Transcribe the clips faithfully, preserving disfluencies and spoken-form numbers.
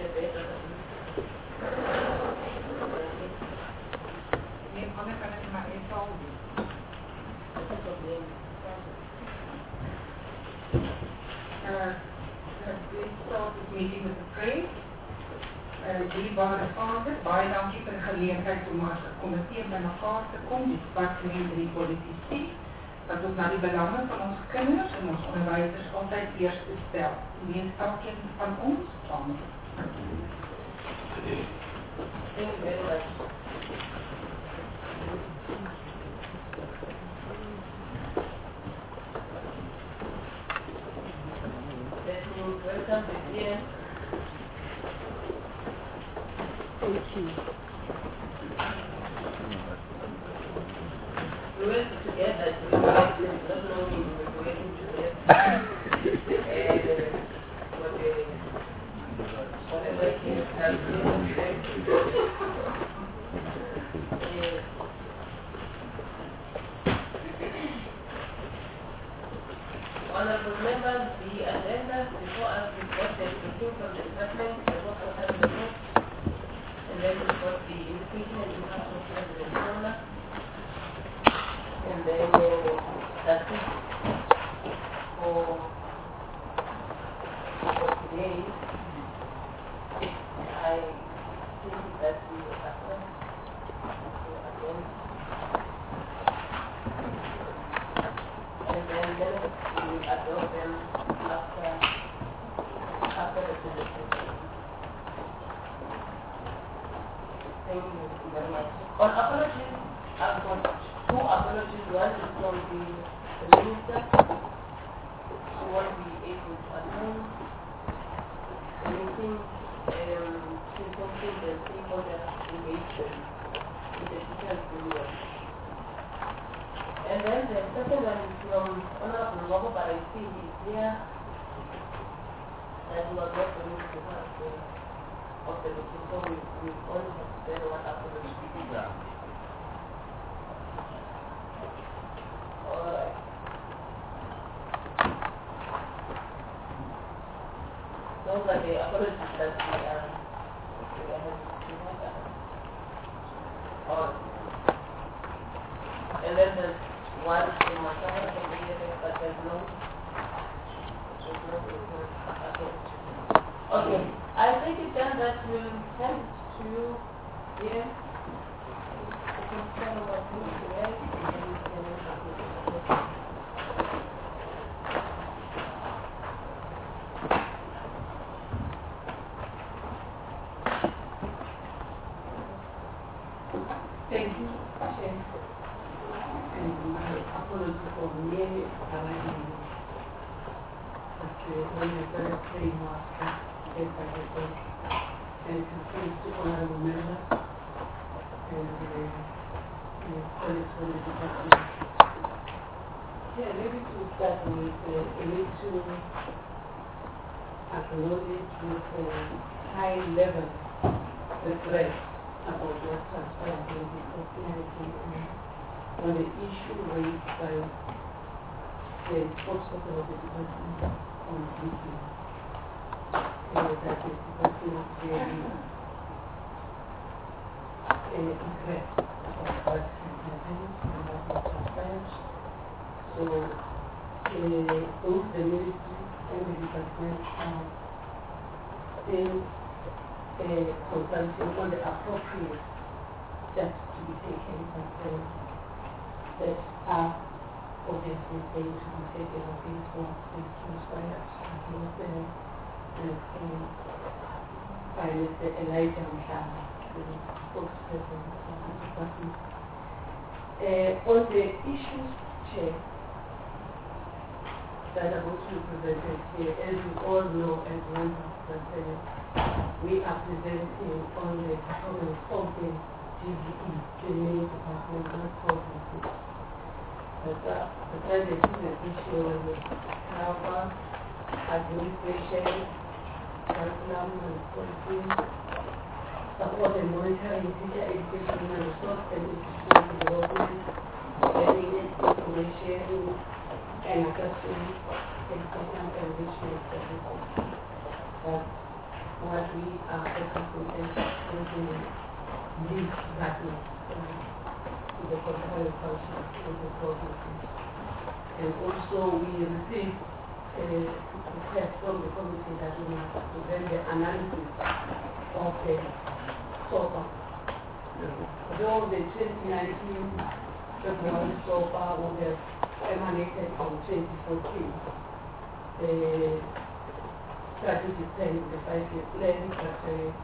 meeting with the press. Uh, die waren vader, baie dankie vir die geleentheid om as 'n komitee by mekaar te kom, die departement en die politici, wat ook na die belange van ons kinders en ons onderwysers altyd eerste stel. Die wens elkeen van ons saam. Thank you very much. Welcome again. Thank you. We went together to the not knowing we were going together. And whatever it is, I'll do it. Honorable members, the agenda before us is what the briefing from the department, the work of the report, and then we've got the indication and impact of President Zola, and then uh, that's it for, for today. I think that we will accept again. And then minutes we adopt them after after the presentation. Thank you very much. On apologies, I've got two apologies. One is from the, the minister. She won't be able to attend the meeting. Um, she's hosting the stakeholder engagement with the teachers union. And then the second one is from Honorable Robo, but I see he's here. And he was not able to have the of the meeting, so we, we only have to say one after the meeting. Yeah. Alright. Those are the apologies that we are we are having to have. Alright. And then there's one in my side from the other, but there's no, there's no, okay. Okay, I think it's done that we'll send to you here. You can tell what we today, and then you can Thank you, Chef. And my apology for me, actually, when I started playing master, yes, I had those, and thanks to honorable members and uh, colleagues from the department. Yeah, maybe to start with, uh, I need to acknowledge with a high level regret about what transpired in the community on the issue raised by the spokesperson of the department on meeting. Uh, that the department really uh, regret about what has happened and what has transpired. So uh, both the military and the department are still uh, consulting on the appropriate steps to be taken, but uh, that are obviously going to be taken against what is transpired against the uh, by Mister Elijah Mshama, the spokesperson of the department. Uh, on the issues, Chair, that are going to be presented here, as you all know as members, that uh, we are presenting on the performance of the G D E, the main department, not provinces. But uh, the present is an issue on the cover, administration, curriculum and policy, support and monitoring teacher education and resource and institutional development, learning information, and assessment, education and enrichment services. But what we are focusing on is lead partners to the contemporary culture of the provinces. And also we received a request from the committee that we must present the analysis of the SOPA. Though the twenty nineteen February SOPA would have emanated from twenty fourteen, the strategic plan, the five-year plan, but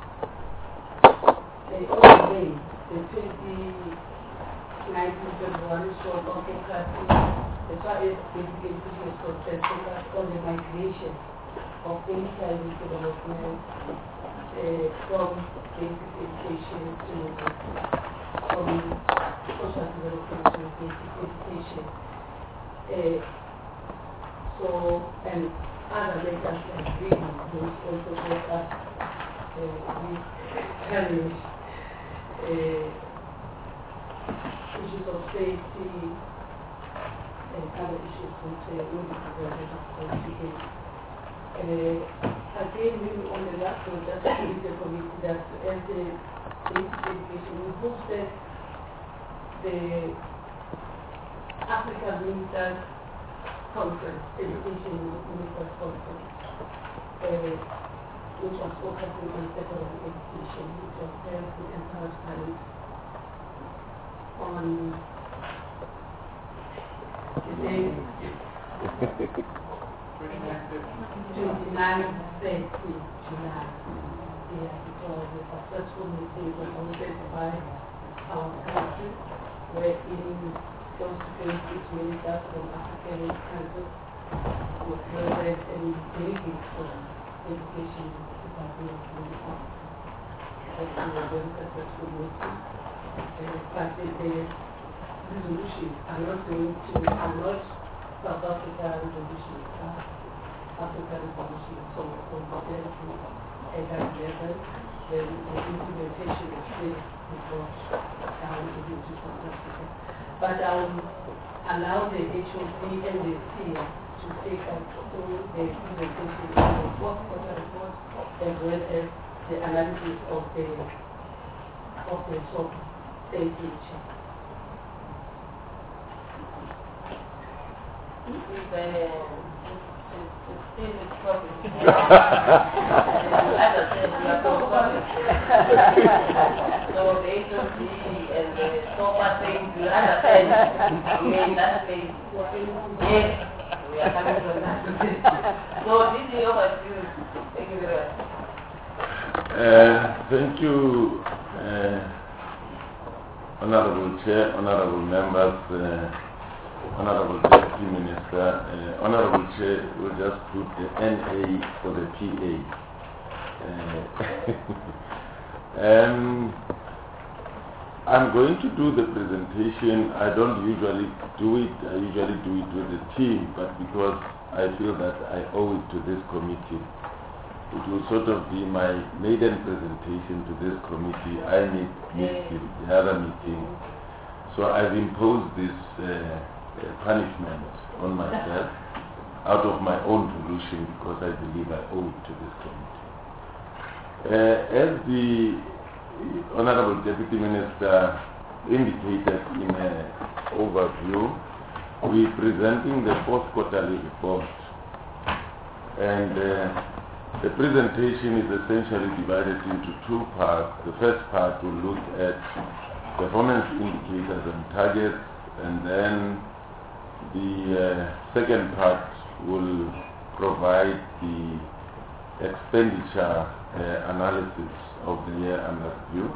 uh, anyway, the twenty nineteen February SOPA focusing as far as basic education is concerned, focused on the migration of any child development uh, from basic education to from social development to basic education. Uh, so, and other letters like reading, those also make us uh, this challenge, uh, issues of safety, and other issues which uh, will be presented today. Uh, again, we on the last one, just to the committee that as the basic education, we hosted the African Ministers Conference, Education Ministers Conference, uh, which was focusing on secondary education, which was held in Empowered Talent on today, twenty-ninth thirty July. Yeah, it was a successful meeting organized by our country, wherein close to twenty-six ministers from African countries were present and delegates from education department from the Africa. That was a very successful meeting. And but the resolutions are not going to, are not South Africa resolutions, are Africa resolutions. So compared to at that level, the, the implementation is still brought down into South Africa. But I will allow the H O C and the C to take us through the presentation of the fourth quarter report as well as the analysis of the of the SOPA. Thank you, Chair. So the H O C and the SOPA thing, you understand? I mean, that's the, yes, we are coming from that. So this is over to you. Thank you very much. Uh, thank you, uh, Honorable Chair, Honorable Members, uh, Honorable Deputy Minister, uh, Honorable Chair, we'll just put the N A for the P A. Uh, um, I'm going to do the presentation. I don't usually do it. I usually do it with the team, but because I feel that I owe it to this committee, it will sort of be my maiden presentation to this committee. I need missed the other meeting, so I've imposed this uh, uh, punishment on myself out of my own volition because I believe I owe it to this committee. Uh, as the Honorable Deputy Minister indicated in an overview, we are presenting the fourth quarterly report, and uh, the presentation is essentially divided into two parts. The first part will look at performance indicators and targets, and then the uh, second part will provide the expenditure uh, analysis of the year under review.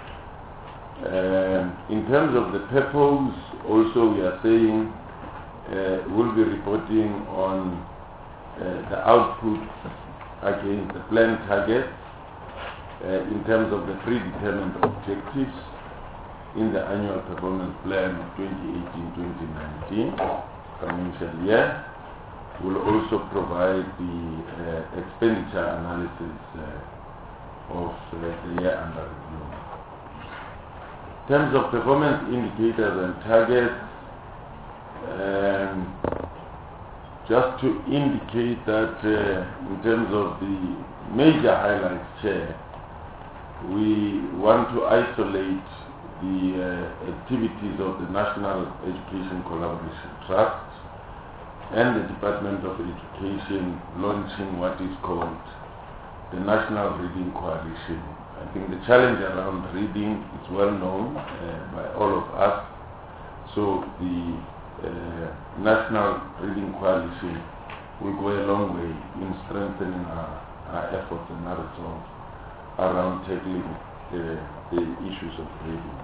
Um, in terms of the purpose, also we are saying uh, we'll be reporting on uh, the output against the planned targets uh, in terms of the predetermined objectives in the annual performance plan twenty eighteen twenty nineteen financial year. We'll also provide the uh, expenditure analysis uh, of uh, the year under review. In terms of performance indicators and targets, um, just to indicate that uh, in terms of the major highlights, Chair, we want to isolate the uh, activities of the National Education Collaboration Trust and the Department of Education launching what is called the National Reading Coalition. I think the challenge around reading is well known uh, by all of us. So the uh, National Reading Coalition will go a long way in strengthening our, our efforts and our resolve around tackling uh, the issues of reading.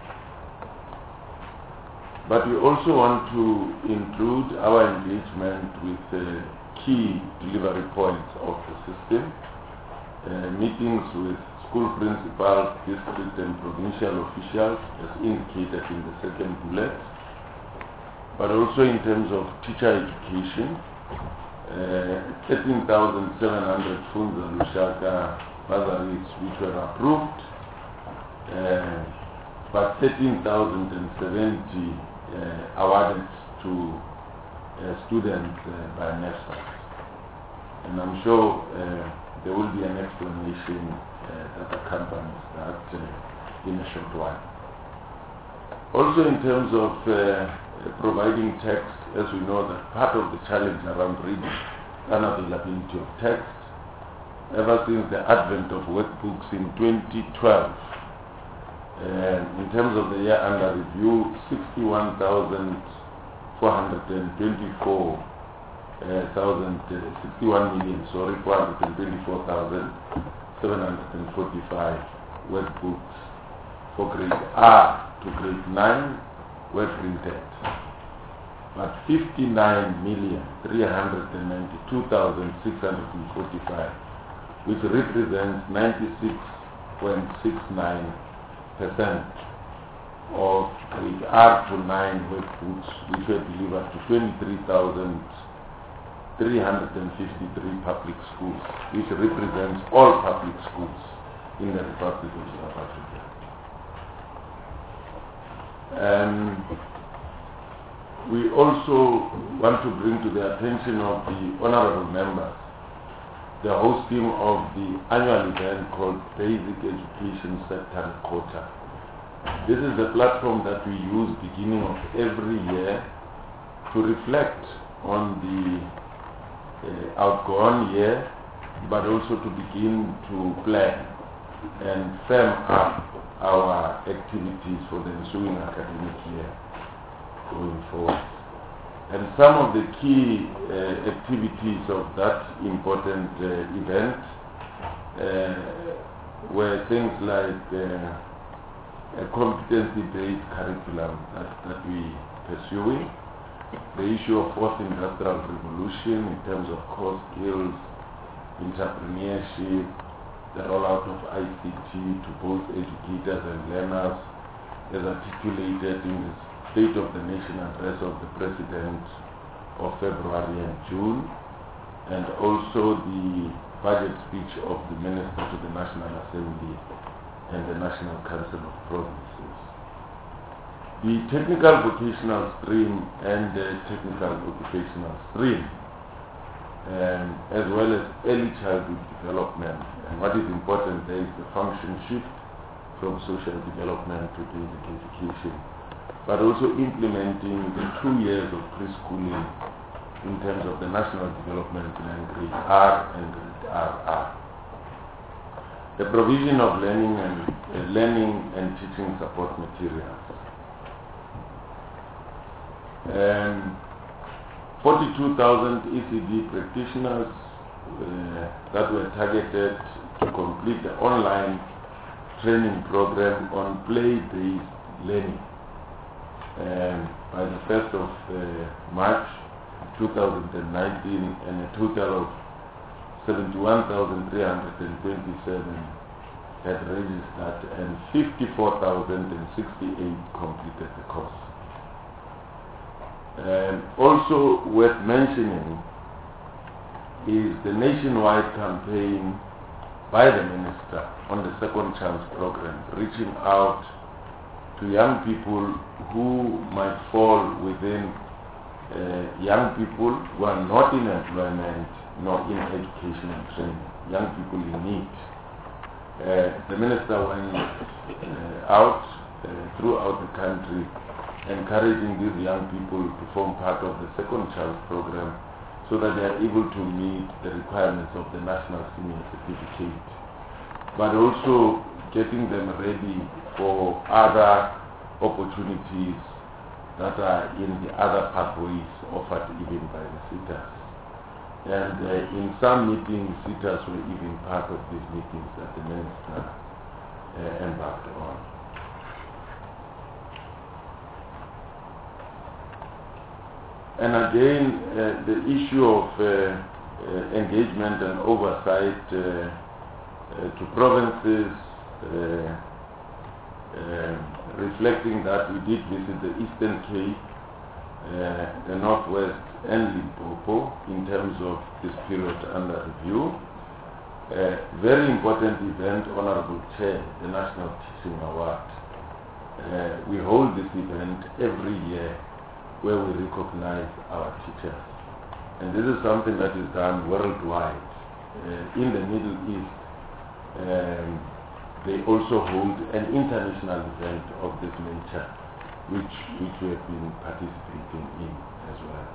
But we also want to include our engagement with uh, key delivery points of the system, uh, meetings with school principals, district and provincial officials, as indicated in the second bullet, but also in terms of teacher education, uh, thirteen thousand seven hundred Funza Lushaka bursaries which were approved, uh, but thirteen thousand seventy uh, awarded to uh, students uh, by NESFAS. And I'm sure uh, there will be an explanation uh, that accompanies that uh, in a short while. Also in terms of uh, providing text, as we know that part of the challenge around reading, unavailability of text, ever since the advent of workbooks in twenty twelve, uh, in terms of the year under review, sixty-one thousand four hundred twenty-four uh, thousand, uh, sixty-one million, sorry, four hundred twenty-four thousand seven hundred forty-five workbooks for grade R to grade nine were printed, but fifty-nine million three hundred ninety-two thousand six hundred forty-five, which represents ninety-six point six nine percent of grade R to nine workbooks, which were delivered to twenty-three thousand three hundred fifty-three public schools, which represents all public schools in the Republic of South Africa. Um, we also want to bring to the attention of the honorable members the hosting of the annual event called Basic Education Sector Quota. This is the platform that we use beginning of every year to reflect on the uh, outgone year, but also to begin to plan and firm up our activities for the ensuing academic year going forward. And some of the key uh, activities of that important uh, event uh, were things like uh, a competency-based curriculum that, that we pursuing, the issue of fourth industrial revolution in terms of core skills, entrepreneurship, the rollout of I C T to both educators and learners, as articulated in the State of the Nation address of the President of February and June, and also the budget speech of the Minister to the National Assembly and the National Council of Provinces. The technical vocational stream and the technical occupational stream, Um, as well as early childhood development. And what is important there is the function shift from social development to basic education, but also implementing the two years of preschooling in terms of the national development plan grade R and grade R R. The provision of learning and uh, learning and teaching support materials. Um, forty-two thousand E C D practitioners uh, that were targeted to complete the online training program on play-based learning um, by the first of uh, March two thousand nineteen, and a total of seventy-one thousand three hundred twenty-seven had registered and fifty-four thousand sixty-eight completed the course. Um, also worth mentioning is the nationwide campaign by the Minister on the Second Chance program, reaching out to young people who might fall within uh, young people who are not in employment nor in education and training, young people in need. Uh, the minister went uh, out uh, throughout the country encouraging these young people to form part of the second child program so that they are able to meet the requirements of the National Senior Certificate, but also getting them ready for other opportunities that are in the other pathways offered even by the SETAs. And uh, in some meetings, SETAs were even part of these meetings that the minister uh, embarked on. And again, uh, the issue of uh, uh, engagement and oversight uh, uh, to provinces, uh, uh, reflecting that we did visit the Eastern Cape, uh, the Northwest and Limpopo in terms of this period under review. Uh, very important event, Honorable Chair, the National Teaching Award. Uh, we hold this event every year where we recognize our teachers. And this is something that is done worldwide. Uh, in the Middle East, um, they also hold an international event of this nature, which, which we have been participating in as well.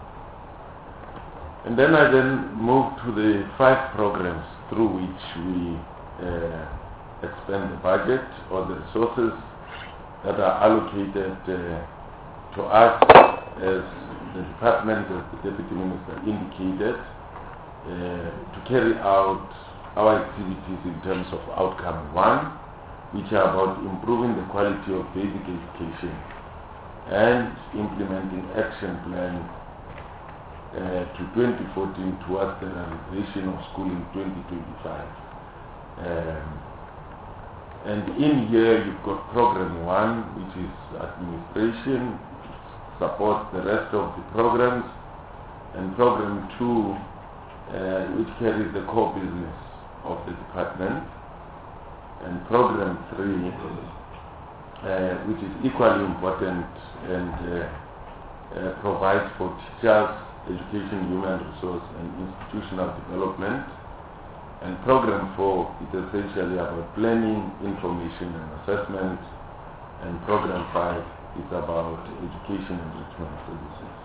And then I then moved to the five programs through which we uh, expend the budget or the resources that are allocated uh, to us as the department, as the Deputy Minister indicated, uh, to carry out our activities in terms of outcome one, which are about improving the quality of basic education and implementing action plan uh, to twenty fourteen towards the realization of school in twenty twenty-five. Um, and in here you've got program one, which is administration, supports the rest of the programs, and program two, uh, which carries the core business of the department, and program three, uh, which is equally important and uh, uh, provides for teachers, education, human resource, and institutional development. And program four is essentially about planning, information, and assessment, and program five is about education enrichment services.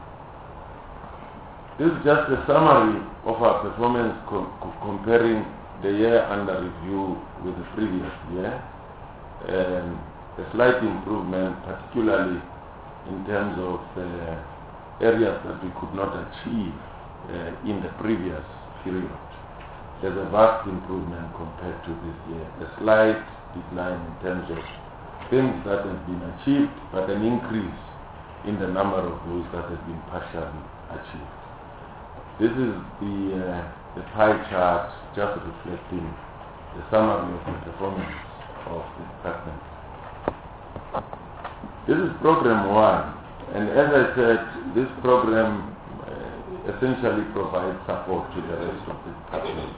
This is just a summary of our performance co co comparing the year under review with the previous year. Um, a slight improvement, particularly in terms of uh, areas that we could not achieve uh, in the previous period. There's a vast improvement compared to this year. A slight decline in terms of things that have been achieved, but an increase in the number of those that have been partially achieved. This is the, uh, the pie chart just reflecting the summary of the performance of the department. This is program one, and as I said, this program uh, essentially provides support to the rest of the department.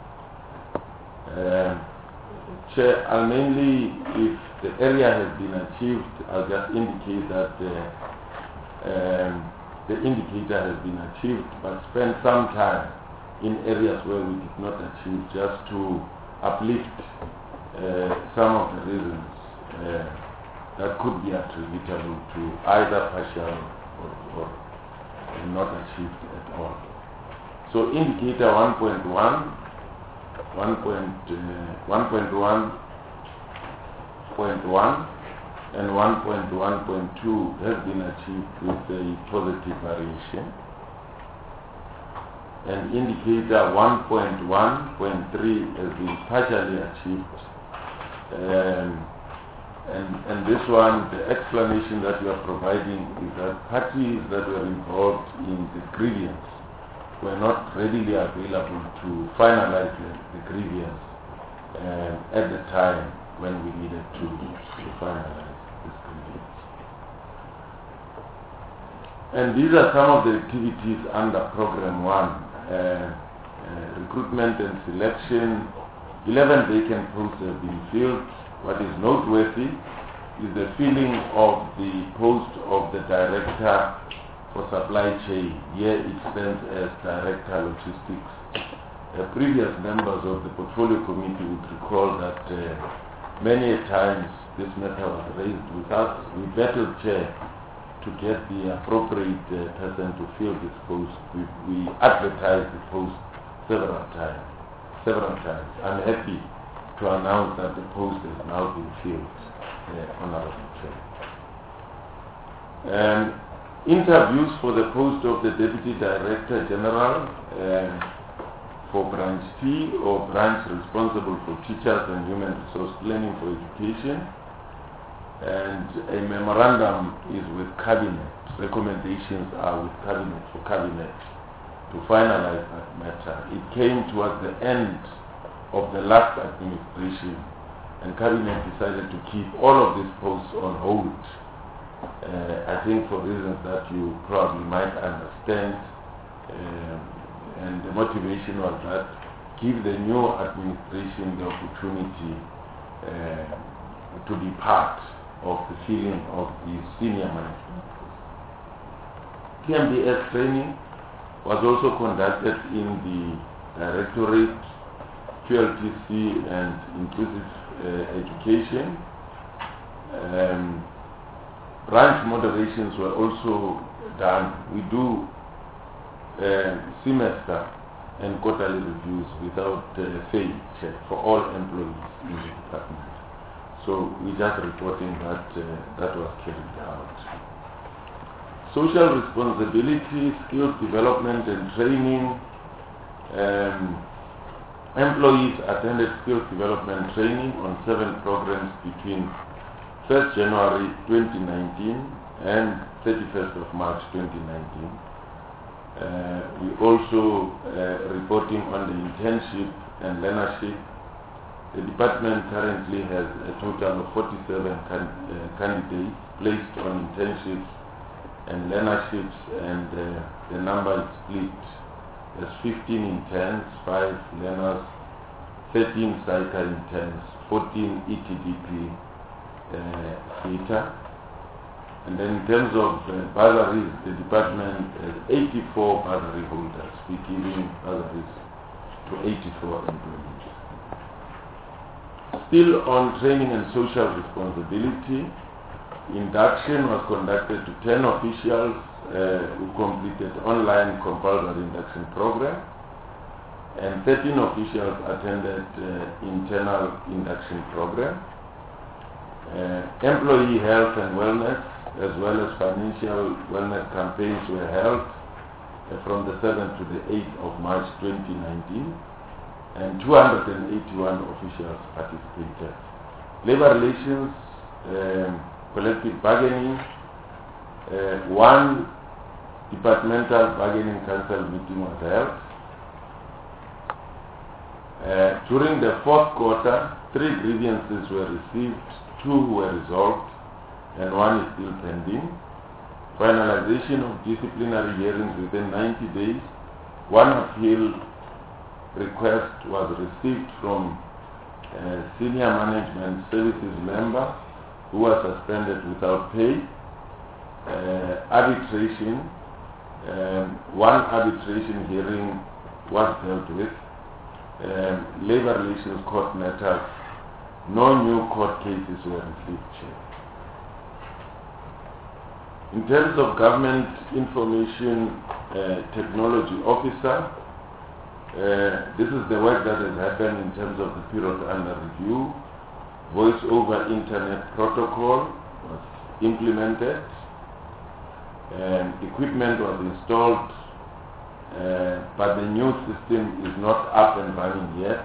Uh, Chair, I'll mainly, if the area has been achieved, I'll just indicate that uh, um, the indicator has been achieved, but spend some time in areas where we did not achieve, just to uplift uh, some of the reasons uh, that could be attributable to either partial or, or not achieved at all. So indicator one point one, one point one point one and one point one point two have been achieved with a positive variation, and indicator one point one point three has been partially achieved, um, and, and this one, the explanation that we are providing is that parties that were involved in the grievance were not readily available to finalize the, the grievance um, at the time when we needed to, to finalize this grievance. And these are some of the activities under program one. Uh, uh, recruitment and selection. eleven vacant posts have been filled. What is noteworthy is the filling of the post of the director for supply chain. Here it stands as Director Logistics. Uh, previous members of the Portfolio Committee would recall that uh, many times this matter was raised with us. We battled chair to get the appropriate uh, person to fill this post. We, we advertised the post several times. Several times. I'm happy to announce that the post has now been filled, uh, Honorable Chair. Um, interviews for the post of the Deputy Director General uh, for Branch T, or branch responsible for teachers and human resource planning for education, and a memorandum is with Cabinet. Recommendations are with Cabinet for Cabinet to finalize that matter. It came towards the end of the last administration, and Cabinet decided to keep all of these posts on hold. Uh, I think for reasons that you probably might understand, um, and the motivation was that give the new administration the opportunity uh, to be part of the filling of the senior management. T M B S training was also conducted in the Directorate, Q L T C and Inclusive uh, Education. Um, branch moderations were also done. We do uh, semester and quarterly reviews without uh, fail check for all employees in the department. So we just reporting that uh, that was carried out. Social responsibility, skills development and training. Um, employees attended skills development training on seven programs between first January twenty nineteen and thirty-first of March twenty nineteen. Uh, we also uh, reporting on the internship and learnership. The department currently has a total of forty-seven can, uh, candidates placed on internships and learnerships, and uh, the number is split. There's fifteen interns, five learners, thirteen psycho interns, fourteen E T D P uh, theater. And then in terms of uh, bursaries, the department has eighty-four bursary holders. We're giving bursaries to eighty-four employees. Still on training and social responsibility, induction was conducted to ten officials uh, who completed online compulsory induction program, and thirteen officials attended uh, internal induction program. Uh, employee health and wellness as well as financial wellness campaigns were held uh, from the seventh to the eighth of March twenty nineteen, and two hundred eighty-one officials participated. Labor relations, um, collective bargaining, uh, one departmental bargaining council meeting was held. Uh, during the fourth quarter, three grievances were received, two were resolved, and one is still pending. Finalization of disciplinary hearings within ninety days. One appeal request was received from a senior management services member who was suspended without pay. Uh, arbitration, um, one arbitration hearing was dealt with. Um, labor relations court matters, no new court cases were received. In terms of government information uh, technology officer, uh, this is the work that has happened in terms of the period under review. Voice over internet protocol was implemented, and equipment was installed, uh, but the new system is not up and running yet.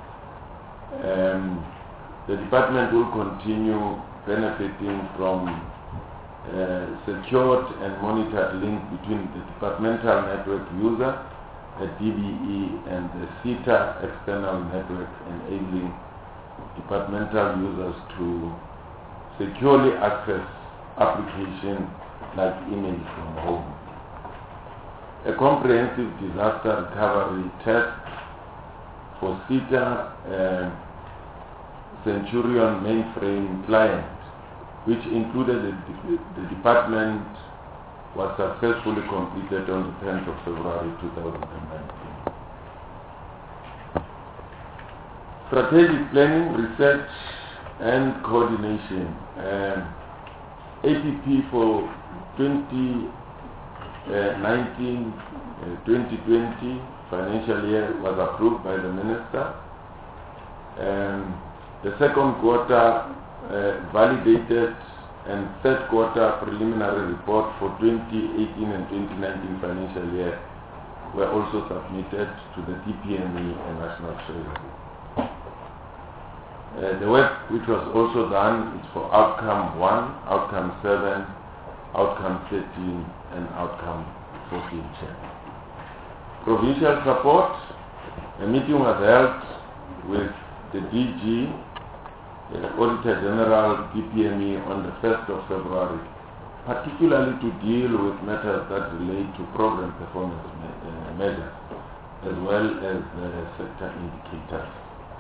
Um, the department will continue benefiting from uh, secured and monitored link between the departmental network user, the D B E, and the CETA external network, enabling departmental users to securely access applications like email from home. A comprehensive disaster recovery test for CETA uh, Centurion mainframe client, which included the, the department, was successfully completed on the tenth of February two thousand nineteen. Strategic planning, research and coordination. Um, A P P for twenty nineteen twenty twenty financial year was approved by the Minister. Um, the second quarter uh, validated and third quarter preliminary report for twenty eighteen and twenty nineteen financial year were also submitted to the D P M E and National Treasury. Uh, the work which was also done is for outcome one, outcome seven, outcome thirteen and outcome fourteen. Provincial support. A meeting was held with the D G, the Auditor General, D P M E on the first of February, particularly to deal with matters that relate to program performance me uh, measures as well as uh, sector indicators.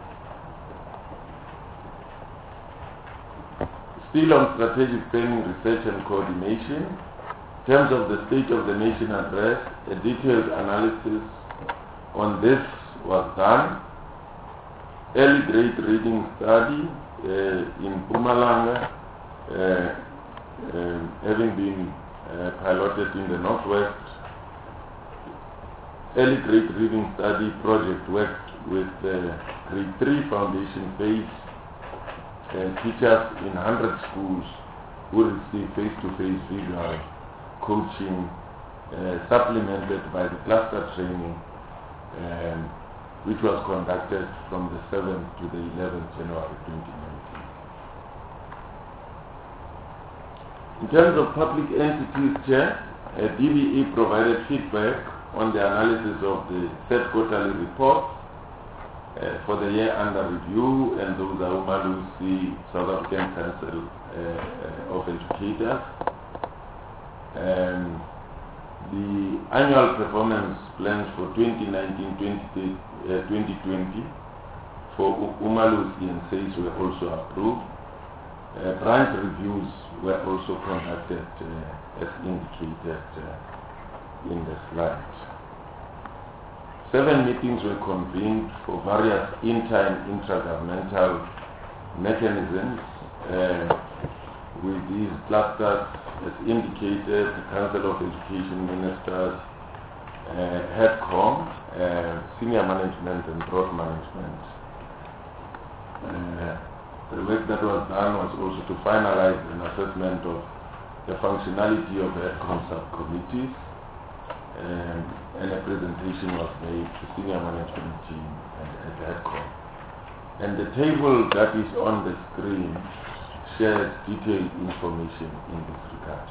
Still on strategic planning, research and coordination, in terms of the State of the Nation address, a detailed analysis on this was done. Early grade reading study uh, in Mpumalanga, uh, uh, having been uh, piloted in the Northwest. Early grade reading study project worked with the grade three foundation phase and teachers in one hundred schools who receive face-to-face visual coaching, uh, supplemented by the cluster training, um, which was conducted from the seventh to the eleventh January twenty nineteen. In terms of public entities, Chair, uh, D B E provided feedback on the analysis of the third quarterly report Uh, for the year under review, and those are Umalusi, South African Council uh, uh, of Educators. Um, the annual performance plans for twenty nineteen to twenty twenty for Umalusi and S A I S were also approved. Uh, branch reviews were also conducted uh, as indicated uh, in the slides. Seven meetings were convened for various inter and intragovernmental mechanisms uh, with these clusters as indicated: the Council of Education Ministers, uh, HEADCOM, uh, Senior Management and Broad Management. Uh, the work that was done was also to finalize an assessment of the functionality of the HEADCOM subcommittees. Um, and a presentation was made to senior management team and at HEADCOM. And the table that is on the screen shares detailed information in this regard.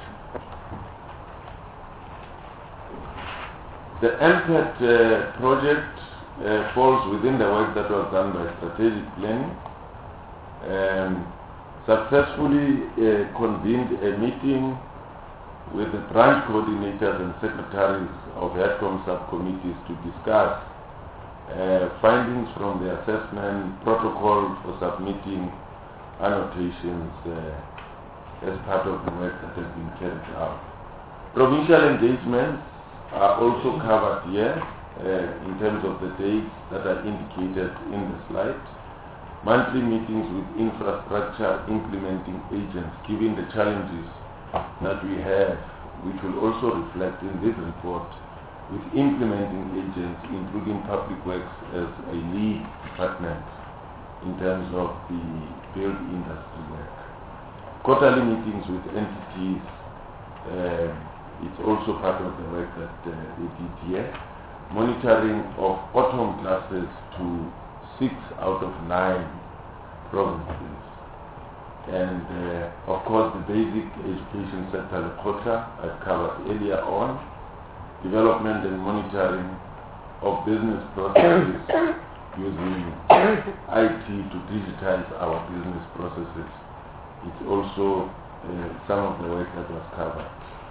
The M P E T uh, project uh, falls within the work that was done by strategic planning. Um, successfully uh, convened a meeting with the branch coordinators and secretaries of HEADCOM subcommittees to discuss uh, findings from the assessment, protocol for submitting annotations uh, as part of the work that has been carried out. Provincial engagements are also covered here uh, in terms of the dates that are indicated in the slide. Monthly meetings with infrastructure implementing agents, given the challenges that we have, which will also reflect in this report, with implementing agents, including public works as a lead department in terms of the build industry work. Quarterly meetings with entities, uh, it's also part of the work that uh, we did here. Monitoring of autumn classes to six out of nine provinces. And uh, of course the basic education sector, the quota I've covered earlier on. Development and monitoring of business processes using I T to digitize our business processes. It's also uh, some of the work that was covered.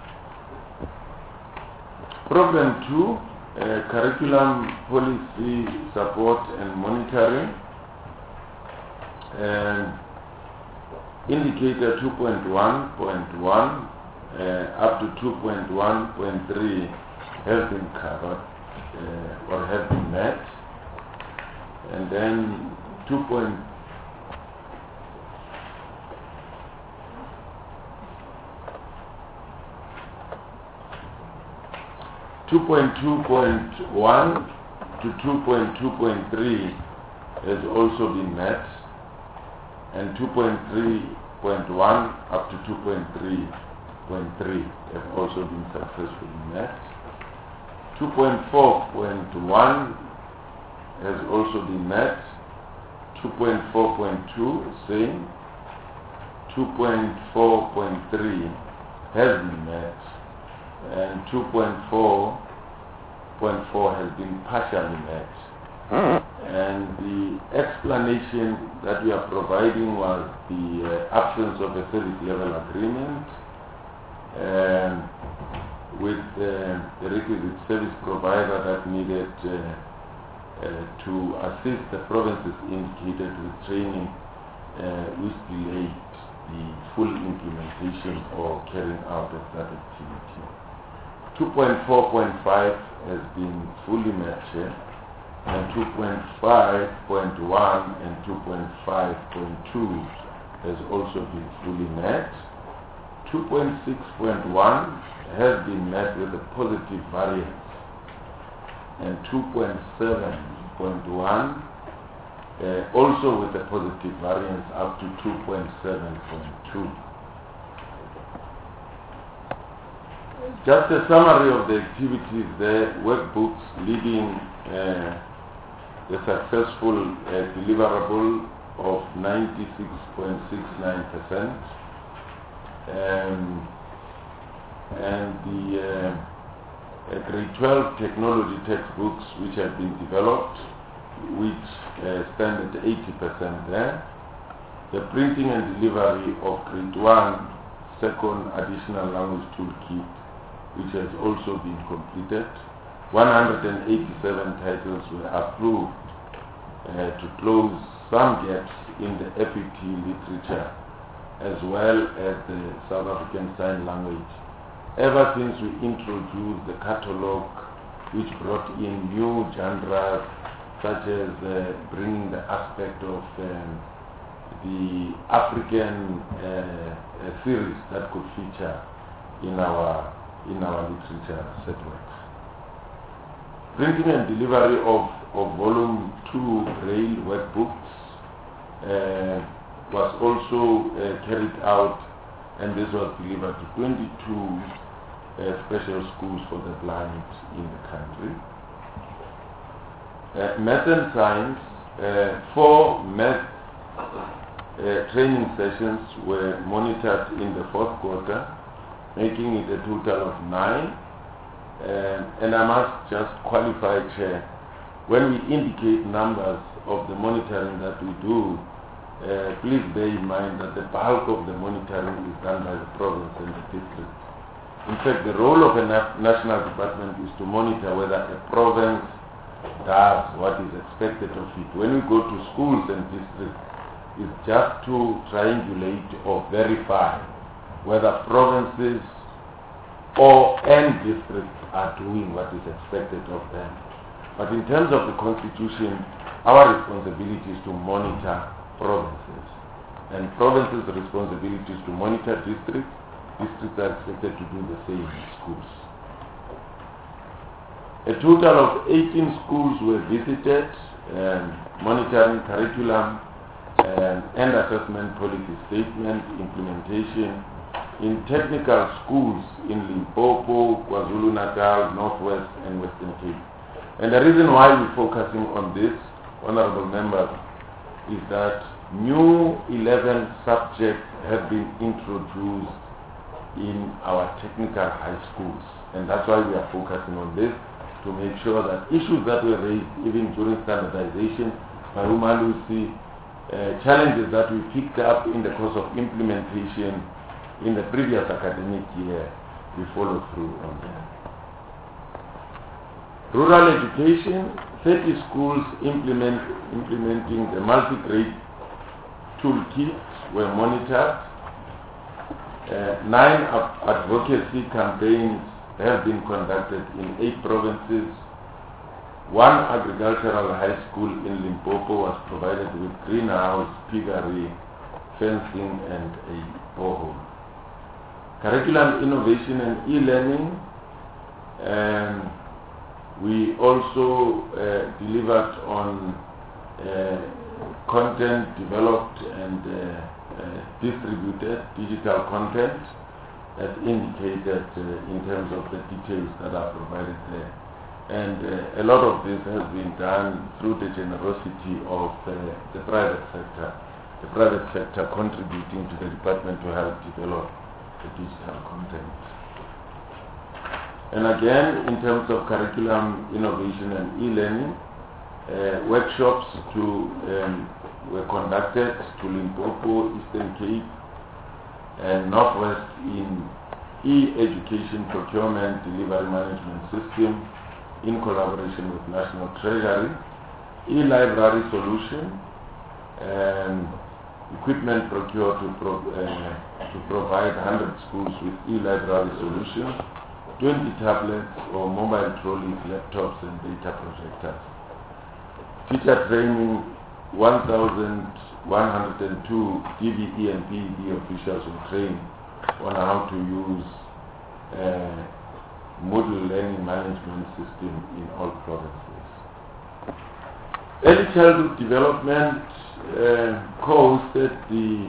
Program two, uh, curriculum policy support and monitoring. And indicator two point one point one, uh, up to two point one point three have been covered uh, or have been met, and then two point two point two point one to two point two point three has also been met, and two point three point one up to two point three point three have also been successfully met. two point four point one has also been met. two point four point two, same. two point four point three has been met, and two point four point four has been partially met. And the explanation that we are providing was the uh, absence of a service level agreement um, with uh, the requisite service provider that needed uh, uh, to assist the provinces indicated with training, uh, which delayed the full implementation or carrying out of that activity. two point four point five has been fully met here, and two point five point one and two point five point two has also been fully met. two point six point one has been met with a positive variance, and two point seven point one uh, also with a positive variance up to two point seven point two. Just a summary of the activities there: workbooks leading uh, the successful uh, deliverable of ninety-six point six nine percent, um, and the uh, uh, grade twelve technology textbooks which have been developed, which uh, stand at eighty percent there. The printing and delivery of grade one second additional language toolkit, which has also been completed. one hundred eighty-seven titles were approved uh, to close some gaps in the F E T literature as well as the South African Sign Language. Ever since we introduced the catalogue, which brought in new genres such as uh, bringing the aspect of um, the African uh, uh, series that could feature in our in our literature set works. Printing and delivery of, of volume two Braille workbooks uh, was also uh, carried out, and this was delivered to twenty-two uh, special schools for the blind in the country. Uh, math and science, uh, four math uh, training sessions were monitored in the fourth quarter, making it a total of nine. Um, and I must just qualify, Chair, when we indicate numbers of the monitoring that we do, uh, please bear in mind that the bulk of the monitoring is done by the province and the district. In fact, the role of a na national department is to monitor whether a province does what is expected of it. When we go to schools and districts, it's just to triangulate or verify whether provinces or and districts are doing what is expected of them. But in terms of the Constitution, our responsibility is to monitor provinces, and provinces' responsibility is to monitor districts. Districts are expected to do the same in schools. A total of eighteen schools were visited, um, monitoring curriculum um, and assessment policy statement implementation in technical schools in Limpopo, KwaZulu-Natal, Northwest and Western Cape. And the reason why we're focusing on this, honorable members, is that new eleven subjects have been introduced in our technical high schools. And that's why we are focusing on this, to make sure that issues that were raised even during standardization by Umalusi, uh, challenges that we picked up in the course of implementation in the previous academic year, we follow through on that. Rural education, thirty schools implement, implementing the multi-grade toolkits were monitored. Uh, nine advocacy campaigns have been conducted in eight provinces. One agricultural high school in Limpopo was provided with greenhouse, piggery, fencing and a borehole. Curriculum innovation and e-learning. Um, we also uh, delivered on uh, content developed and uh, uh, distributed digital content as indicated uh, in terms of the details that are provided there. And uh, a lot of this has been done through the generosity of uh, the private sector, the private sector contributing to the department to help develop the digital content. And again, in terms of curriculum innovation and e-learning, uh, workshops to, um, were conducted to Limpopo, Eastern Cape, and Northwest in e-education procurement delivery management system in collaboration with National Treasury, e-library solution, and equipment procured to, pro uh, to provide one hundred schools with e-library solutions, twenty tablets or mobile trolleys, laptops and data projectors. Teacher training, one thousand one hundred two D B E and P E D officials were trained on how to use uh, Moodle learning management system in all provinces. Early childhood development uh, co-hosted the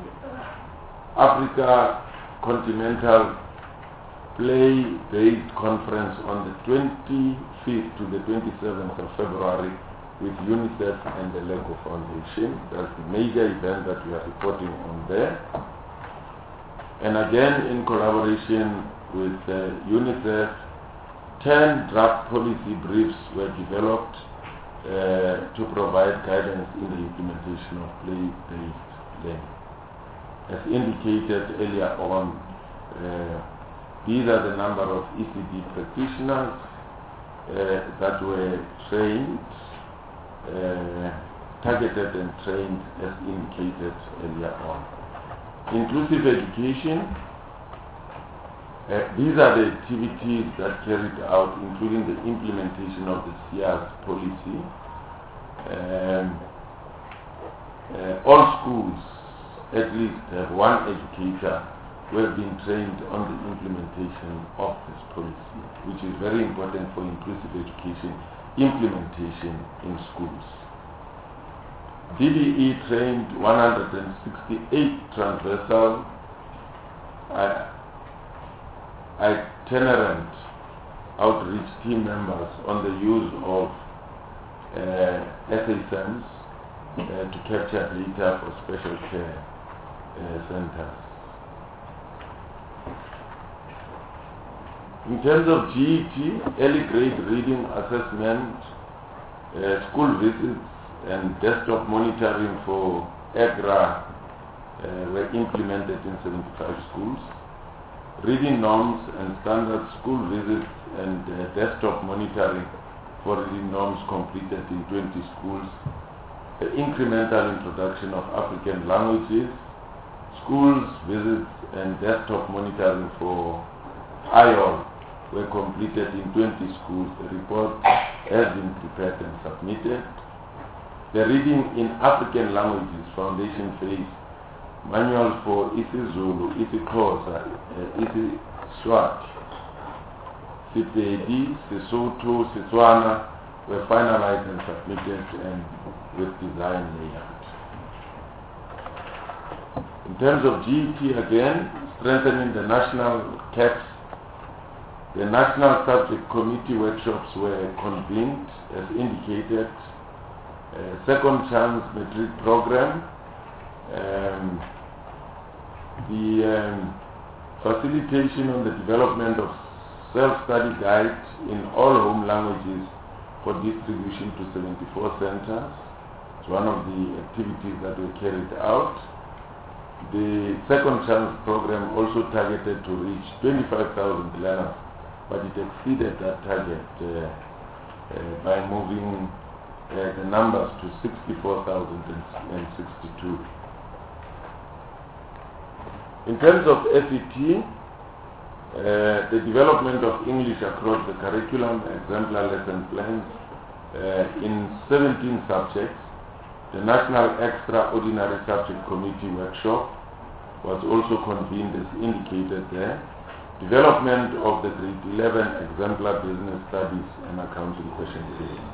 Africa Continental Play-Based Conference on the twenty-fifth to the twenty-seventh of February with UNICEF and the LEGO Foundation. That's the major event that we are reporting on there. And again, in collaboration with uh, UNICEF, ten draft policy briefs were developed uh, to provide guidance in the implementation of play-based learning. As indicated earlier on, uh, these are the number of E C D practitioners uh, that were trained, uh, targeted and trained as indicated earlier on. Inclusive education. Uh, these are the activities that carried out, including the implementation of the C I A S policy. Um, uh, all schools at least have one educator who have been trained on the implementation of this policy, which is very important for inclusive education implementation in schools. D B E trained one hundred sixty-eight transversal uh, itinerant outreach team members on the use of uh, S A S E Ms uh, to capture data for special care uh, centers. In terms of G E T, early grade reading assessment, uh, school visits and desktop monitoring for E G R A uh, were implemented in seventy-five schools. Reading norms and standard school visits and uh, desktop monitoring for reading norms completed in twenty schools. The incremental introduction of African languages, schools visits and desktop monitoring for I O L were completed in twenty schools. The report has been prepared and submitted. The reading in African languages foundation phase manual for isiZulu, isiXhosa, uh, isiSwati, Sepedi, Sesotho, Setswana were finalized and submitted and with design layout. In terms of G E T again, strengthening the national text, the national subject committee workshops were convened as indicated. Uh, second chance matric program, um, the um, facilitation on the development of self-study guides in all home languages for distribution to seventy-four centers. It's one of the activities that were carried out. The second chance program also targeted to reach twenty-five thousand learners, but it exceeded that target uh, uh, by moving Uh, the numbers to sixty-four thousand sixty-two. In terms of F E T, uh, the development of English across the curriculum, exemplar lesson plans uh, in seventeen subjects. The National Extraordinary Subject Committee workshop was also convened as indicated there. Development of the grade eleven exemplar business studies and accounting question series.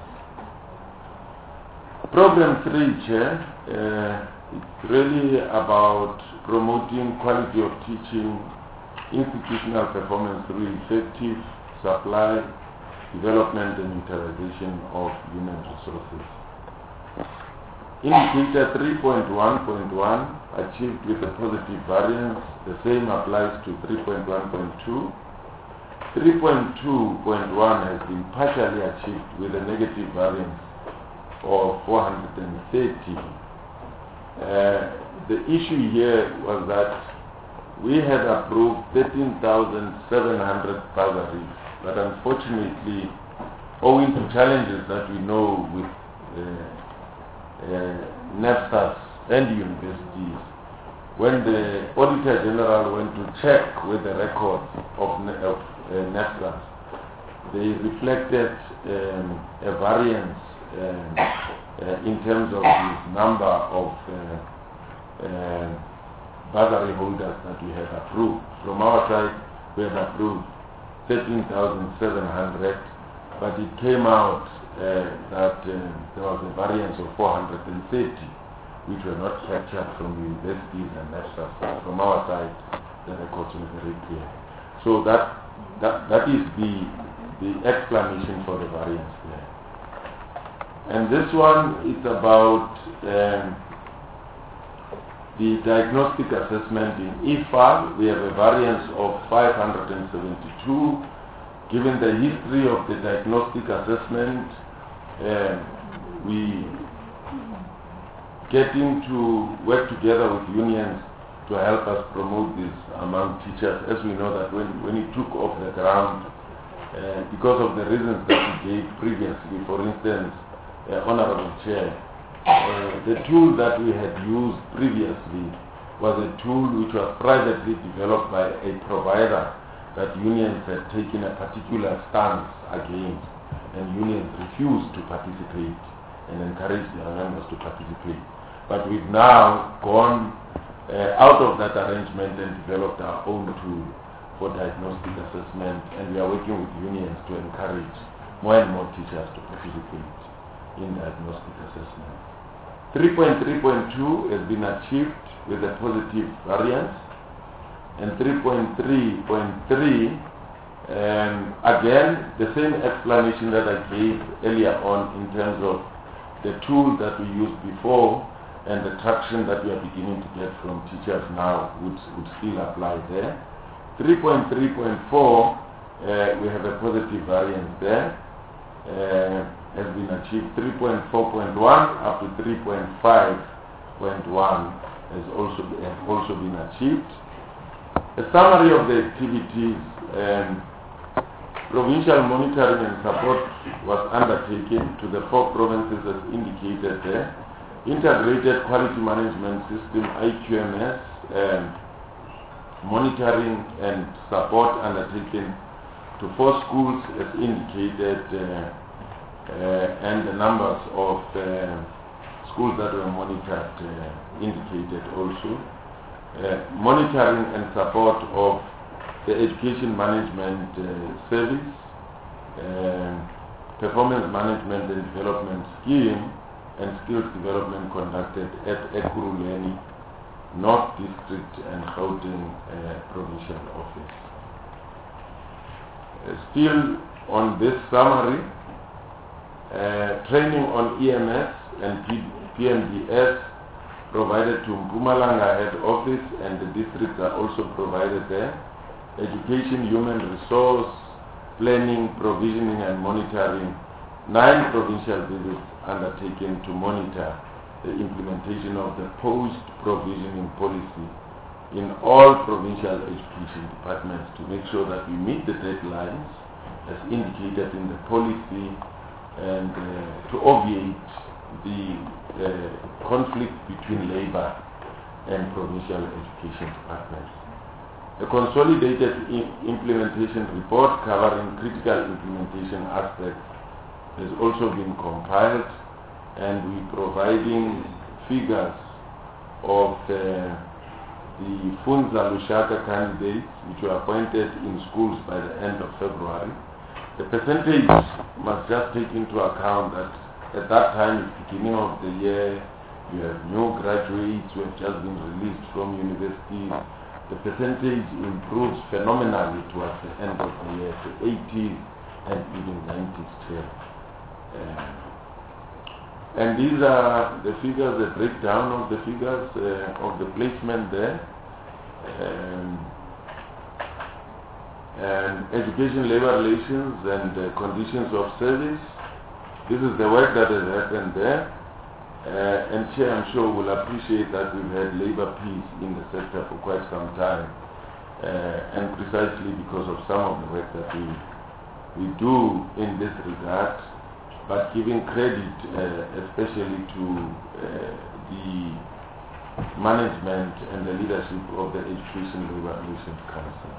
Program three, Chair, uh, it's really about promoting quality of teaching, institutional performance through effective supply, development and utilization of human resources. Indicator three point one point one achieved with a positive variance. The same applies to three point one point two. three point two point one has been partially achieved with a negative variance of four hundred thirty. Uh, the issue here was that we had approved thirteen thousand seven hundred bursaries, but unfortunately, owing to challenges that we know with uh, Uh, NAFSAS and universities, when the Auditor General went to check with the records of, of uh, NAFSAS, they reflected um, a variance um, uh, in terms of the number of uh, uh, bursary holders that we had approved. From our side, we had approved thirteen thousand seven hundred, but it came out Uh, that uh, there was a variance of four hundred thirty, which were not captured from the universities and NAFSAS. From our side, the records were very clear. So that that, that is the the explanation for the variance there. And this one is about um, the diagnostic assessment in I F A R. We have a variance of five hundred seventy-two. Given the history of the diagnostic assessment, Uh, we getting to work together with unions to help us promote this among teachers, as we know that when, when it took off the ground, uh, because of the reasons that we gave previously, for instance, uh, Honorable Chair, uh, the tool that we had used previously was a tool which was privately developed by a provider that unions had taken a particular stance against, and unions refused to participate and encouraged their members to participate. But we've now gone uh, out of that arrangement and developed our own tool for diagnostic assessment, and we are working with unions to encourage more and more teachers to participate in diagnostic assessment. three point three point two has been achieved with a positive variance, and three point three point three Um, again, the same explanation that I gave earlier on in terms of the tool that we used before and the traction that we are beginning to get from teachers now would, would still apply there. three point three point four, uh, we have a positive variance there, uh, has been achieved. Three point four point one up to three point five point one has also, have also been achieved. A summary of the activities. Um, Provincial monitoring and support was undertaken to the four provinces as indicated there. Integrated Quality Management System, I Q M S, um, monitoring and support undertaken to four schools as indicated, uh, uh, and the numbers of uh, schools that were monitored uh, indicated also. Uh, monitoring and support of the Education Management uh, Service, uh, Performance Management and Development Scheme, and Skills Development conducted at Ekurhuleni, North District and Gauteng uh, Provincial Office. Uh, still on this summary, uh, training on E M S and P M D S provided to Mpumalanga Head Office, and the districts are also provided there. Education, human resource, planning, provisioning and monitoring, nine provincial visits undertaken to monitor the implementation of the post-provisioning policy in all provincial education departments to make sure that we meet the deadlines as indicated in the policy, and uh, to obviate the uh, conflict between labor and provincial education departments. A consolidated I- implementation report covering critical implementation aspects has also been compiled, and we're providing figures of uh, the Funza Lushaka candidates which were appointed in schools by the end of February. The percentage must just take into account that at that time, beginning of the year, you have new graduates who have just been released from university. The percentage improves phenomenally towards the end of the year to eighties and even nineties still. Uh, and these are the figures, the breakdown of the figures uh, of the placement there. Um, and education, labor relations, and uh, conditions of service. This is the work that has happened there. Uh, and Chair, I'm sure will appreciate that we've had labor peace in the sector for quite some time, uh, and precisely because of some of the work that we we do in this regard, but giving credit uh, especially to uh, the management and the leadership of the Education Labor Relations Council.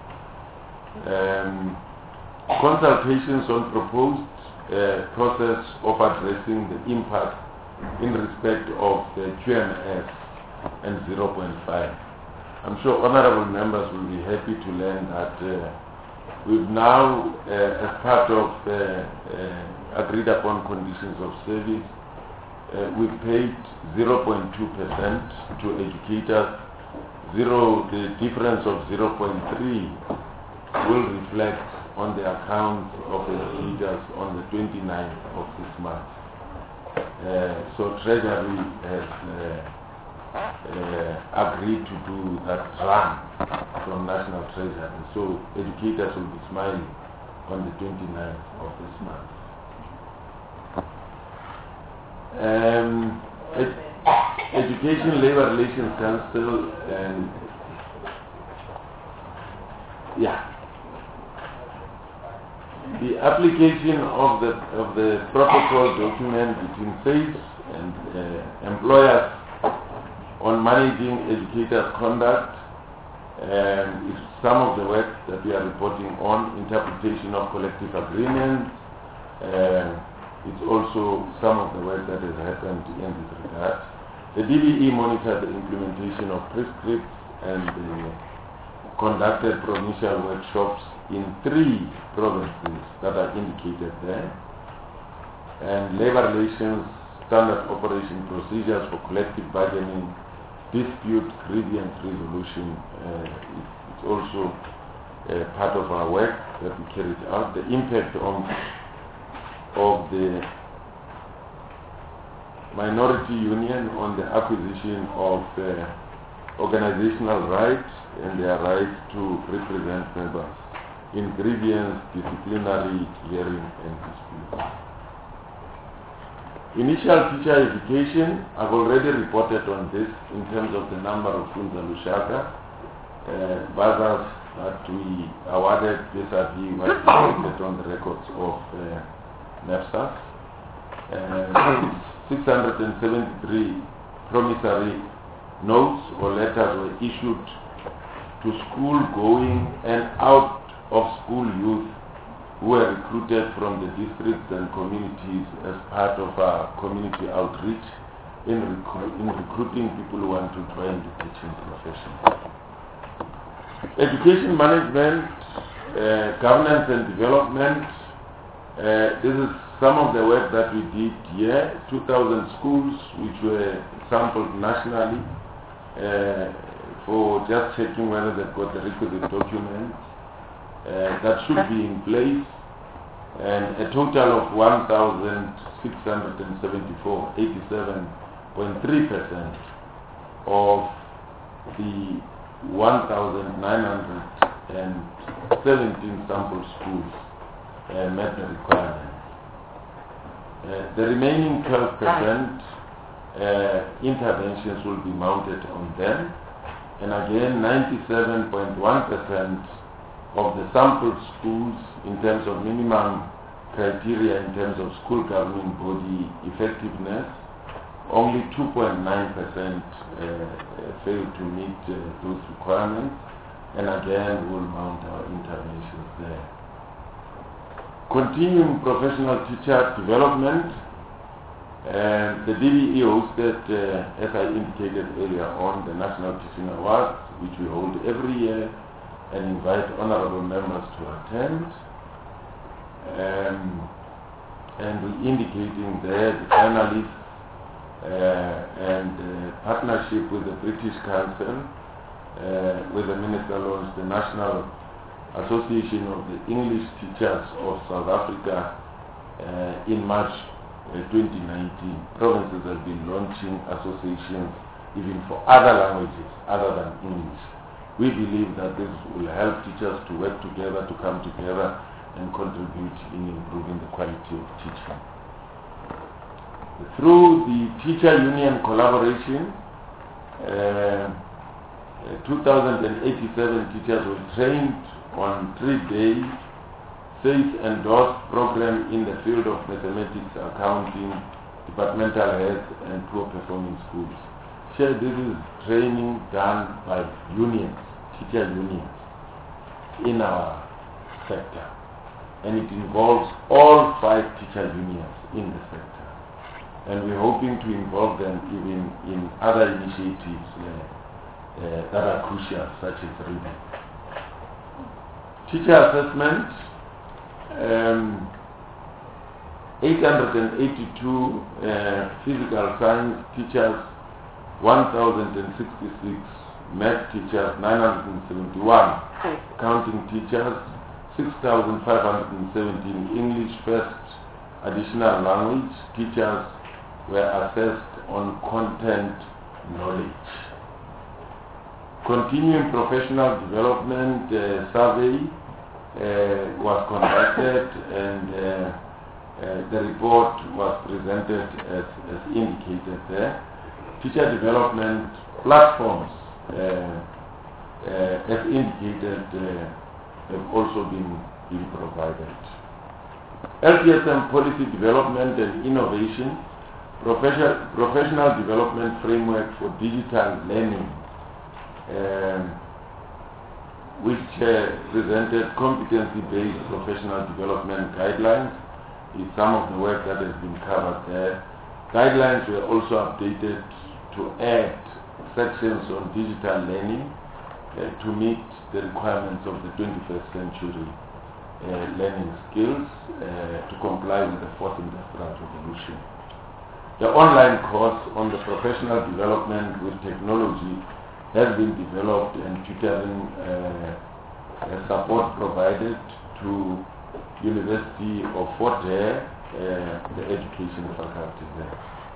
Um, consultations on proposed uh, process of addressing the impact in respect of the Q M S and zero point five. I'm sure honorable members will be happy to learn that uh, we've now, uh, as part of uh, uh, agreed upon conditions of service, uh, we've paid zero point two percent to educators. Zero, the difference of zero point three will reflect on the accounts of educators on the twenty-ninth of this month. Uh, so Treasury has uh, uh, agreed to do that run from National Treasury. So educators will be smiling on the twenty-ninth of this month. Um, ed Education Labor Relations Council, and yeah. The application of the of the protocol document between S A I S and uh, employers on managing educators' conduct um, is some of the work that we are reporting on. Interpretation of collective agreements. Uh, it's also some of the work that has happened in this regard. The D B E monitored the implementation of prescripts and uh, conducted provincial workshops in three provinces that are indicated there, and labor relations standard operation procedures for collective bargaining, dispute grievance resolution. Uh, it's, it's also uh, part of our work that we carried out. The impact on of the minority union on the acquisition of uh, organizational rights and their right to represent members in grievance, disciplinary hearing, and disputes. Initial teacher education, I've already reported on this in terms of the number of Funza Lushaka uh, buzzers that we awarded vis-a-vis what is stated on the records of uh, NEPSAS. Uh, six hundred seventy-three promissory notes or letters were issued to school-going and out of school youth who were recruited from the districts and communities as part of our community outreach in, recru in recruiting people who want to join the teaching profession. Education management, uh, governance and development, uh, this is some of the work that we did here. two thousand schools which were sampled nationally uh, for just checking whether they've got the requisite documents. Uh, that should be in place, and a total of one thousand six hundred seventy-four, eighty-seven point three percent of the one thousand nine hundred seventeen sample schools uh, met the requirements. Uh, the remaining twelve percent uh, interventions will be mounted on them, and again ninety-seven point one percent of the sampled schools in terms of minimum criteria in terms of school governing body effectiveness, only two point nine percent uh, uh, failed to meet uh, those requirements, and again we'll mount our interventions there. Continuing professional teacher development. And the D B E hosted, uh, as I indicated earlier on, the National Teaching Awards, which we hold every year and invite honorable members to attend. Um, and we're indicating there the finalists uh, and uh, partnership with the British Council, uh, with the Minister launched the National Association of the English Teachers of South Africa uh, in March twenty nineteen. Provinces have been launching associations even for other languages other than English. We believe that this will help teachers to work together, to come together and contribute in improving the quality of teaching. Through the teacher union collaboration, uh, two thousand eighty-seven teachers were trained on three days faith-endorsed program in the field of mathematics, accounting, departmental health, and poor-performing schools. Here, this is training done by unions, teacher unions, in our sector, and it involves all five teacher unions in the sector. And we're hoping to involve them even in other initiatives uh, uh, that are crucial, such as reading. Teacher assessment. Um, eight hundred eighty-two uh, physical science teachers, one thousand sixty-six math teachers, nine hundred seventy-one counting teachers, six thousand five hundred seventeen English first additional language teachers were assessed on content knowledge. Continuing professional development uh, survey Uh, was conducted, and uh, uh, the report was presented as, as indicated there. Teacher development platforms, uh, uh, as indicated, uh, have also been, been provided. L T S M policy development and innovation, professional, professional development framework for digital learning, um, which uh, presented competency-based professional development guidelines, is some of the work that has been covered there. Guidelines were also updated to add sections on digital learning uh, to meet the requirements of the twenty-first century uh, learning skills uh, to comply with the fourth industrial revolution. The online course on the professional development with technology has been developed, and tutoring uh, uh, support provided to University of Fort Hare, uh, the education faculty there.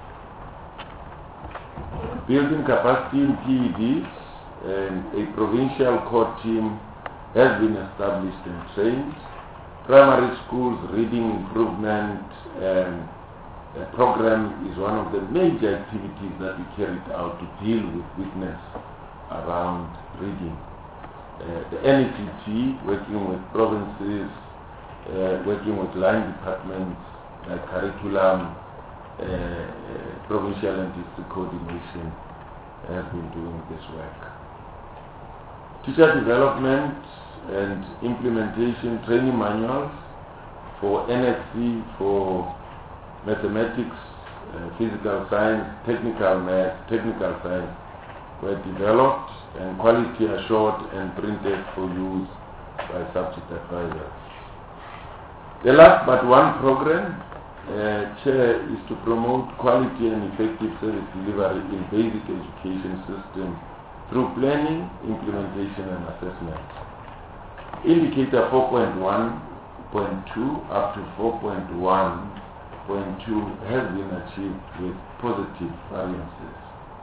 Building capacity in P E Ds, and a provincial core team has been established and trained. Primary schools reading improvement um, uh, program is one of the major activities that we carried out to deal with weakness around reading. Uh, the N E C T, working with provinces, uh, working with line departments, like curriculum, uh, uh, provincial and district coordination, has been doing this work. Teacher development and implementation training manuals for N S C, for mathematics, uh, physical science, technical math, technical science, were developed and quality assured and printed for use by subject advisors. The last but one program, uh, Chair, is to promote quality and effective service delivery in basic education system through planning, implementation and assessment. Indicator four point one point two up to four point one point two has been achieved with positive variances.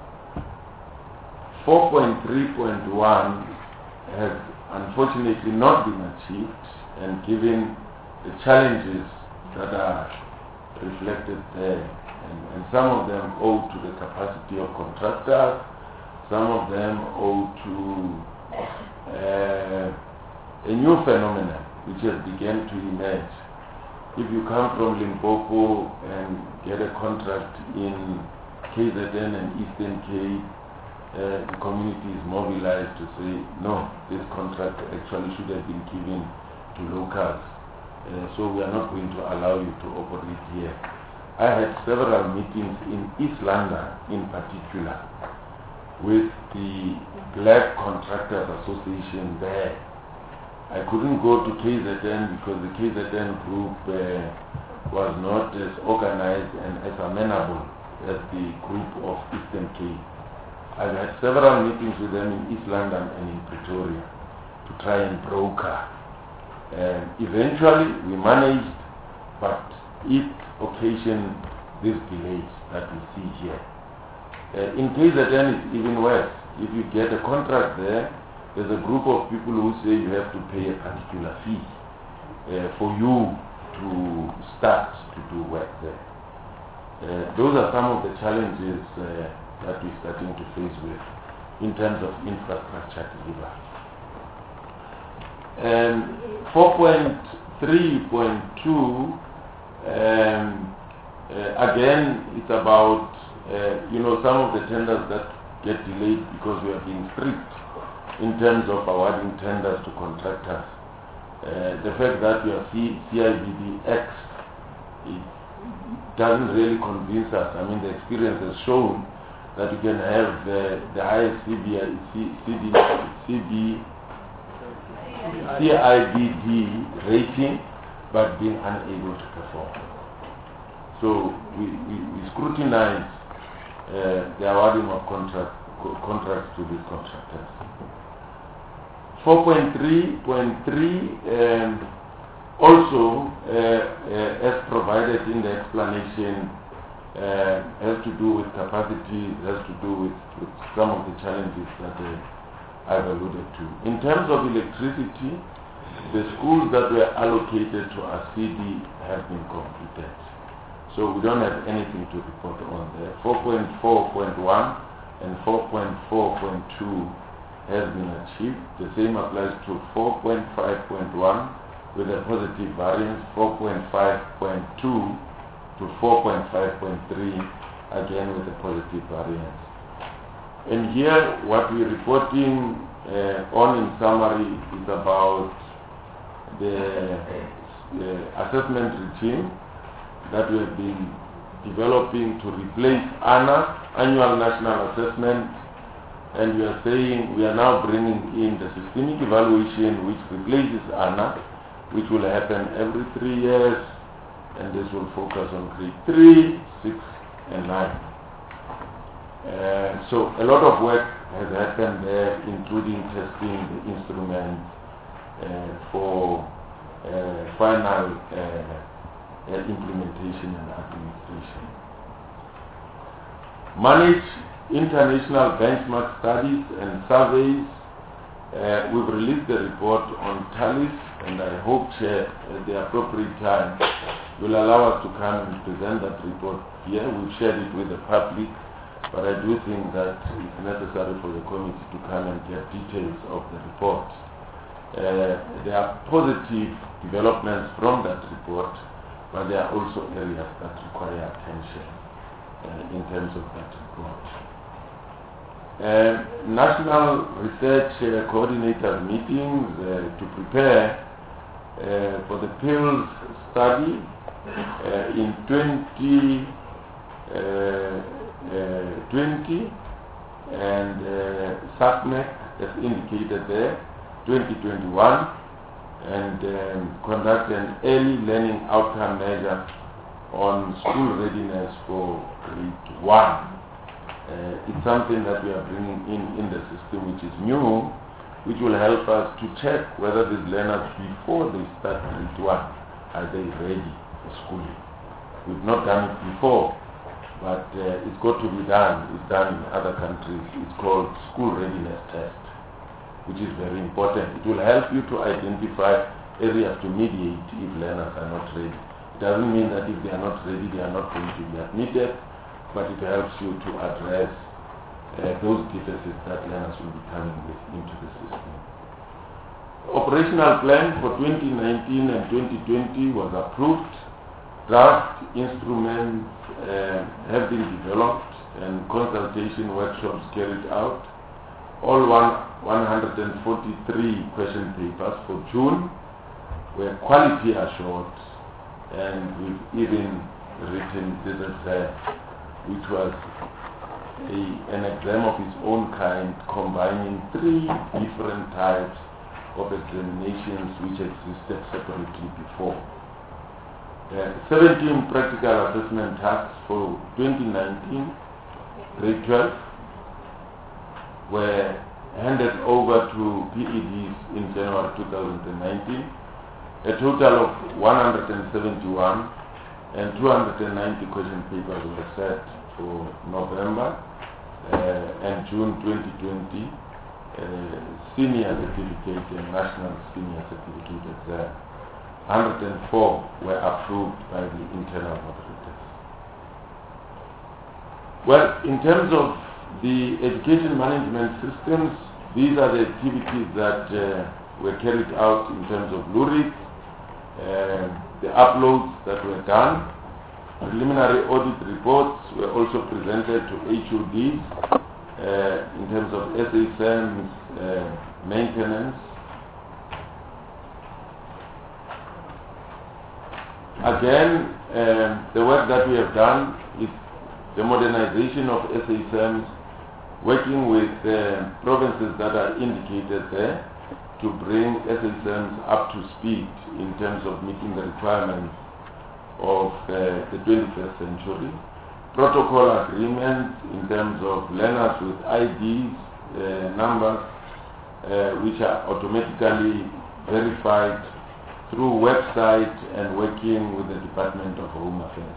four point three point one has unfortunately not been achieved, and given the challenges that are reflected there, and, and some of them owe to the capacity of contractors, some of them owe to uh, a new phenomenon which has begun to emerge. If you come from Limpopo and get a contract in K Z N and Eastern Cape, uh, the community is mobilized to say, no, this contract actually should have been given to locals. Uh, so we are not going to allow you to operate here. I had several meetings in East London in particular with the Black Contractors Association there. I couldn't go to K Z N because the K Z N group uh, was not as organized and as amenable as the group of Eastern Cape. I've had several meetings with them in East London and in Pretoria to try and broker. And eventually we managed, but it occasioned these delays that we see here. Uh, in K Z N it's even worse. If you get a contract there, there's a group of people who say you have to pay a particular fee uh, for you to start to do work there. Uh, those are some of the challenges uh, that we're starting to face with in terms of infrastructure delivery. And four point three point two, um, uh, again, it's about uh, you know, some of the tenders that get delayed because we are being strict in terms of awarding tenders to contractors. Uh, the fact that we are C I B D X, it doesn't really convince us. I mean, the experience has shown that you can have the, the highest C B I, C, CD, C B, C I B D rating, but being unable to perform. So we, we, we scrutinize uh, the awarding of contract, co contracts to these contractors. four point three point three um, also, uh, uh, as provided in the explanation, uh, has to do with capacity, has to do with, with some of the challenges that uh, I've alluded to. In terms of electricity, the schools that were allocated to our C D have been completed. So we don't have anything to report on there. four point four point one and four point four point two has been achieved. The same applies to four point five point one with a positive variance, four point five point two to four point five point three, again with a positive variance. And here what we're reporting uh, on in summary is about the, the assessment regime that we have been developing to replace A N A, Annual National Assessment, and we are saying we are now bringing in the systemic evaluation which replaces A N A, which will happen every three years, and this will focus on grade three, six, and nine. Uh, so a lot of work has happened there, including testing the instruments uh, for uh, final uh, uh, implementation and administration. Manage international benchmark studies and surveys. Uh, we've released the report on TALIS, and I hope, Chair, at the appropriate time will allow us to come and present that report here. We've shared it with the public, but I do think that it's necessary for the committee to come and get details of the report. Uh, there are positive developments from that report, but there are also areas that require attention uh, in terms of that report. Uh, national research uh, coordinator meetings uh, to prepare uh, for the PILS study uh, in twenty twenty, and uh, SACMEC as indicated there, twenty twenty-one, and um, conduct an early learning outcome measure on school readiness for grade one. Uh, it's something that we are bringing in in the system, which is new, which will help us to check whether these learners, before they start grade one, are they ready for schooling. We've not done it before, but uh, it's got to be done. It's done in other countries. It's called school readiness test, which is very important. It will help you to identify areas to mediate if learners are not ready. It doesn't mean that if they are not ready, they are not going to be admitted, but it helps you to address uh, those deficits that learners will be coming with into the system. Operational plan for twenty nineteen and twenty twenty was approved. Draft instruments uh, have been developed, and consultation workshops carried out. All one, one hundred forty-three question papers for June were quality assured, and we've even written this exam, which was a, an exam of its own kind, combining three different types of examinations which existed separately before. Uh, seventeen practical assessment tasks for twenty nineteen, grade twelve, were handed over to P E Ds in January two thousand nineteen. A total of one hundred seventy-one and two hundred ninety question papers were set for November uh, and June twenty twenty, uh, senior certificate and national senior certificate exam. one hundred four were approved by the internal moderators. Well, in terms of the education management systems, these are the activities that uh, were carried out in terms of LURIC, uh, the uploads that were done. Preliminary audit reports were also presented to H O Ds uh, in terms of S H M's uh, maintenance. Again, um, the work that we have done is the modernization of S H Ms, working with uh, provinces that are indicated there to bring S H Ms up to speed in terms of meeting the requirements of uh, the twenty-first century. Protocol agreements in terms of learners with I Ds, uh, numbers, uh, which are automatically verified through website and working with the Department of Home Affairs.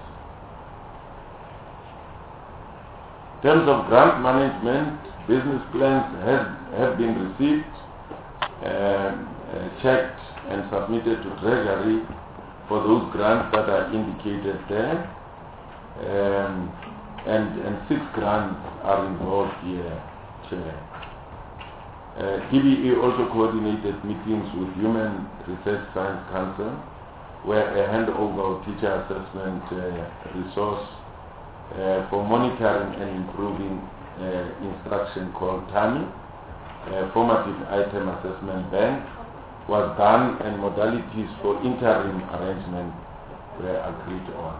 In terms of grant management, business plans have, have been received, um, uh, checked and submitted to Treasury for those grants that are indicated there. Um, and, and six grants are involved here, Chair. Uh, D B E also coordinated meetings with Human Research Science Council, where a handover of teacher assessment uh, resource uh, for monitoring and improving uh, instruction called TAMI, uh, Formative Item Assessment Bank, was done, and modalities for interim arrangement were agreed on.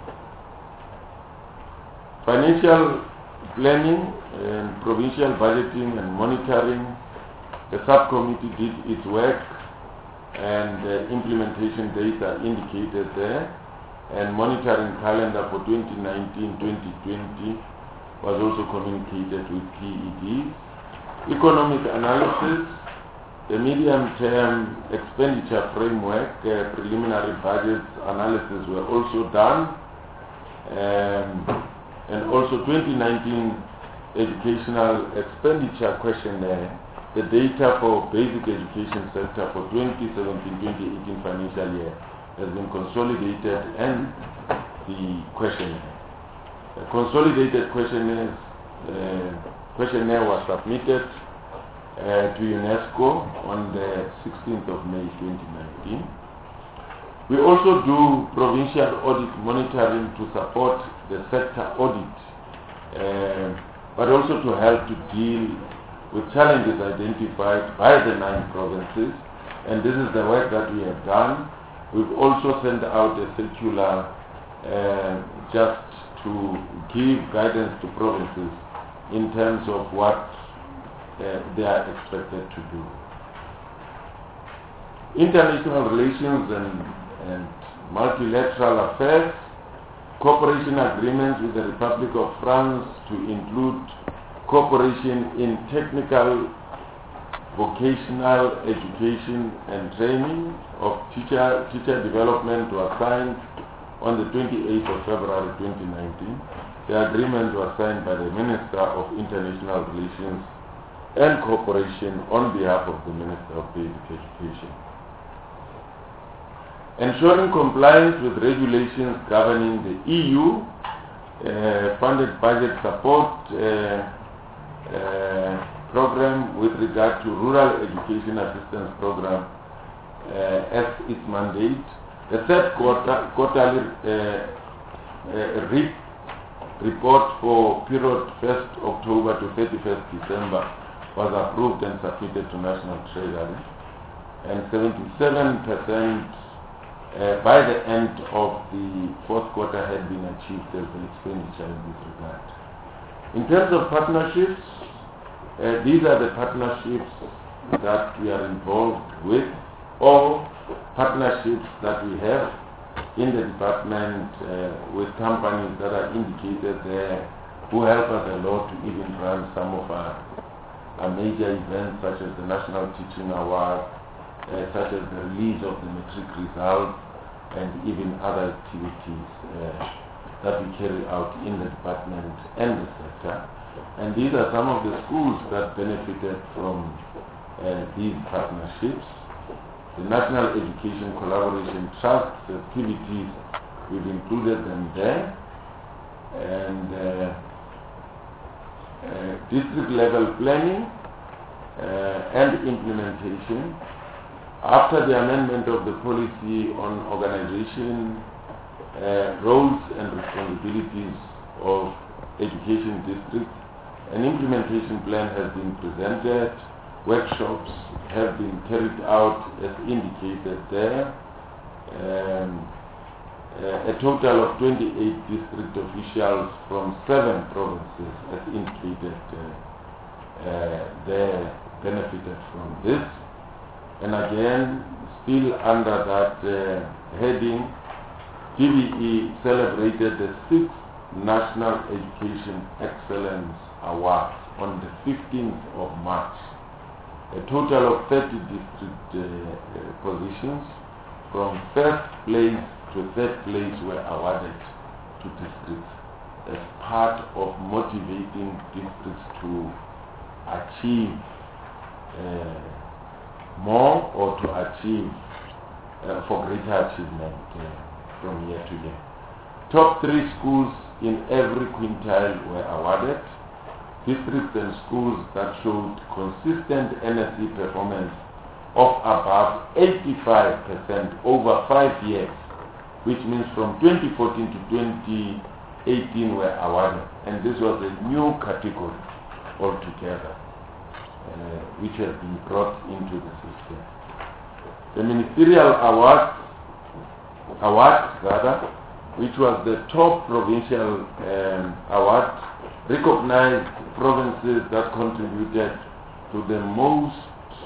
Financial planning and provincial budgeting and monitoring, the subcommittee did its work, and the implementation dates are indicated there, and monitoring calendar for twenty nineteen to twenty twenty was also communicated with P E Ds. Economic analysis, the medium-term expenditure framework, uh, preliminary budget analysis were also done, um, and also twenty nineteen educational expenditure questionnaire, the data for basic education sector for twenty seventeen to twenty eighteen financial year has been consolidated, and the questionnaire. The consolidated questionnaire, uh, questionnaire was submitted uh, to UNESCO on the sixteenth of May twenty nineteen. We also do provincial audit monitoring to support the sector audit, uh, but also to help to deal with challenges identified by the nine provinces, and this is the work that we have done. We've also sent out a circular uh, just to give guidance to provinces in terms of what uh, they are expected to do. International relations and, and multilateral affairs, cooperation agreements with the Republic of France to include cooperation in technical, vocational education and training of teacher, teacher development was signed on the twenty-eighth of February twenty nineteen. The agreement was signed by the Minister of International Relations and Cooperation on behalf of the Minister of Basic Education. Ensuring compliance with regulations governing the E U uh, funded budget support uh, Uh, program with regard to rural education assistance program uh, as its mandate. The third quarter, quarterly uh, uh, R I P report for period first October to thirty-first December was approved and submitted to National Treasury, and seventy-seven percent uh, by the end of the fourth quarter had been achieved as the expenditure in this regard. In terms of partnerships, uh, these are the partnerships that we are involved with, or partnerships that we have in the department uh, with companies that are indicated there, who help us a lot to even run some of our, our major events, such as the National Teaching Award, uh, such as the release of the matric results, and even other activities uh, that we carry out in the department and the sector. And these are some of the schools that benefited from uh, these partnerships. The National Education Collaboration Trust activities, we've included them there, and uh, uh, district level planning uh, and implementation. After the amendment of the policy on organization, uh, roles and responsibilities of education districts, an implementation plan has been presented. Workshops have been carried out as indicated there. Um, uh, a total of twenty-eight district officials from seven provinces, as indicated uh, uh, there, benefited from this. And again, still under that uh, heading, T V E celebrated the sixth National Education Excellence Award on the fifteenth of March. A total of thirty district uh, uh, positions from first place to third place were awarded to districts as part of motivating districts to achieve uh, more, or to achieve uh, for greater achievement uh, from year to year. Top three schools in every quintile were awarded. Districts and schools that showed consistent N S E performance of above eighty-five percent over five years, which means from twenty fourteen to twenty eighteen were awarded, and this was a new category altogether, uh, which has been brought into the system. The ministerial award, award rather, which was the top provincial um, award, recognized provinces that contributed to the most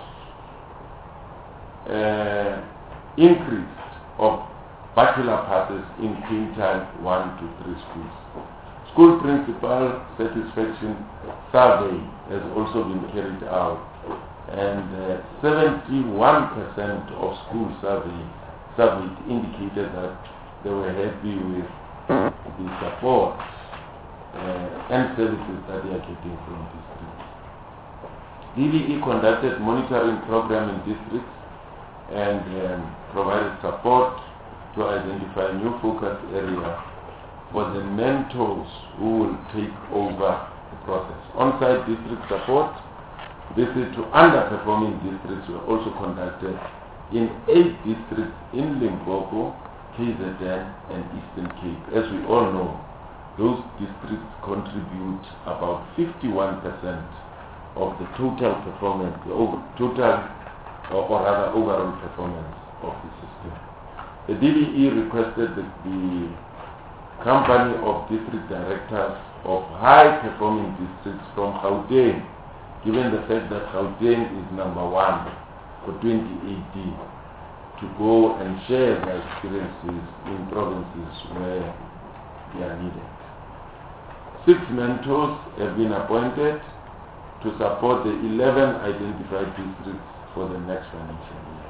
uh, increase of bachelor passes in quintile one to three schools. School principal satisfaction survey has also been carried out, and uh, seventy-one percent of school survey surveyed indicated that they were happy with the support uh, and services that they are getting from districts. D V E conducted monitoring program in districts and um, provided support to identify new focus area for the mentors who will take over the process. On-site district support visits to underperforming districts were also conducted in eight districts in Limpopo, K Z N, and Eastern Cape. As we all know, those districts contribute about fifty-one percent of the total performance, the over, total or, or rather overall performance of the system. The D V E requested that the company of district directors of high-performing districts from Gauteng, given the fact that Gauteng is number one for twenty eighteen, to go and share their experiences in provinces where they are needed. Six mentors have been appointed to support the eleven identified districts for the next financial year.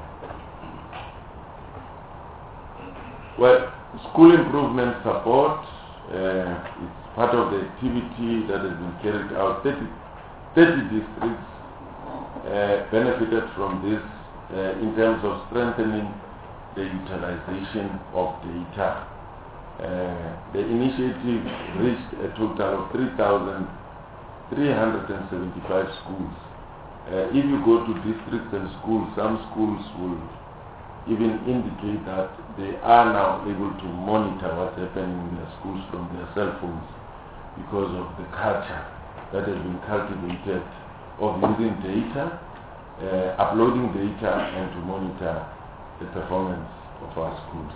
Well, school improvement support uh, is part of the activity that has been carried out. thirty, thirty districts uh, benefited from this uh, in terms of strengthening the utilization of data. Uh, the initiative reached a total of three thousand three hundred seventy-five schools. Uh, if you go to districts and schools, some schools will even indicate that they are now able to monitor what's happening in their schools from their cell phones. because of the culture that has been cultivated of using data, uh, uploading data, and to monitor the performance of our schools.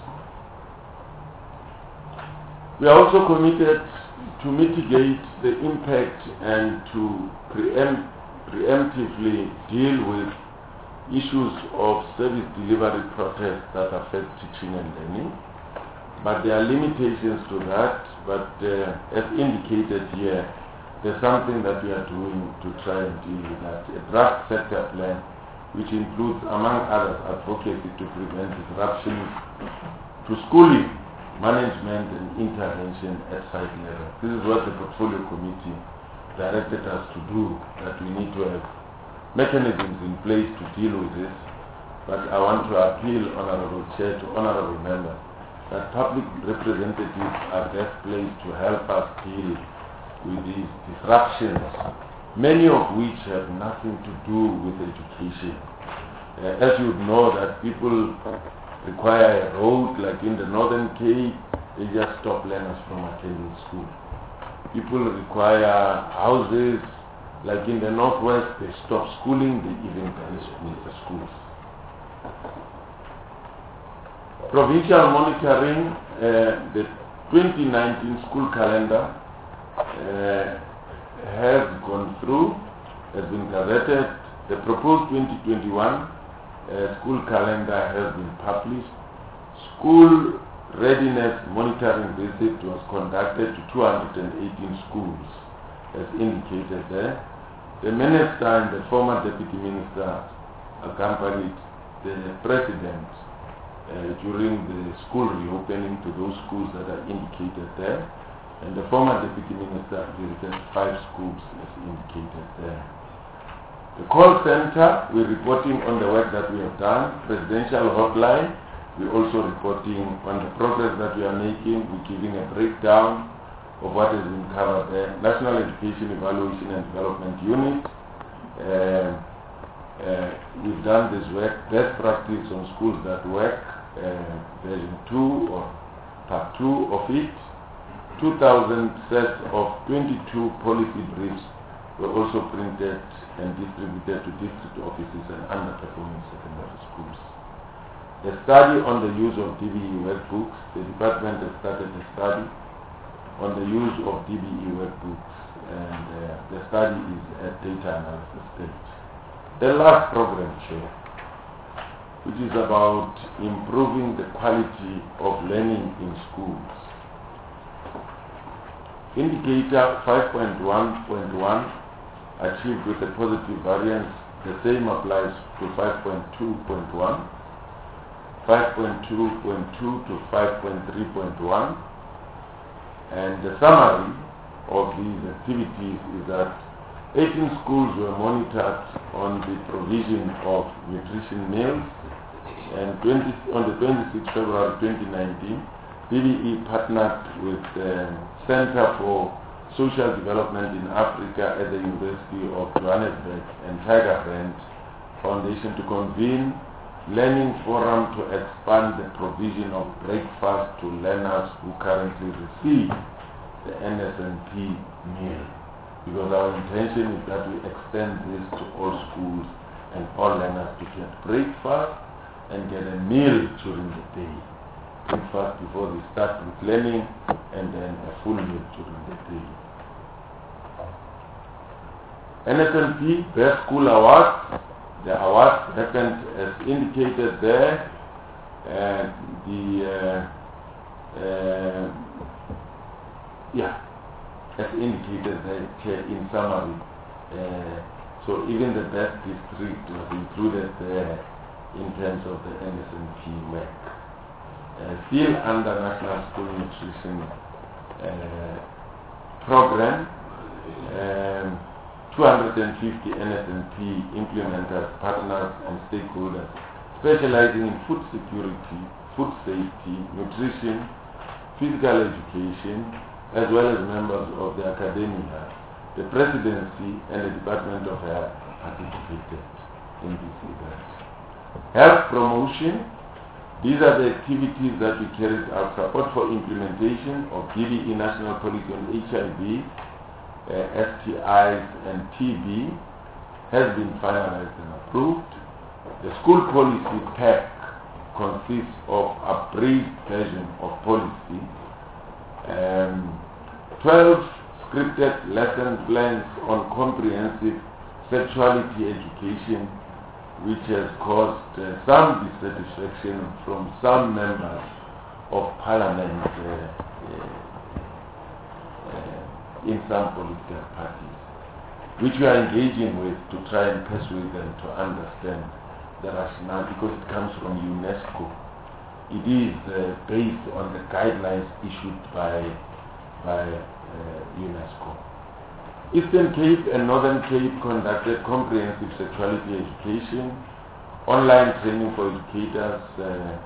We are also committed to mitigate the impact and to preempt, preemptively deal with issues of service delivery protests that affect teaching and learning. But there are limitations to that, but uh, as indicated here, there's something that we are doing to try and deal with that. A draft sector plan, which includes, among others, advocacy to prevent disruptions to schooling, management and intervention at site level. This is what the portfolio committee directed us to do, that we need to have mechanisms in place to deal with this. But I want to appeal, Honorable Chair, to Honorable Members, that public representatives are best placed to help us deal with these disruptions, many of which have nothing to do with education. Uh, as you know, that people require a road, like in the Northern Cape, they just stop learners from attending school. People require houses, like in the Northwest, they stop schooling, they even banish the schools. Provincial monitoring, uh, the twenty nineteen school calendar uh, has gone through, has been gazetted. The proposed twenty twenty-one uh, school calendar has been published. School readiness monitoring visit was conducted to two hundred eighteen schools, as indicated there. The minister and the former deputy minister accompanied the president uh, during the school reopening to those schools that are indicated there. And the former deputy minister visited five schools as indicated there. The call center, we're reporting on the work that we have done. Presidential hotline, we're also reporting on the progress that we are making. We're giving a breakdown of what has been covered there. National Education Evaluation and Development Unit. Uh, uh, we've done this work, best practice on schools that work, uh, version two or part two of it. two thousand sets of twenty-two policy briefs were also printed and distributed to district offices and underperforming secondary schools. A study on the use of D B E workbooks. The department has started a study on the use of D B E workbooks, and uh, the study is at data analysis stage. The last program, Chair, which is about improving the quality of learning in schools. Indicator five point one point one achieved with a positive variance. The same applies to five point two point one, five point two point two to five point three point one. And the summary of these activities is that eighteen schools were monitored on the provision of nutrition meals, and twenty, on the twenty-sixth of February twenty nineteen, D B E partnered with the Center for Social Development in Africa at the University of Johannesburg and Tiger Brand Foundation to convene learning forum to expand the provision of breakfast to learners who currently receive the N S N P meal. Because our intention is that we extend this to all schools and all learners to get breakfast and get a meal during the day. Breakfast before they start with learning, and then a full meal during the day. N S N P Best School Awards. The awards happened as indicated there. And the uh, uh, yeah, as indicated there in summary. Uh, so even the best district was included there in terms of the N S N P work. Uh, still under National School Nutrition uh, Program, um, two hundred fifty N S N P implementers, partners and stakeholders specializing in food security, food safety, nutrition, physical education, as well as members of the academia, the presidency and the Department of Health participated in this event. Health promotion. These are the activities that we carried out. Support for implementation of D B E National Policy on H I V, uh, S T Is and T B has been finalized and approved. The school policy pack consists of a brief version of policy, um, twelve scripted lesson plans on comprehensive sexuality education, which has caused uh, some dissatisfaction from some members of parliament uh, uh, uh, in some political parties, which we are engaging with to try and persuade them to understand the rationale, because it comes from UNESCO. It is uh, based on the guidelines issued by, by uh, UNESCO. Eastern Cape and Northern Cape conducted comprehensive sexuality education, online training for educators, uh,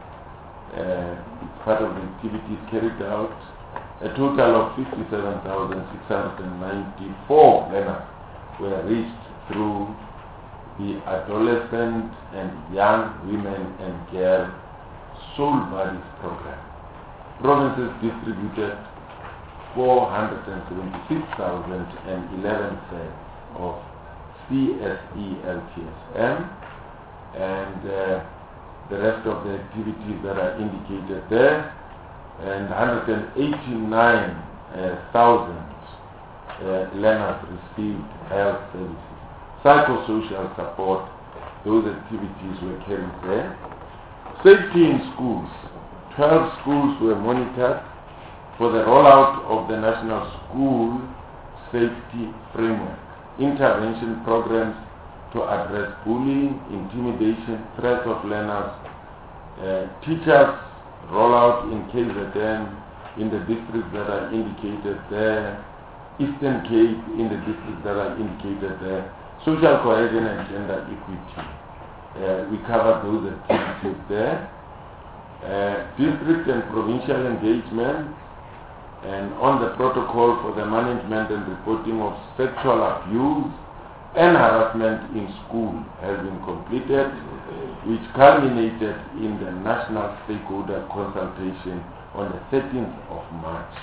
uh, part of the activities carried out. A total of fifty-seven thousand six hundred ninety-four learners were reached through the Adolescent and Young Women and Girl Soul Bodies program. Provinces distributed four hundred seventy-six thousand eleven sets of C S E L T S M, and uh, the rest of the activities that are indicated there, and one hundred eighty-nine thousand uh, learners received health services. Psychosocial support, those activities were carried there. Safety in schools, twelve schools were monitored for the rollout of the National School Safety Framework, intervention programs to address bullying, intimidation, threats of learners, uh, teachers rollout in K Z N in the districts that are indicated there, Eastern Cape in the districts that are indicated there, social cohesion and gender equity. Uh, we cover those activities there. Uh, district and provincial engagement, and on the protocol for the management and reporting of sexual abuse and harassment in school has been completed, which culminated in the national stakeholder consultation on the thirteenth of March.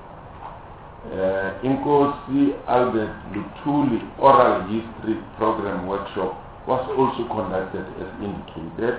Uh, Inkosi Albert Lutuli Oral History Program Workshop was also conducted as indicated.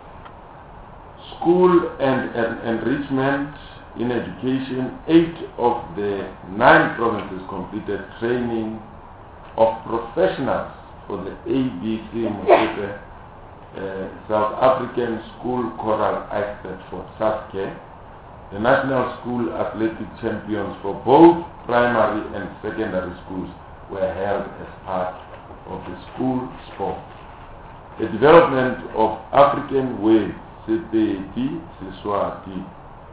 School and, and enrichment in education, eight of the nine provinces completed training of professionals for the A B C Motsepe, uh, South African School Choral Expert for SASKE. The National School Athletic Champions for both primary and secondary schools were held as part of the school sport. The development of African ways, Sepedi, Siswati,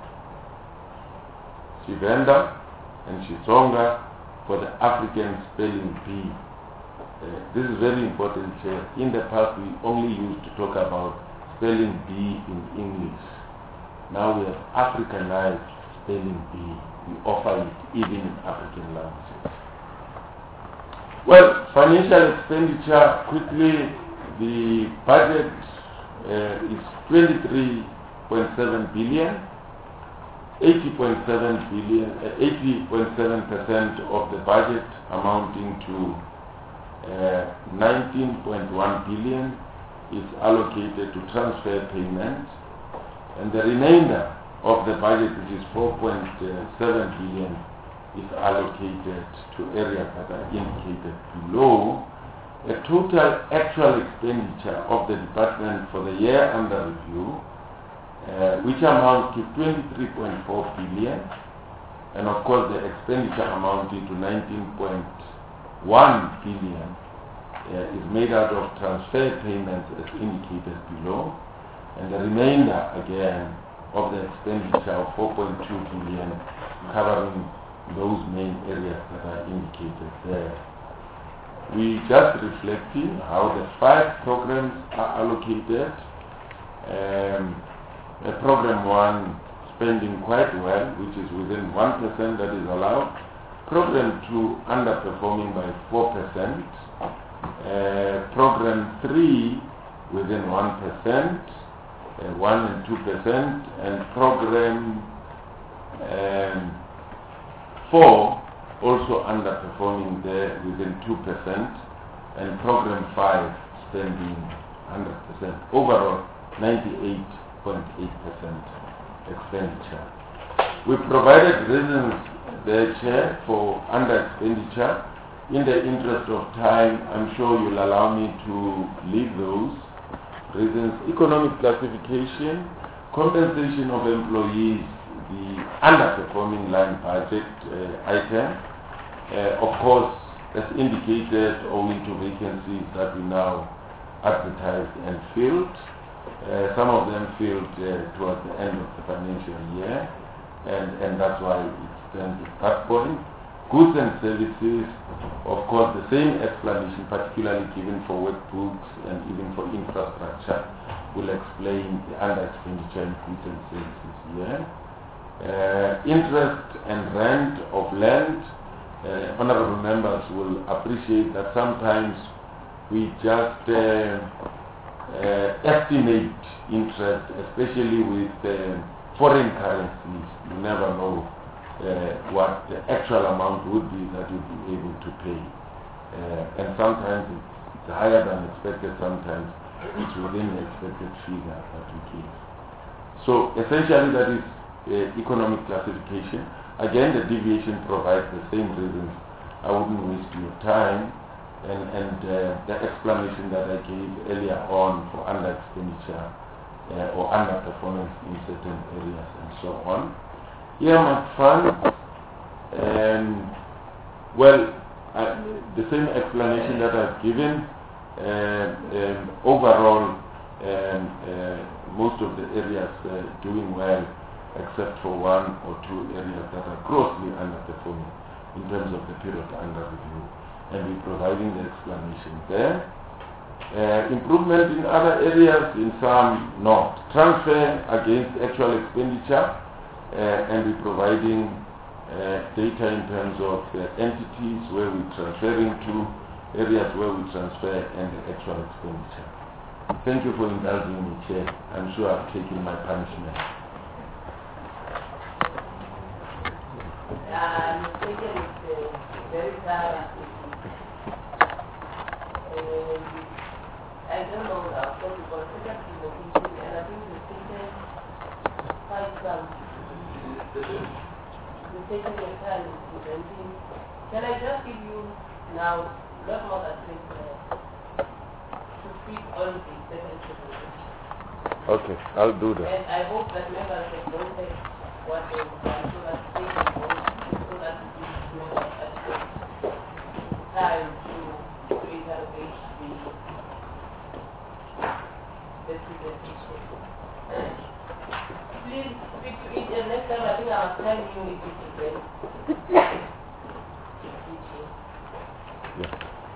Shivenda and Shitsonga for the African spelling bee. Uh, this is very important. Uh, in the past we only used to talk about spelling bee in English. Now we have Africanized spelling bee. We offer it even in African languages. Well, financial expenditure, quickly, the budget uh, is twenty-three point seven billion. eighty point seven billion, eighty point seven percent of the budget amounting to uh, nineteen point one billion is allocated to transfer payments, and the remainder of the budget, which is four point seven billion, is allocated to areas that are indicated below. A total actual expenditure of the department for the year under review, Uh, which amounts to twenty-three point four billion, and of course the expenditure amounting to nineteen point one billion uh, is made out of transfer payments as indicated below, and the remainder again of the expenditure of four point two billion covering those main areas that are indicated there. We just reflecting how the five programs are allocated. Um, Uh, program one spending quite well, which is within one percent that is allowed. Program two underperforming by four percent. Uh, program three within one percent. uh, one and two percent, and program um, four also underperforming there within two percent, and program five spending one hundred percent. Overall, ninety-eight point eight percent expenditure. We provided reasons there, Chair, for under expenditure. In the interest of time, I'm sure you'll allow me to leave those reasons. Economic classification, compensation of employees, the underperforming line budget uh, item. Uh, of course, as indicated, owing to vacancies that we now advertised and filled. Uh, some of them filled uh, towards the end of the financial year, and, and that's why it stands at that point. Goods and services, of course, the same explanation, particularly given for workbooks and even for infrastructure, will explain the under expenditure in goods and services here. Uh, interest and rent of land, uh, honorable members will appreciate that sometimes we just uh, uh, estimate interest, especially with uh, foreign currencies. You never know uh, what the actual amount would be that you'd be able to pay. Uh, and sometimes it's higher than expected, sometimes it's within the expected figure that we give. So essentially that is uh, economic classification. Again, the deviation provides the same reasons. I wouldn't waste your time. And, and uh, the explanation that I gave earlier on for under expenditure uh, or underperformance in certain areas and so on. Earmark funds, um, well, uh, the same explanation that I've given. Uh, um, overall, um, uh, most of the areas uh, doing well, except for one or two areas that are grossly underperforming in terms of the period under review. And we're providing the explanation there. Uh, improvement in other areas, in some not. Transfer against actual expenditure, uh, and we're providing uh, data in terms of uh, entities where we're transferring to, areas where we transfer, and the actual expenditure. Thank you for indulging me, Chair. I'm sure I've taken my punishment. Um, taken it uh, very bad. Um, I don't know now, because it was taken to the meeting, and I think we've taken quite some. We've taken your time in presenting. Can I just give you now, not more than twenty minutes, to speak on the second presentation? Okay, I'll do that. And I hope that members have noted what they have done so that they can vote, so that it gives members adequate time to interrogate the, the presentation. Please speak to it, and next time I think I must tell you if it again. Yeah.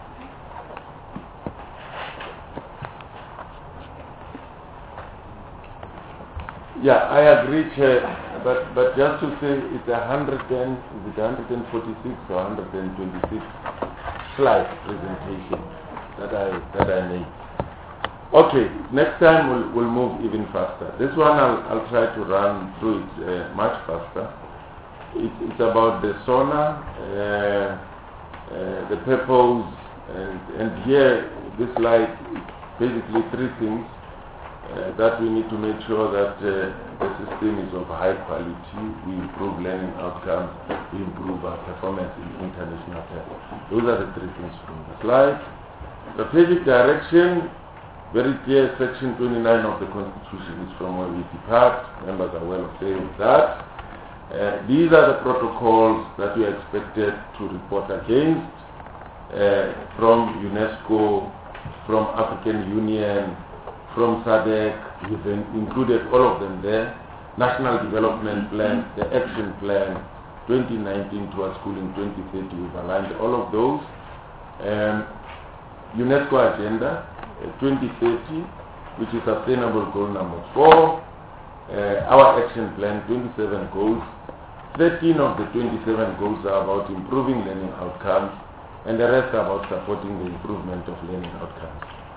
Yeah, I agree, Chair, but but just to say it's a hundred and is it one hundred forty-six or one hundred twenty-six slide presentation that I that I made. Okay, next time we'll we'll move even faster. This one I'll I'll try to run through it uh, much faster. It's it's about the SONA, uh, uh, the purpose, and and here this slide basically three things. Uh, that we need to make sure that uh, the system is of high quality, we improve learning outcomes, we improve our performance in international terms. Those are the three things from the slide. Strategic direction, very clear, section twenty-nine of the Constitution is from where we depart. Members are well aware of that. Uh, these are the protocols that we are expected to report against uh, from UNESCO, from African Union, from SADC. We've included all of them there. National Development Plan, the Action Plan, twenty nineteen towards schooling twenty thirty, we've aligned all of those. Um, UNESCO Agenda uh, twenty thirty, which is Sustainable Goal number four. Uh, our Action Plan, twenty-seven goals. thirteen of the twenty-seven goals are about improving learning outcomes, and the rest are about supporting the improvement of learning outcomes.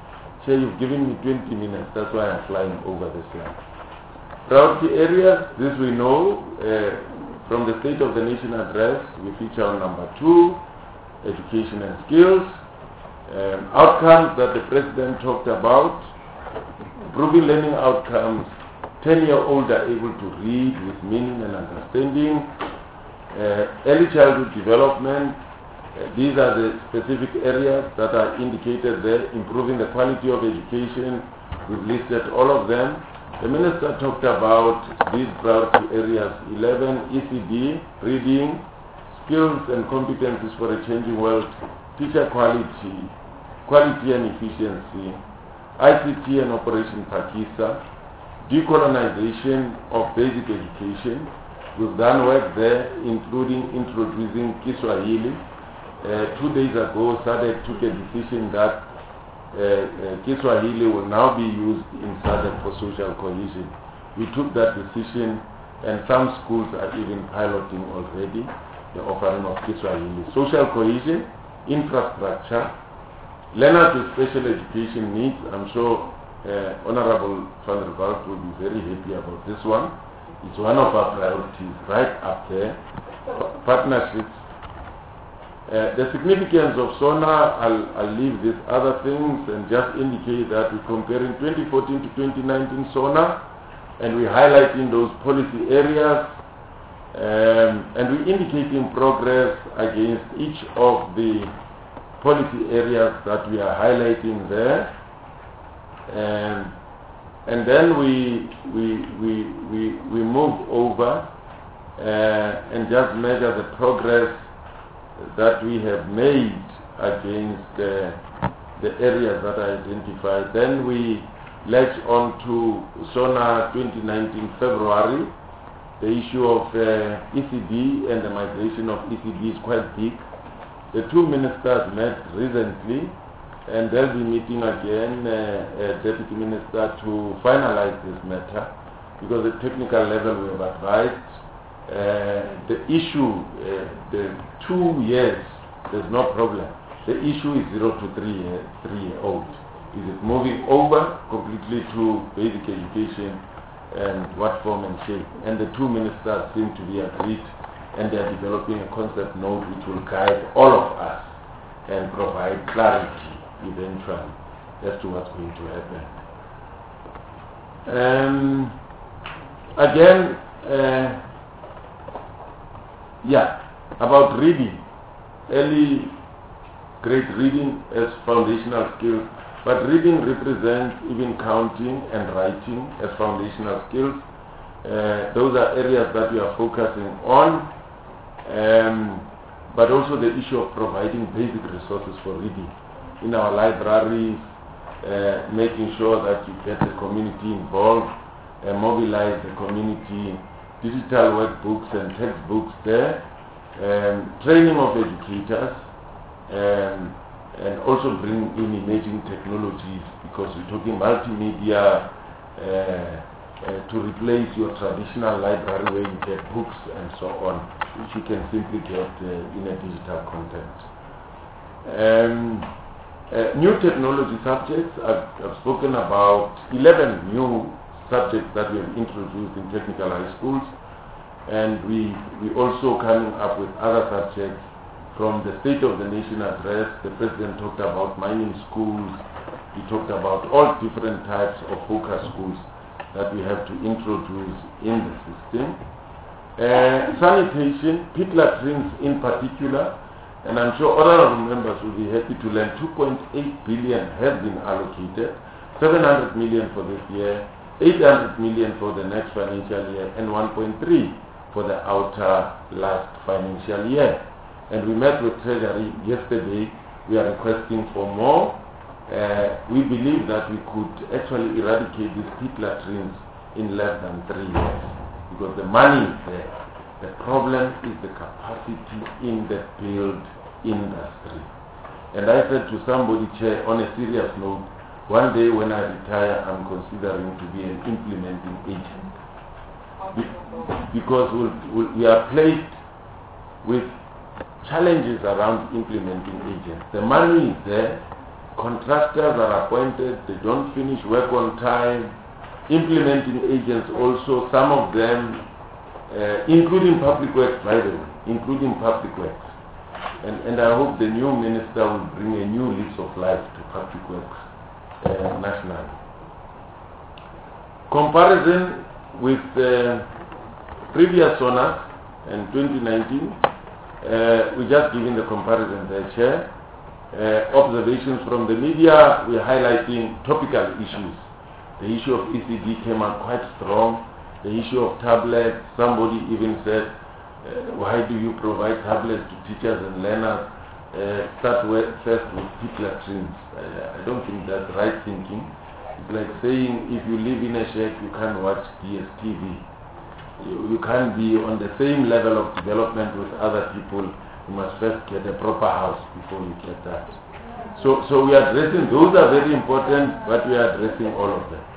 Chair, you've given me twenty minutes, that's why I'm flying over the slide. Priority areas, this we know, uh, from the State of the Nation address, we feature on number two, education and skills. Um, outcomes that the President talked about, improving learning outcomes, ten-year-olds are able to read with meaning and understanding, uh, early childhood development, uh, these are the specific areas that are indicated there, improving the quality of education, we've listed all of them. The Minister talked about these priority areas, eleven, E C D, reading, skills and competencies for a changing world, teacher quality, quality and efficiency, I C T and Operation Pakisa, decolonization of basic education. We've done work there, including introducing Kiswahili. Uh, two days ago, SADC took a decision that uh, uh, Kiswahili will now be used in SADC for social cohesion. We took that decision, and some schools are even piloting already the offering of Kiswahili. Social cohesion, infrastructure, learners with special education needs. I'm sure uh, Honorable Van der Walt will be very happy about this one. It's one of our priorities right up there. Partnerships. Uh, the significance of SONA, I'll, I'll leave these other things and just indicate that we're comparing twenty fourteen to twenty nineteen SONA, and we're highlighting those policy areas, um, and we're indicating progress against each of the policy areas that we are highlighting there. Um, and then we, we, we, we, we move over uh, and just measure the progress that we have made against uh, the areas that are identified. Then we latch on to SONA twenty nineteen February. The issue of uh, E C D and the migration of E C D is quite big. The two ministers met recently, and they'll be meeting again, uh, uh, Deputy Minister, to finalize this matter, because at technical level we have advised Uh, the issue, uh, the two years, there's no problem. The issue is zero to three, uh, three year old. Is it moving over completely to basic education, and what form and shape? And the two ministers seem to be agreed, and they are developing a concept note which will guide all of us and provide clarity eventually as to what's going to happen. Um, again, uh, Yeah, about reading, early grade reading as foundational skills, but reading represents even counting and writing as foundational skills. Uh, those are areas that we are focusing on, um, but also the issue of providing basic resources for reading in our libraries, uh, making sure that you get the community involved, uh, mobilize the community, digital workbooks and textbooks there, um, training of educators, um, and also bring in emerging technologies, because we're talking multimedia uh, uh, to replace your traditional library where you get books and so on, which you can simply get uh, in a digital content. Um, uh, new technology subjects, I've, I've spoken about eleven new subjects that we have introduced in technical high schools, and we we also coming up with other subjects. From the State of the Nation address, the President talked about mining schools. He talked about all different types of focus schools that we have to introduce in the system. Uh, sanitation, pit latrines in particular, and I'm sure honorable members will be happy to learn two point eight billion has been allocated, seven hundred million for this year, eight hundred million for the next financial year, and one point three for the outer last financial year. And we met with Treasury yesterday. We are requesting for more. Uh, we believe that we could actually eradicate these pit latrines in less than three years, because the money is there. The problem is the capacity in the build industry. And I said to somebody, Chair, on a serious note, one day when I retire, I'm considering to be an implementing agent. Be- because we'll, we'll, we are placed with challenges around implementing agents. The money is there, contractors are appointed, they don't finish work on time. Implementing agents also, some of them, uh, including public works, by the way, including public works. And, and I hope the new minister will bring a new lease of life to public works uh, nationally. Comparison with uh, previous SONA in twenty nineteen, uh, we're just giving the comparison there, Chair. Uh, observations from the media, we're highlighting topical issues. The issue of E C D came out quite strong. The issue of tablets, somebody even said, uh, why do you provide tablets to teachers and learners? Uh, start with, first with pit latrines. Uh, I don't think that's right thinking. It's like saying if you live in a shack, you can't watch D S T V. You, you can't be on the same level of development with other people. You must first get a proper house before you get that. So, so we are addressing, those are very important, but we are addressing all of them.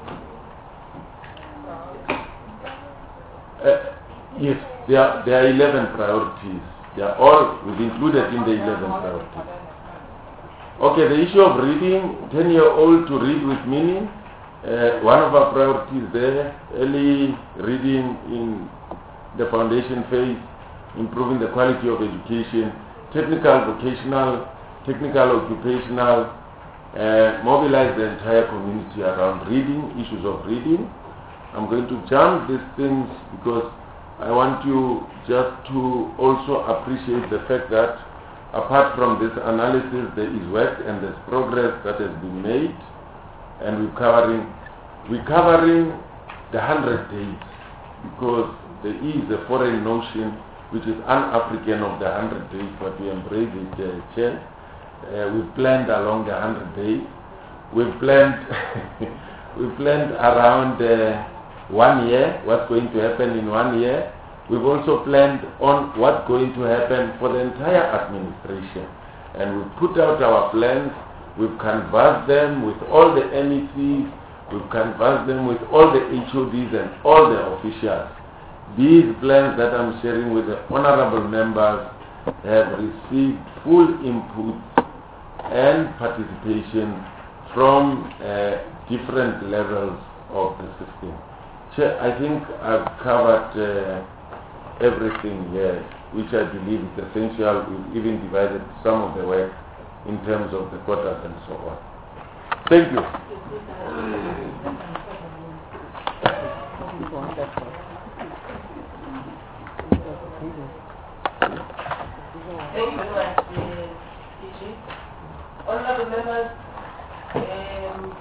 Uh, yes, there are, there are eleven priorities. They are all, we've included in the eleven priorities. Okay, the issue of reading, ten-year-old to read with meaning. Uh, one of our priorities there, early reading in the foundation phase, improving the quality of education, technical, vocational, technical, occupational, uh, mobilize the entire community around reading, issues of reading. I'm going to jump these things because I want you just to also appreciate the fact that apart from this analysis, there is work and there's progress that has been made, and we're covering, we're covering the hundred days because there is a foreign notion which is un-African of the hundred days, but we embrace it, uh, Chair. Uh, we've planned along the hundred days. We've planned, we've planned around uh, one year, what's going to happen in one year. We've also planned on what's going to happen for the entire administration. And we've put out our plans, we've canvassed them with all the M E Cs, we've canvassed them with all the H O Ds and all the officials. These plans that I'm sharing with the honorable members have received full input and participation from uh, different levels of the system. Chair, I think I've covered uh, everything here, which I believe is essential. We've even divided some of the work in terms of the quotas and so on. Thank you. Thank you very much, D G. Honorable members, um,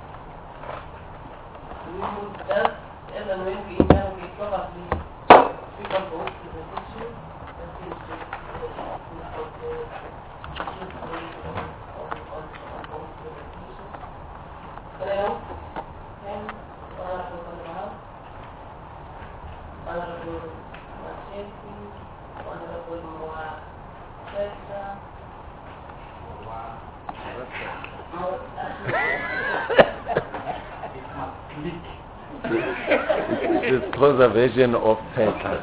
we would just, as and when we email, we probably speak on both presentations. That seems to be the on both presentations. Hello, and Honorable Conrad, Honorable Machete, Honorable Moa Sessa, This is conservation of title.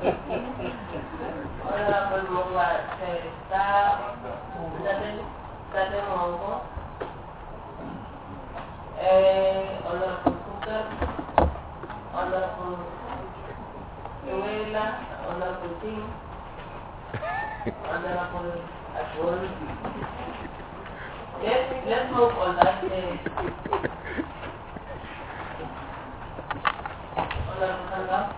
Honorable Moa Sessa, Sade Mongo, Honorable Cooker, Honorable Uela, Honorable Ting, Honorable Agol. Let's, let's move on that day. Honorable Kanga.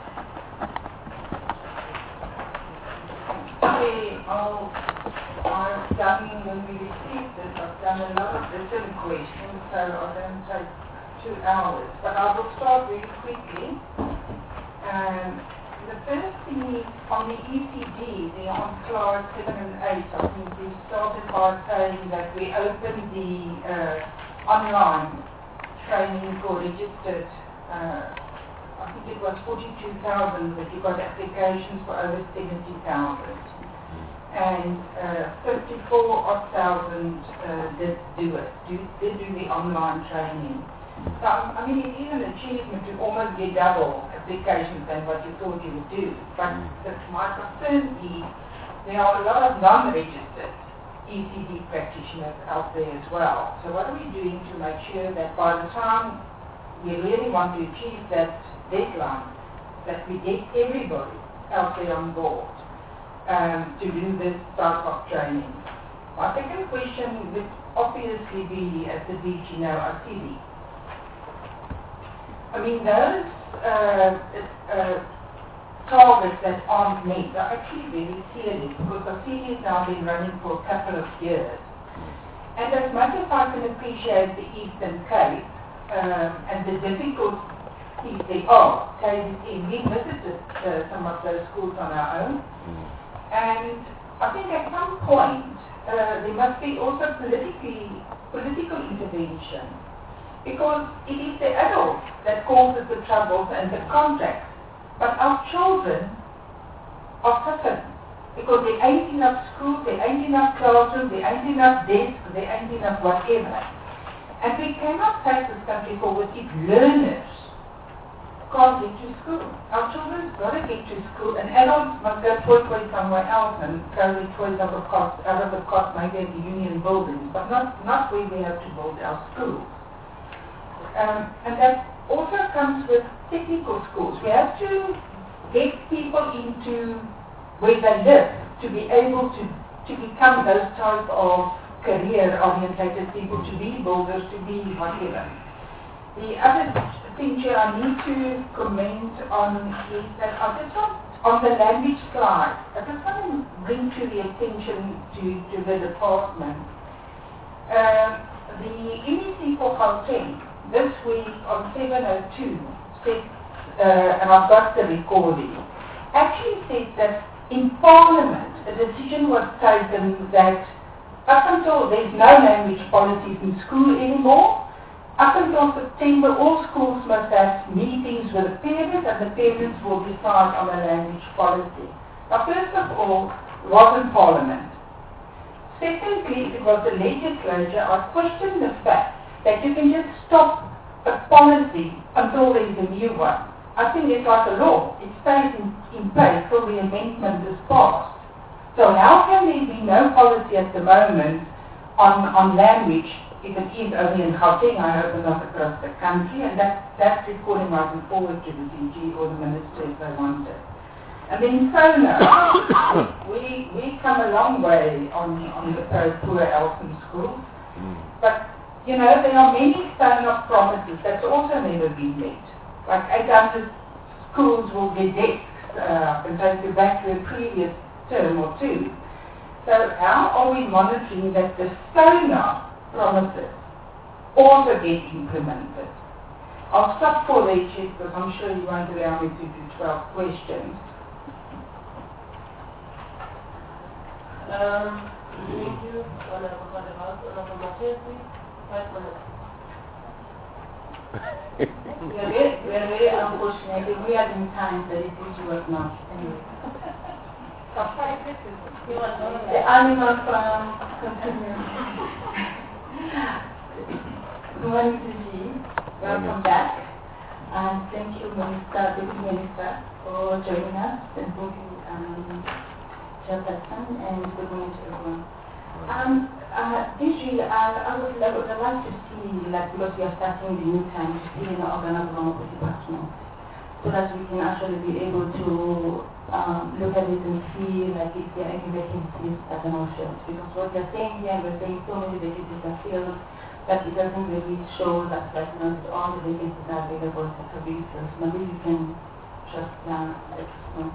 We all are studying when we receive this. I've done a lot of written questions, so I'll then take two hours. But I will start really quickly. Um, the first thing is on the E C D, the on slide seven and eight, I think we started by saying that we opened the uh, online training for registered, uh, I think it was forty-two thousand, but you got applications for over seventy thousand. And uh, fifty-four odd thousand uh, did do it, do, did do the online training. So, I mean, it is an achievement to almost get double applications than what you thought you would do. But the, my concern is there are a lot of non-registered E C D practitioners out there as well. So what are we doing to make sure that by the time we really want to achieve that deadline, that we get everybody out there on board um, to do this type of training? My second question would obviously be at the beach, you know, Asili. I mean, those uh, uh, targets that aren't met are actually very serious because Asili has now been running for a couple of years. And as much as I can appreciate the Eastern Cape um, and the difficulties there are, K Z N, we visited uh, some of those schools on our own. And I think at some point uh, there must be also politically, political intervention, because it is the adults that causes the troubles and the contracts. But our children are suffering because there ain't enough schools, there ain't enough classrooms, there ain't enough desks, there ain't enough whatever. And we cannot take this country forward if learners can't get to school. Our children's got to get to school, and adults must go toy somewhere else and throw their toys out of cost, out of the cost maybe at the union buildings, but not, not where we have to build our schools. Um, and that also comes with technical schools. We have to get people into where they live to be able to, to become those type of career-orientated people, to be builders, to be whatever. The other thing here I need to comment on is that I just want, on the language slide, I just want to bring to the attention to, to the department. Uh, the M E C for Gauteng this week on seven oh two said, uh, and I've got the recording, actually said that in Parliament a decision was taken that up until there's no language policies in school anymore, up until September all schools must have meetings with the parents and the parents will decide on a language policy. Now first of all, it wasn't Parliament. Secondly, it was the legislature. I question the fact that you can just stop a policy until there is a new one. I think it's like a law. It stays in, in place till the amendment is passed. So how can there be no policy at the moment on, on language if it is only in Gauteng, I hope, and not across the country? And that, that recording I can forward to the D G or the Minister if they want it. And then SONA, we, we come a long way on, on the poor Elson schools. But you know, there are many SONA promises that's also never been met. Like eight hundred schools will get desks. Uh, I can take you back to a previous term or two. So how are we monitoring that the SONA promises also get implemented? I'll stop for there, Chief, because I'm sure you won't allow me to do twelve questions. Um, thank you. Honorable House, Honorable Martin, please. Five minutes. we, are very, we are very unfortunate. If we are in time, that it is work now. Anyway. The animal farm continues. Good morning to you. Welcome back. And thank you, Minister, Deputy Minister, for joining us. And thank you, um, Chairperson, and good morning to everyone. Um, uh, usually, uh, I would, I would like to see, like, because we are starting the new time, to see an organization department, so that we can actually be able to um, look at it and see, like, if there are any vacancies that are not filled. Because what we are saying here, we're saying so many vacancies are filled, that it doesn't really show that, like, you know, that all the vacancies are available that are being filled. Maybe you can just uh, let us know.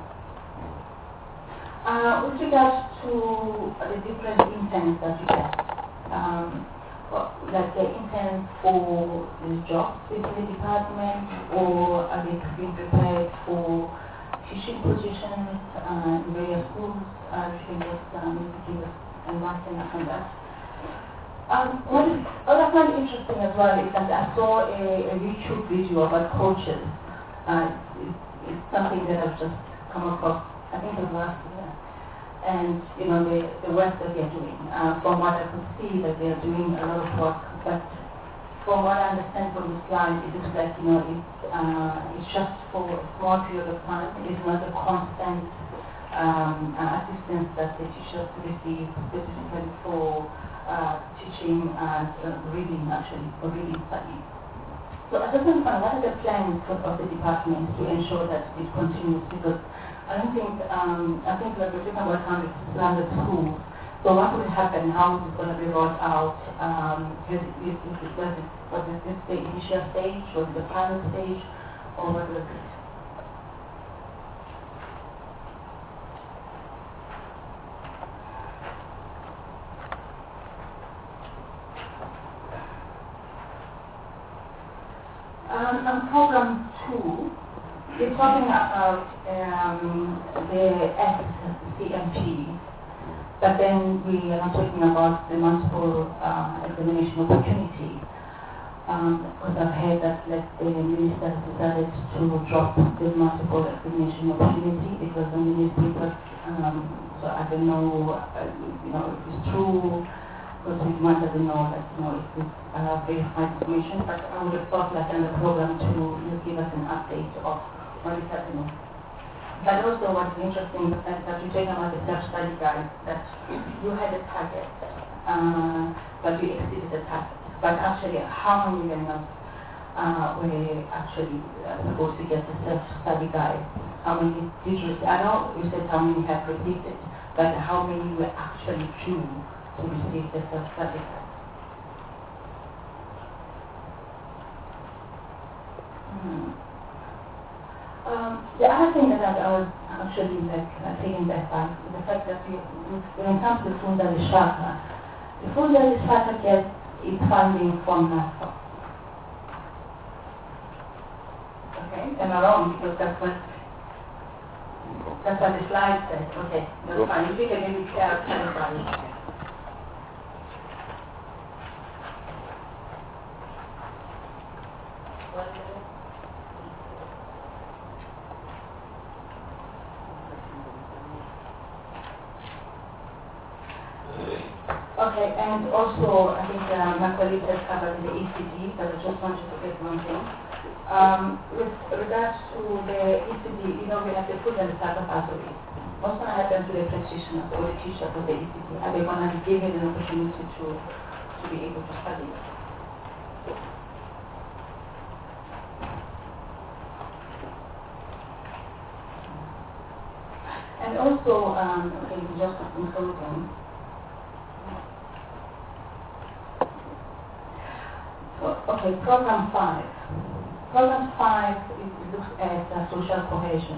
Uh, with regards to uh, the different intents that we have, um, well, like the intent for the jobs within the department, or are they being prepared for teaching positions uh, in various schools? Uh, if you can just um, give us enlighten us on that. Um, what, is, what I find interesting as well is that I saw a, a YouTube video about coaches. Uh, it's, it's something that I've just come across, I think it was last year. And, you know, the, the work that they're doing. Uh, from what I could see, that they're doing a lot of work, but from what I understand from the slide, it looks like, you know, it's, uh, it's just for a small period of time. It's not a constant um, uh, assistance that the teachers receive specifically for uh, teaching and uh, reading, actually, or reading study. So I just want to find what are the plans for, of the department to ensure that it continues, because I don't think, um, I think like we're talking about one hundred schools. So what will happen? How is it going to be rolled out? Um, is, is, is it, was, it, was it this the initial stage? Was it the final stage? Or what was it? Um, on program two, we're talking about um, the S C M P. But then we are not talking about the multiple uh, examination opportunity. Um, because I've heard that like, the minister has decided to drop the multiple examination opportunity because on the newspapers, um, so I don't know, uh, you know, if it's true, because one doesn't know that, you know, if it's uh, verified information, but I would have thought like in the program to you give us an update of what is happening. But also what's interesting is that, that you're talking about the self-study guide, that you had a target, uh, but you exceeded the target. But actually, how many learners uh, were actually uh, supposed to get the self-study guide? How many did you receive? I know you said how many have received it, but how many were actually due to receive the self-study guide? Hmm. Um, the other thing that I was actually like uh, taken back by is the fact that you, when it comes to the Funda Lishaka, the Funda Lishaka gets its funding from NASA. Okay, am I wrong? Because that's what that's what the slide says. Okay, that's fine. If you can maybe uh, clarify it. Okay, and also, I think uh, my colleague has covered the E C D, but I just wanted to get one thing. Um, with regards to the E C D, you know, we have the food and the type of pathways. What's going to happen to the practitioners or the teachers of the E C D? Are they going to be given an opportunity to, to be able to study? And also, um, okay, just concluding. Okay, program five. Program five is, looks at uh, social cohesion.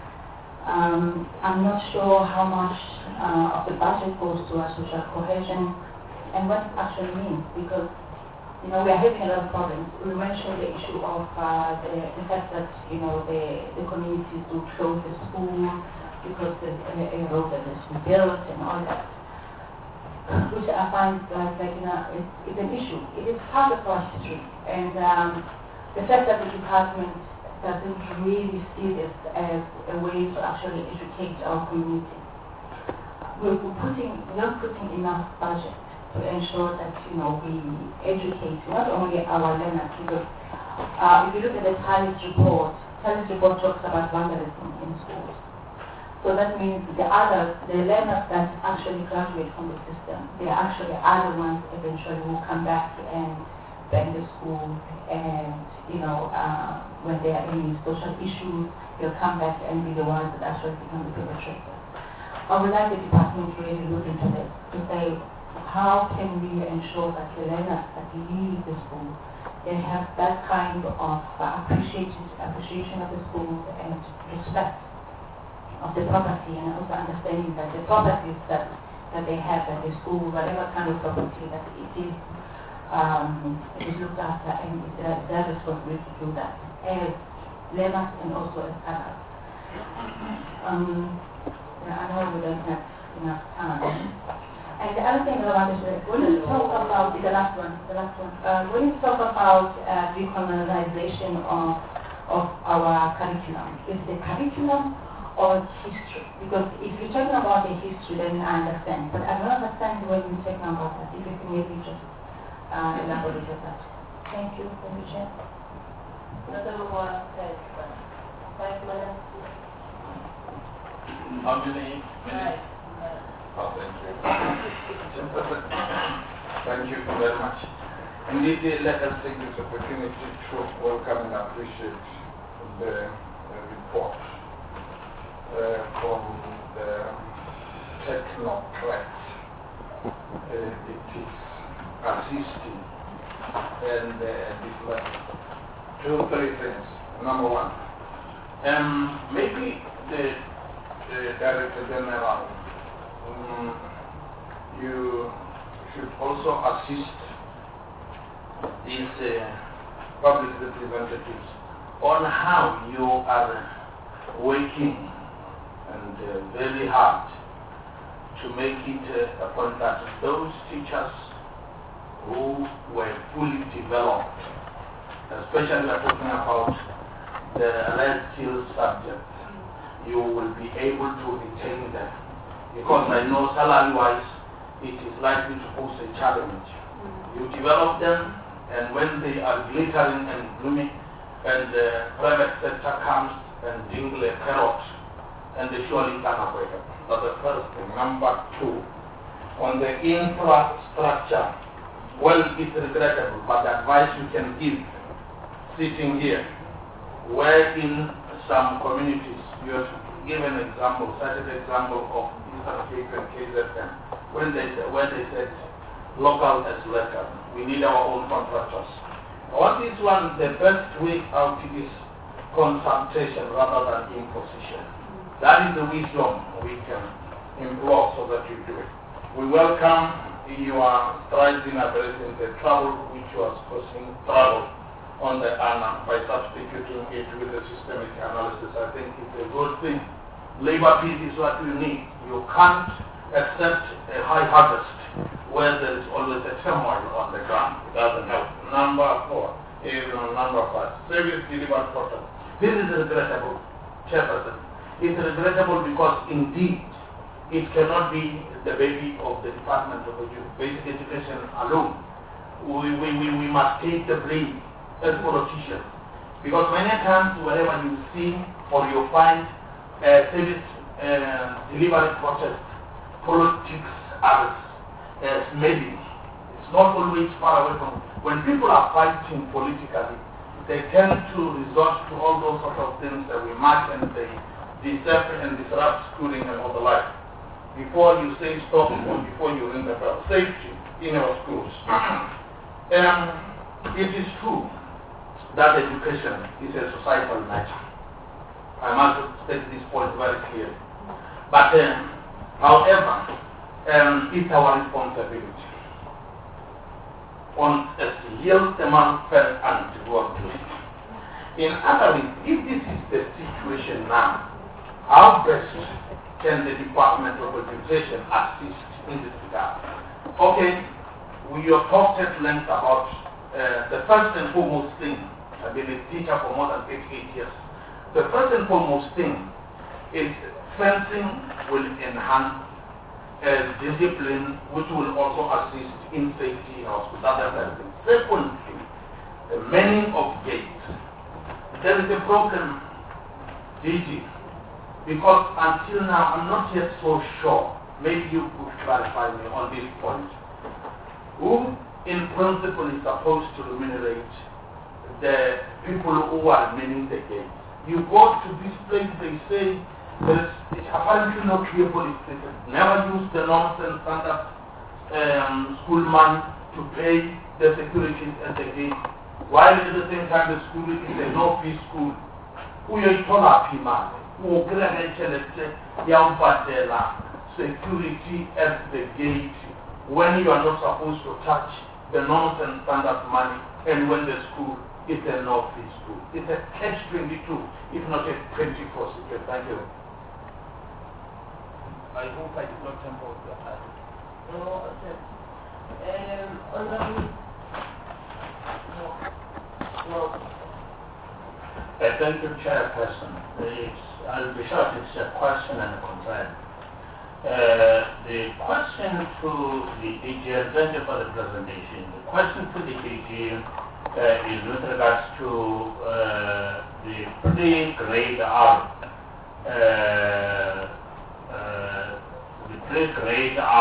Um, I'm not sure how much uh, of the budget goes to uh, social cohesion and what it actually means, because you know we are having a lot of problems. We mentioned the issue of uh, the, the fact that you know the, the communities do close the school because the a road that has been built and all that, which I find like, like you know, it's, it's an issue. It is part of our history, and um, the fact that the department doesn't really see this as a way to actually educate our community. We're putting, not putting enough budget to ensure that you know we educate not only our learners, because uh, if you look at the TALIS report, TALIS report talks about vandalism in schools. So that means the others, the learners that actually graduate from the system, they are actually are the ones eventually who come back and bang the school, and you know, uh, when there are any social issues, they'll come back and be the ones that actually become the perpetrators. I would like the department to really look into this, to say, how can we ensure that the learners that leave the school, they have that kind of uh, appreciation, appreciation of the school and respect of the property, and also understanding that the properties that, that they have at the school, whatever kind of property that it is, um, it is looked after, and it's their, their responsibility to do that as learners and also as adults. Um, yeah, I know we don't have enough time. And the other thing that I wanted to say, when you talk about the last one, the last one, uh, when you talk about uh, decolonization of of our curriculum, is the curriculum or history? Because if you're talking about the history, then I understand. But I don't understand when you're talking about that. If you can maybe just uh, elaborate on that. Thank you, Mister Chair. Another one, five minutes. How many minutes? Oh, thank you. Thank you very much. Indeed, let us take this opportunity to welcome and appreciate the uh, report uh, from the technocrats. Uh, it is assisting and uh, developing. Two, three things. Number one, um, maybe the, the Director General, um, you should also assist these uh, public representatives on how you are working and uh, very hard to make it uh, a point that those teachers who were fully developed, especially we're talking about the red skill subject, you will be able to retain them. Because I know salary-wise, it is likely to pose a challenge. You develop them, and when they are glittering and blooming, and the private sector comes and jingle a carrot, and they surely can avoid it. That's the first thing. Number two, on the infrastructure, well, it's regrettable, but the advice you can give, sitting here, where in some communities, you have given an example, such an example of Eastern Cape and K Z N, when they, where they said, local as local. We need our own contractors. On this one, the best way out is consultation rather than imposition. That is the wisdom we can implore so that you do it. We welcome your strides in addressing the trouble which was causing trouble on the A N A by substituting it with a systemic analysis. I think it's a good thing. Labor peace is what we need. You can't accept a high harvest where there is always a turmoil on the ground. It doesn't help. Number four, even on number five, service delivered product. This is regrettable, Chairperson. It's regrettable because indeed it cannot be the baby of the Department of Basic Education alone. We, we, we, we must take the blame as politicians. Because many times wherever you see or you find a service uh, delivery process, politics are uh, smelling. It's not always far away from. When people are fighting politically, they tend to resort to all those sort of things that we mark and they disturb and disrupt schooling and all the like. Before you say stop or before you ring the bell, safety in our schools. um, it is true that education is a societal matter. I must state this point very clearly. But um, however, um, it's our responsibility on a real demand felt and work. In other words, if this is the situation now, how best can the Department of Education assist in this regard? Okay, we have talked at length about uh, the first and foremost thing. I've been a teacher for more than thirty-eight years. The first and foremost thing is fencing will enhance uh, discipline, which will also assist in safety in our schools. That's the first thing. Secondly, the manning of gates. There is a problem, D G, because until now I'm not yet so sure. Maybe you could clarify me on this point. Who, in principle, is supposed to remunerate the people who are manning the gates? You go to this place, they say there's apparently no clear police station. Never use the norms and standards um, schoolman to pay the securities at the gate. While at the same time the school is a no-fee school. Who you told our people, who security at the gate when you are not supposed to touch the norms and standards money, and when the school is a no-fee school. It's a catch twenty-two, if not a twenty-four secret. Thank you. I hope I did not temper with your time. No, okay. Um, honorable. No. No. Uh, thank you, Chairperson. It's, I'll be short. It's a question and a concern. Uh, the question to the D G, thank you for the presentation. The question to the D G uh, is with regards to uh, the pre-grade R uh,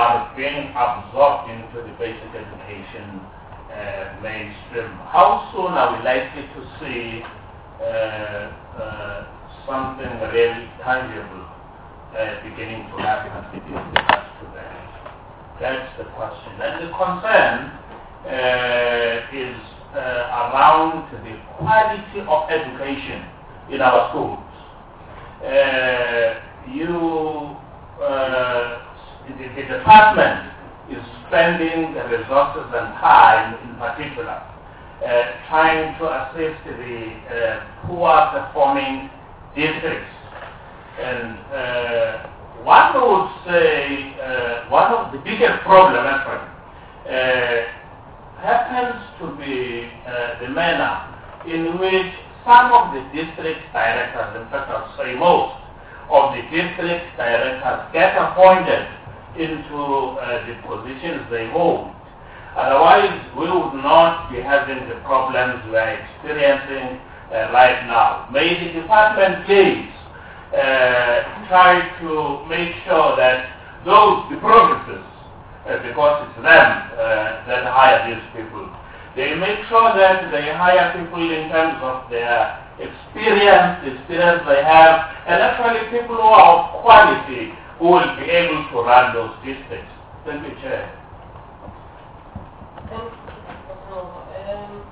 are being absorbed into the basic education uh, mainstream. How soon are we likely to see uh, uh, something really tangible uh, beginning to happen with regards to that? That's the question. And the concern uh, is uh, around the quality of education in our schools. Uh, you, uh, the, the department is spending the resources and time in particular uh, trying to assist the uh, poor performing districts. And uh, one would say uh, one of the biggest problems actually uh, happens to be uh, the manner in which some of the district directors, in fact I'll say most of the district directors get appointed into uh, the positions they hold. Otherwise we would not be having the problems we are experiencing uh, right now. May the department please uh, try to make sure that those, the provinces, uh, because it's them uh, that hire these people, they make sure that they hire people in terms of their experience, the experience they have, and actually people who are of quality who will be able to run those districts. Thank you, Chair. Thank you. Um,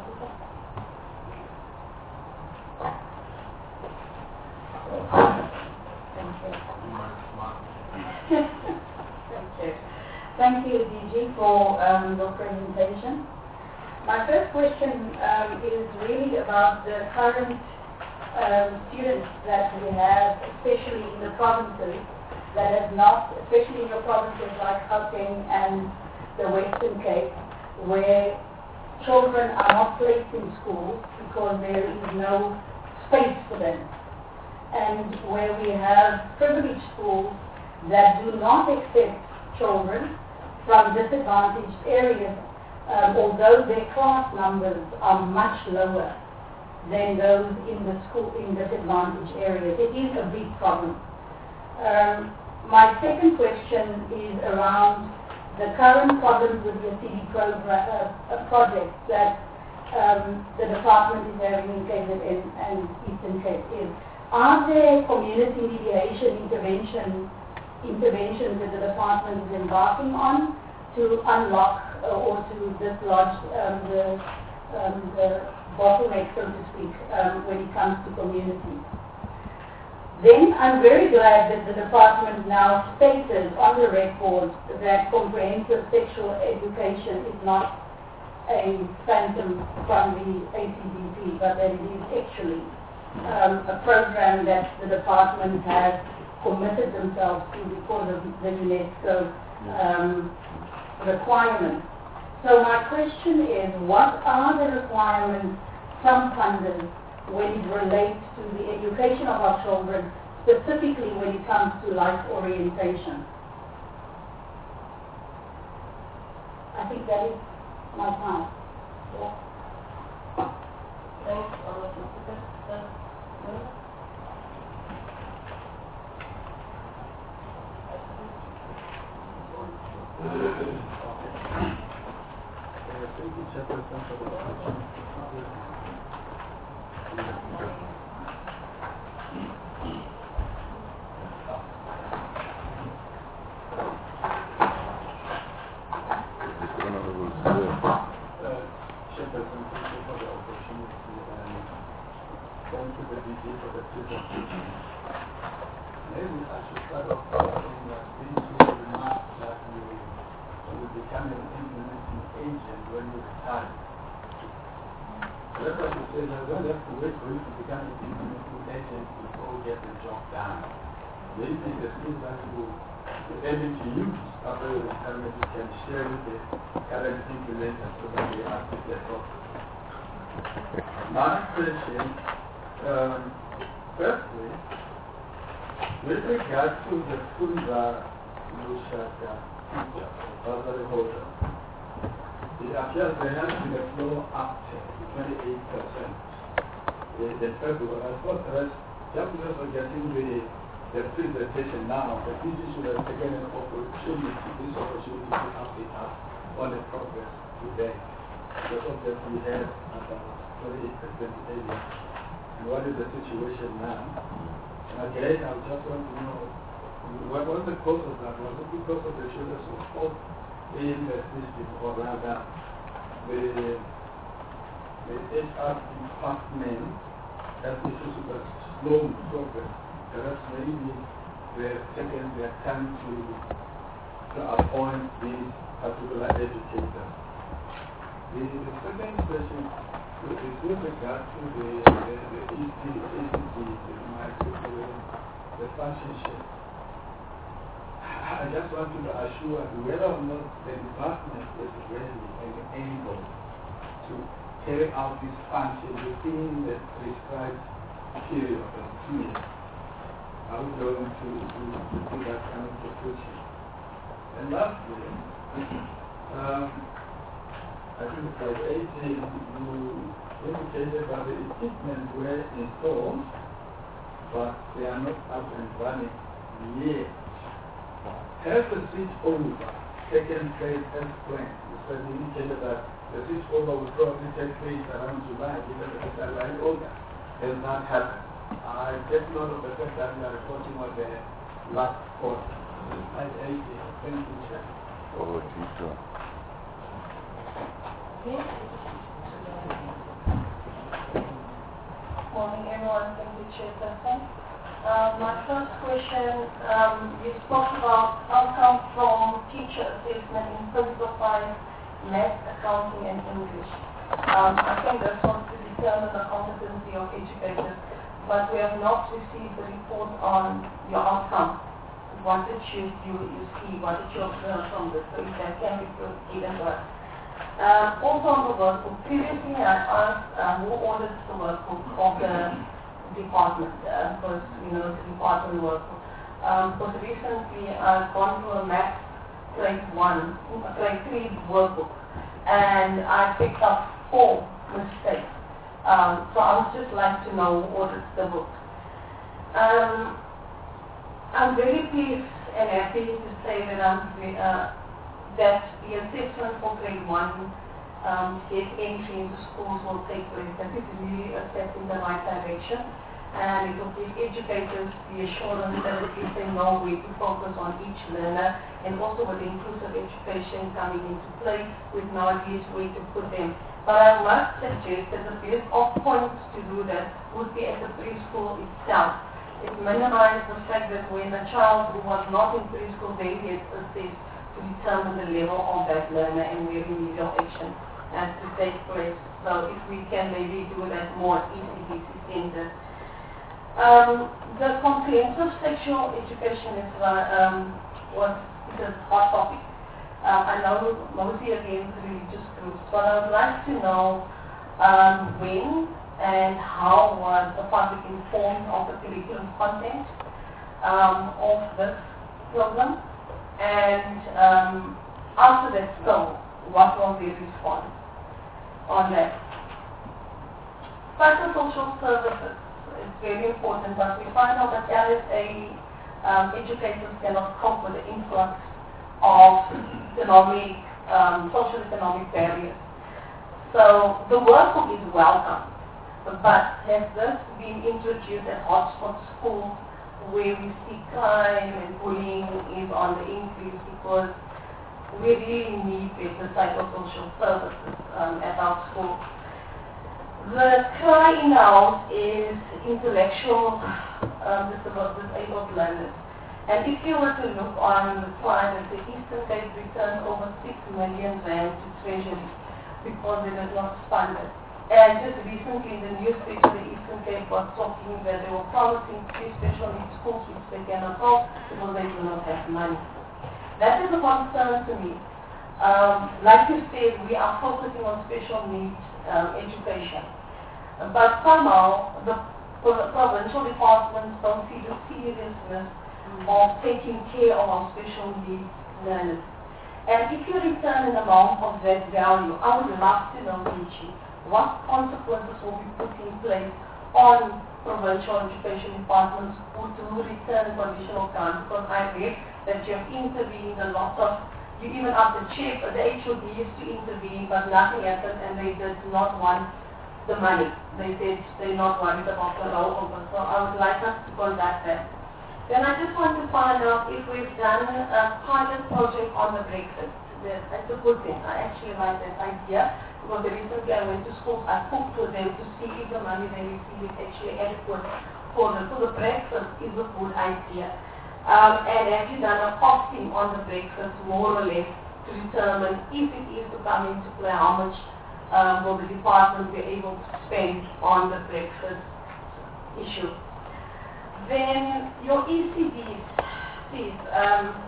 Thank you. Thank you, D G, for um, your presentation. My first question um, is really about the current um, students that we have, especially in the provinces, that have not, especially in the provinces like Gauteng and the Western Cape, where children are not placed in schools because there is no space for them, and where we have privileged schools that do not accept children from disadvantaged areas, um, although their class numbers are much lower than those in the school in disadvantaged areas. It is a big problem. Um, my second question is around the current problems with the C D program, uh, uh, project that um, the department is having in K Z N and Eastern Cape. Is are there community mediation intervention interventions that the department is embarking on to unlock uh, or to dislodge um, the, um, the bottleneck, so to speak, um, when it comes to communities? Then I'm very glad that the department now stated on the record that comprehensive sexual education is not a phantom from the A C D P, but that it is actually um, a program that the department has committed themselves to because of the UNESCO um, requirements. So my question is, what are the requirements from funders when it relates to the education of our children, specifically when it comes to life orientation? I think that is my time. Yeah. Thanks, Honorable Maybe I should start off by saying that these two remarks that you will become an implementing agent when you retire. That's what you say, you don't have to wait for you to become an implementing agent before you get the job done. Maybe the skills that you are able to use after your retirement, you can share with the current implementers so that they are with their process. My question, um, firstly, with regard to the Funza Lushaka teacher, Father Holder, it appears there has been a flow up to twenty-eight percent in February. I thought that just because we're getting the the presentation now, but this should have taken an opportunity, this opportunity to update us on the progress today. Because of that we had about twenty-eight percent earlier. And what is the situation now? And again, I just want to know, what was the cause of that? Was it because of the children who fought in the system, or rather, the, the H R department has issues with slow progress? Perhaps maybe they've taken their time to, to appoint these particular educators. The, the second question is with regard to the, the, the E C T, the, the function shape. I just want to assure whether or not the department is ready and able to carry out this function within the prescribed period of two years. Are we going to, to, to do that kind of protection? And lastly, um, I think slide eighteen, you indicated that the equipment were installed, but they are not up and running yet. Has the switch over taken place as planned? You said you indicated that the switch over will probably take place around July, given that the line order has not happened. I take note of the fact that we are reporting on the last quarter. Slide eighteen. Thank you, Chair. Over to you, John. Morning, everyone. Thank you, Chairperson. Uh, my first question, um, you spoke about outcomes from teacher assessment in physical science, math, accounting, and English. Um, I think that's what to determine the competency of educators, but we have not received the report on your outcome. What did you, you, you see? What did you observe from this? So if that can be given to us. Um, also on the workbook, previously I asked uh, who audits the workbook of the department, uh, because you know the department workbook. Um, because recently I've gone to a math grade one, grade three workbook, and I picked up four mistakes. Um, so I would just like to know who audits the book. Um, I'm very pleased and happy to say that I'm uh, that the assessment for grade one um, get entry into schools will take place. That is really a step in the right direction, and it will give educators the assurance that at least they know where to focus on each learner, and also with inclusive education coming into play, with know at least where to put them. But I must suggest that the best of points to do that would be at the preschool itself. It minimizes the fact that when a child who was not in preschool then gets assessed, to determine the level of that learner and where remedial action has to take place. So if we can maybe do that more E C D C centered. Um, the comprehensive sexual education is, um, was is a hot topic. Um, I know mostly against religious groups, but I would like to know um, when and how was the public informed of the curriculum content um, of this program. And um, after that, so what was the response on that? Psychosocial services is very important, but we find out that L S A um, educators cannot cope with the influx of economic, um, social economic barriers. So the workbook is welcome, but has this been introduced at hotspot schools where we see crime and bullying is on the increase, because we really need better psychosocial services um, at our schools. The cry in house is intellectual um, disabled learners. And if you were to look on the slide, the Eastern Cape returned over six million rand to Treasury because it is not funded. And just recently, the newspaper, the Eastern Cape, was talking that they were promising three special needs schools which they cannot solve because they do not have money. That is a concern to me. Um, like you said, we are focusing on special needs um, education. But somehow, the provincial departments don't see the seriousness of taking care of our special needs learners. And if you return an amount of that value, I would love to know, Michi, what consequences will be put in place on provincial education departments who do return conditional grant, because I read that you have intervened a lot of, you even asked the chief, the H O Ds to intervene, but nothing happened, and they did not want the money. They said they're not worried about the roll over, so I would like us to contact that. Then I just want to find out if we've done a pilot project on the breakfast. That's a good thing. I actually like that idea, because recently I went to schools, I cooked with them to see if the money they receive is actually adequate for them. So the breakfast is a good idea. Um, and have you done a costing on the breakfast, more or less, to determine if it is to come into play, how much um, will the department be able to spend on the breakfast issue. Then your E C Ds, please. Um,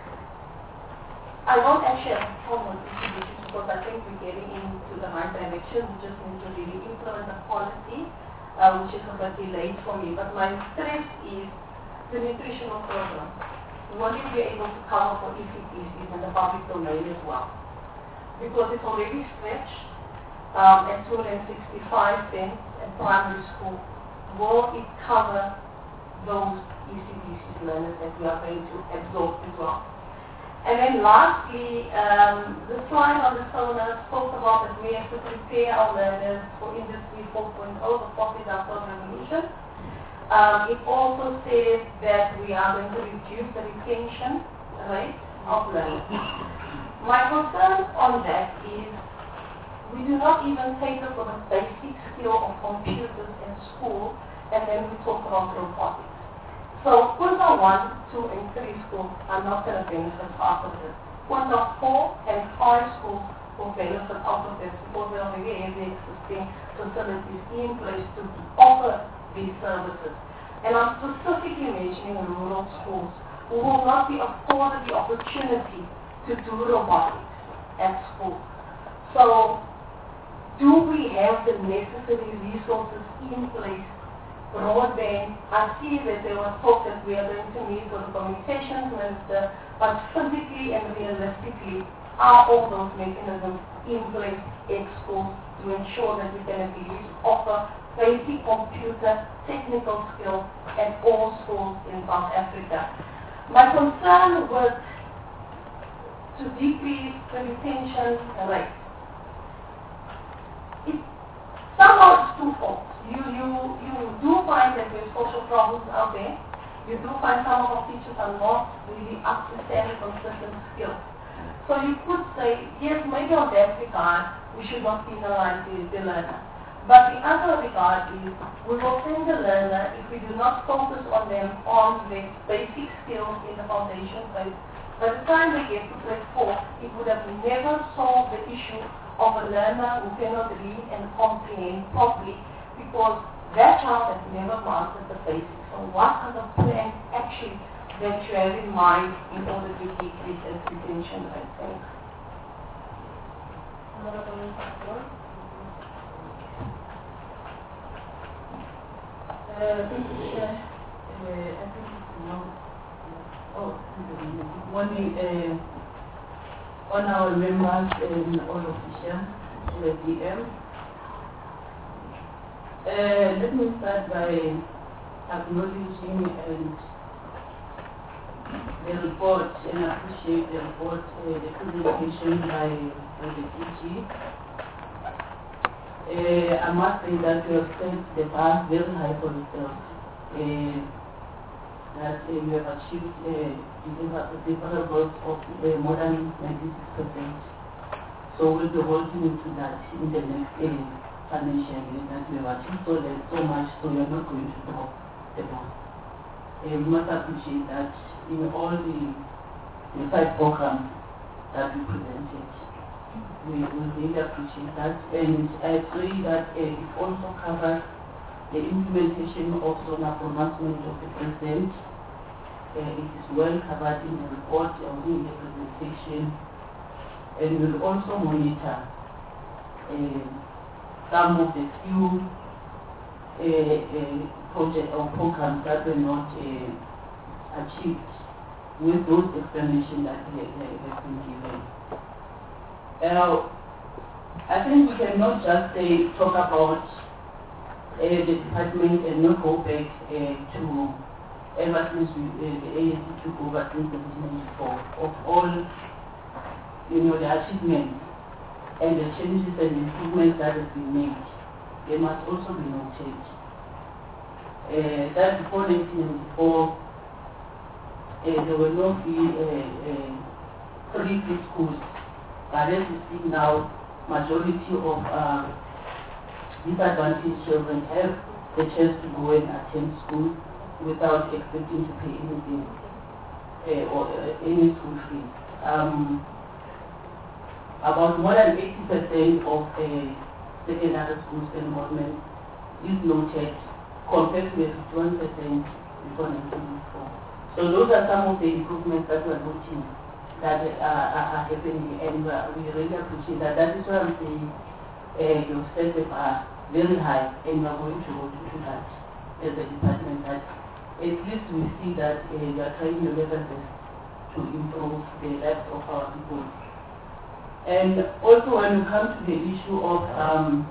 I don't actually have a problem with E C Ds because I think we're getting into the right direction. We just need to really implement the policy, uh, which is a bit delayed for me. But my stress is the nutritional program. Will you be able to cover for E C Ds in the public domain as well? Because it's already stretched um, at two hundred sixty-five cents at primary school. Will it cover those E C D C learners that we are going to absorb as well? And then lastly, um, the slide on the sonar spoke about that we have to prepare our learners for Industry four point oh, the fourth industrial revolution. Um, it also says that we are going to reduce the retention rate of learners. My concern on that is we do not even cater for the basic skill of computers in school, and then we talk about robotics. So Quinta one, two, and three schools are not going to benefit out of this. Quinta four and five schools will benefit out of this because they already have the existing facilities in place to offer these services. And I'm specifically mentioning rural schools who will not be afforded the opportunity to do robotics at school. So do we have the necessary resources in place? Broadband, I see that there was talk that we are going to meet with the communications minister, but physically and realistically, are all those mechanisms in place at schools to ensure that we can at least offer basic computer technical skills at all schools in South Africa? My concern was to decrease the retention rate. It, somehow it's twofold. You, you, you do find that there's social problems out there. You do find some of our teachers are not really up to standard on certain skills. So you could say, yes, maybe on that regard, we should not penalize the, the learner. But the other regard is, we will send the learner, if we do not focus on them, on the basic skills in the foundation phase, by the time they get to grade four, it would have never solved the issue of a learner who cannot read and comprehend properly, because that child has never mastered the basics. So what are the plans actually that you have in mind in order to decrease its retention rate? Thanks. Uh, uh, I think it's now, oh, morning, uh, on our members and all officials, the D M. Uh, let me start by acknowledging and the report and appreciate the report, uh, the presentation by, by the D G. Uh, I must say that you have set the bar very high for yourself. Uh, that uh, you have achieved uh, the deliverables of uh, more than ninety-six percent. So we'll be holding you to that in the next uh, financial year that we have achieved so, there's so much, so we are not going to drop the ball. Uh, we must appreciate that in all the, the five programs that we presented. We, we really appreciate that, and I agree that uh, it also covers the implementation of SONA pronouncement of the President. Uh, it is well covered in the report or in the presentation, and we will also monitor uh, some of the few uh, uh, projects or programs that were not uh, achieved with those explanations that uh, have been given. Now, I think we cannot just say, talk about uh, the department and not go back uh, to ever since we, uh, the A S C took over since nineteen ninety-four, of all, you know, the achievements and the changes and improvements that have been made, they must also be noted. Uh, that before nineteen ninety-four, uh, there were no free, uh, uh, free free schools, but as you see now, majority of uh, disadvantaged children have the chance to go and attend school without expecting to pay anything uh, or uh, any school fees. Um, about more than eighty percent of uh, secondary schools enrollment is noted compared to fifty-one percent before nineteen ninety-four. So those are some of the improvements that we are noting that uh, are, are happening, and uh, we really appreciate that. That is why I'm saying uh, your standards are very high, and we are going to go to that as a department, that at least we see that uh, we are trying your level best to improve the lives of our people. And also when we come to the issue of um,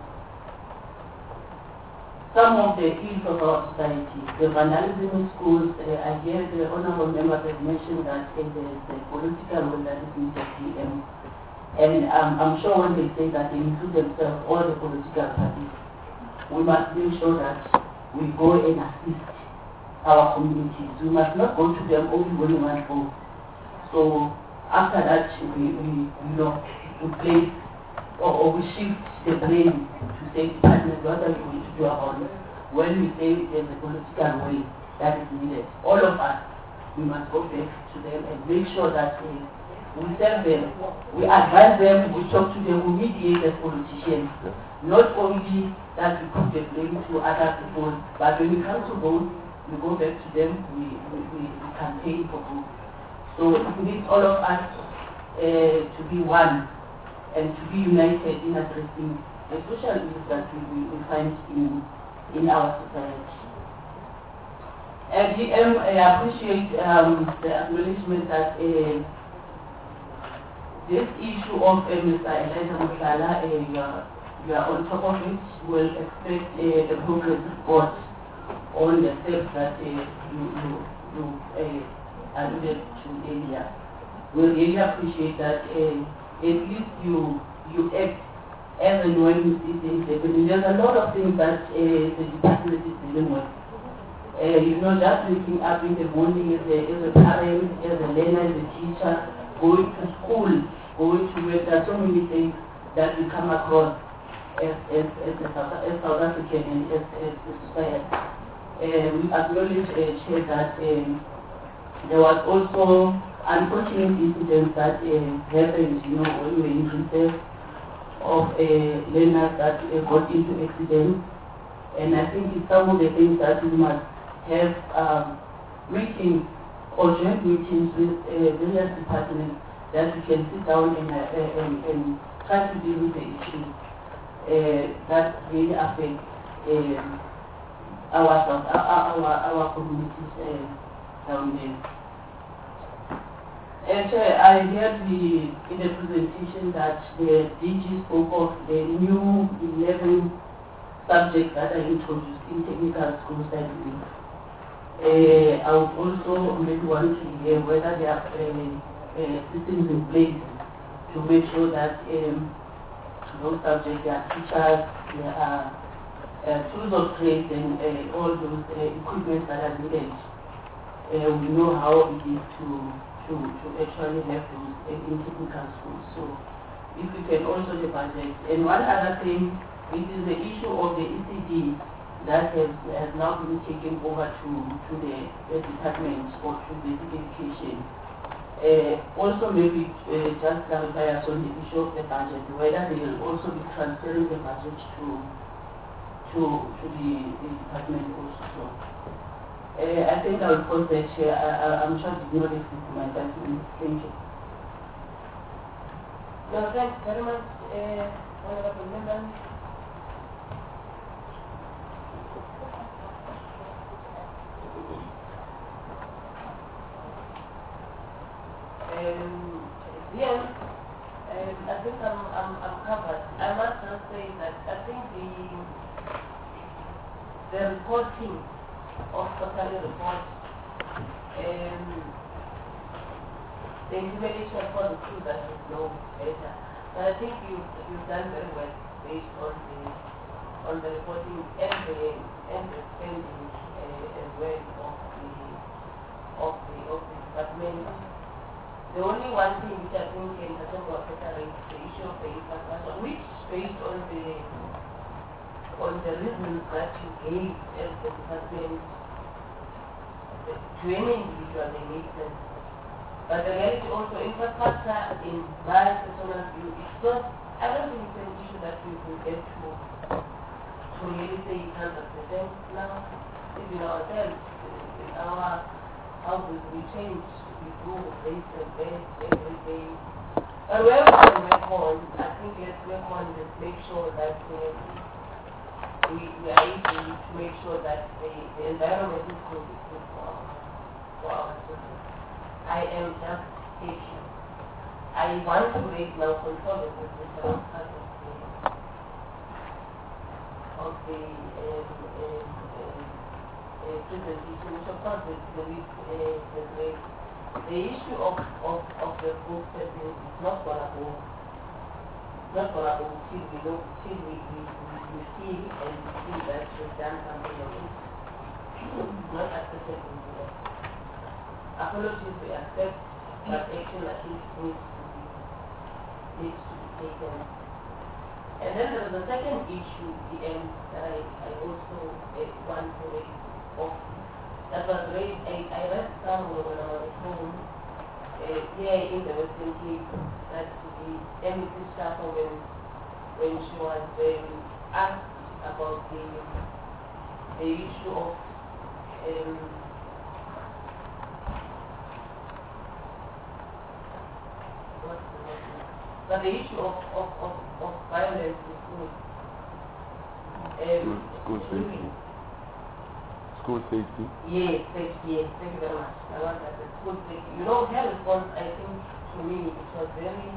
some of the ills of our society, the vandalism in schools, uh, I hear the honorable members have mentioned that uh, there is a political will that is needed D M. And um, I'm sure when they say that they include themselves, all the political parties, we must make sure that we go and assist our communities. We must not go to them only when we want vote. So after that, we, we you know, to place or, or we shift the blame to say department, what are we going to do about it? When we say there's a political way that is needed, all of us, we must go back to them and make sure that uh, we tell them, we advise them, we talk to them, we mediate as politicians. Not only that we put the blame to other people, but when we come to vote, we go back to them, we, we, we, we campaign for vote. So it needs all of us uh, to be one and to be united in addressing the social issues that we, we, we find in, in our society. And D M, I appreciate um, the acknowledgement that uh, this issue of uh, Mister Elijah Musala, uh, you, are, you are on top of it. We'll expect uh, a progress report on the steps that uh, you, you, you uh, alluded to earlier. We really appreciate that uh, at least you you act as and when you see things happening. There's a lot of things that uh, the department is dealing with. Uh, you know, just waking up in the morning as a, as a parent, as a learner, as a teacher, going to school, going to work. There are so many things that we come across as, as, as, a South, as South African and as, as a society. Uh, we acknowledge uh, Chair, that um, there was also unfortunate incidents that uh, happened, you know, when we were in recess, of uh, learners that uh, got into accidents. And I think it's some of the things that we must have um, meetings or joint meetings with uh, various departments that we can sit down and, uh, and, and try to deal with the issues uh, that really affect um, ourselves, our, our, our communities uh, down there. And uh, I heard the, in the presentation that the D G spoke of the new eleven subjects that are introduced in technical school studies. Uh, I would also maybe want to hear whether there are uh, uh, systems in place to make sure that um, those subjects, there are teachers, there are uh, tools of trade, and uh, all those uh, equipment that are needed. Uh, we know how it is to to, to actually have those uh, in technical schools. So if we can also the budget. And one other thing, it is the issue of the E C D that has, has now been taken over to, to the, the department or to basic education. Uh, also maybe uh, just clarify us on the issue of the budget, whether they will also be transferring the budget to to, to the, the department also. So, uh, I think I will pause that here. I, I, I'm sure it's not to my five minutes. Thank you. No, thanks very much, uh, Honorable Members. Um, yes, um, I think I'm, I'm, I'm covered. I must just say that I think the the reporting of quarterly reports, um, the implementation for the two that is no better. But I think you you've done very well based on the on the reporting and the and the spending uh, as well of the of the of the department. The only one thing which I think in Katongo is the issue of the infrastructure, which based on the on the reasons that you gave as the department to any individual they make sense. But the reality also infrastructure in my personal view is not, I don't think it's an issue that we will get to to really say one hundred percent now. Even ourselves, in our houses we change, we do place and beds every day. But where we can work on, I think let's work on just make sure that uh, we, we are able to make sure that the, the environment is conducive for our, for our children. I am just patient. I want to raise my control of the of the, of the um, um, um, uh, presentation, which of course the, the, uh, the, the issue of, of, of the book setting is not going to go, not going to go till we know, till we, we, we see and we see that we've done something of it. Not acceptable to us. Apologies we accept, but action at least needs to be, needs to be taken. And then there was a second issue, the end, that I, I also uh, want to raise off. That was raised, I, I read somewhere when I was at home, uh, here in the Western Cape, that the M E C staff, when, when she was um, asked about the, the issue of um, but the issue of, of, of, of violence in school. Um, school safety. School safety? Yes, safety, yes, thank you very much. I want that, the school safety. You know, her response, I think, to me, it was very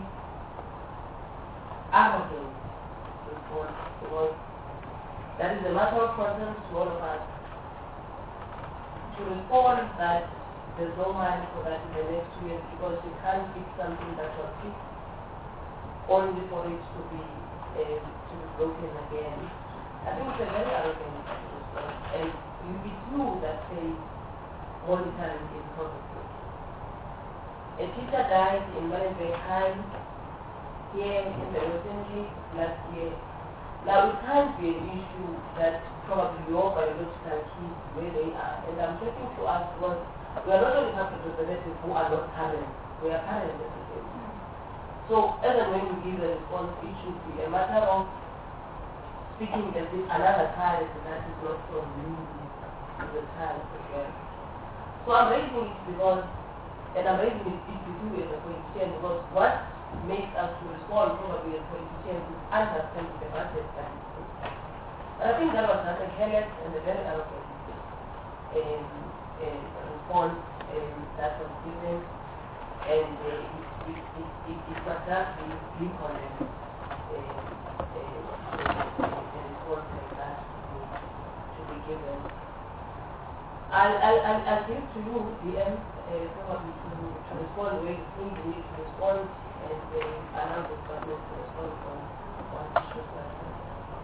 arrogant response. It was, that is a matter of concern to all of us. To respond that there's no money for that in the next two years because you can't fix something that was fixed only for it to be uh, to be broken again. I think it's a very arrogant response, and you be true that say monitoring is positive. A teacher died in Malenberg High here in the Western Cape last year. Now it can't be an issue that probably your biological kids where they are, and I'm talking to us because we are not only public representatives who are not parents, we are parents at the same time. So as and when you give a response, it should be a matter of speaking as if another child that is not from you is a child as well. So I'm raising it because, and I'm raising it with you as a politician because what makes us to respond probably as politicians is understanding the budget that is put. And I think that was not a careless and a very arrogant um, uh, response um, that was given, and uh, it, it, it, it, it must not be reconnect uh, uh, a response like that to, to be given. I'll, I'll, I'll, I'll give to you the end uh, probably to, to respond where you think you need to respond, and uh, allow the government to respond on on issues like that.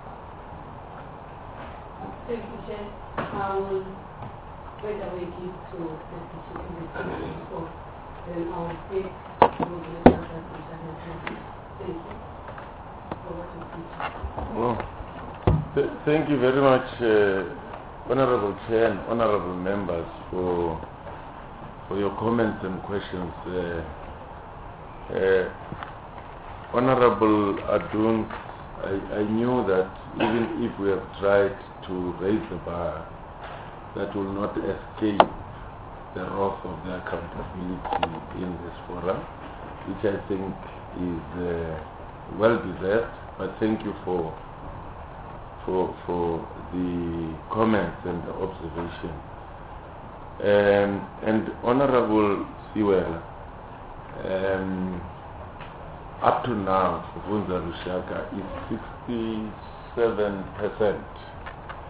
Thank you, Chair. I will straight away give to the secretary so then I will take the resolution that we have introduced. Thank you. For what you teach. Well, th thank you very much, uh, Honorable Chair and Honorable Members, for for your comments and questions. Uh, uh, Honorable Adun, I, I knew that even if we have tried to raise the bar, that will not escape the wrath of the accountability in this forum, which I think is uh, well deserved. But thank you for for for the comments and the observation. Um, and Honorable Siwela, um, up to now, Vunza Rushaka is sixty-seven percent.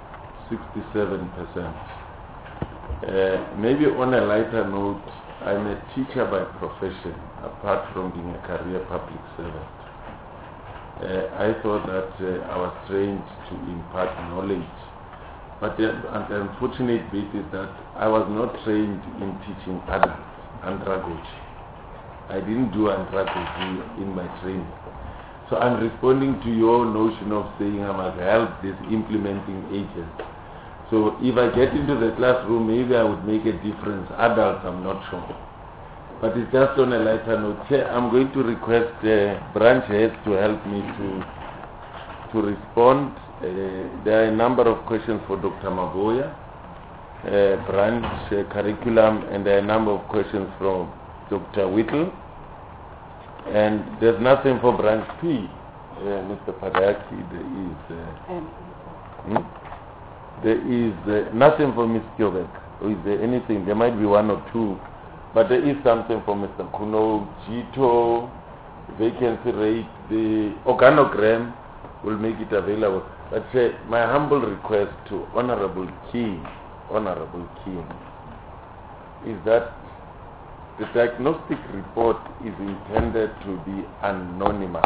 sixty-seven percent. Uh, maybe on a lighter note, I'm a teacher by profession, apart from being a career public servant. Uh, I thought that uh, I was trained to impart knowledge, but the, and the unfortunate bit is that I was not trained in teaching adults andragogy. I didn't do andragogy in my training. So I'm responding to your notion of saying I must help these implementing agents. So if I get into the classroom, maybe I would make a difference. Adults, I'm not sure. But it's just on a lighter note. I'm going to request uh, branch heads to help me to to respond. Uh, there are a number of questions for Doctor Maboya, uh, branch uh, curriculum, and there are a number of questions from Doctor Whittle. And there's nothing for branch P, uh, Mister Padaki. There is, uh, hmm? there is uh, nothing for Miz Kjovek. Or is there anything? There might be one or two. But there is something for Mister Kuno, Jito, vacancy rate, the organogram will make it available. But uh, my humble request to Honorable King, Honorable King, is that the diagnostic report is intended to be anonymous.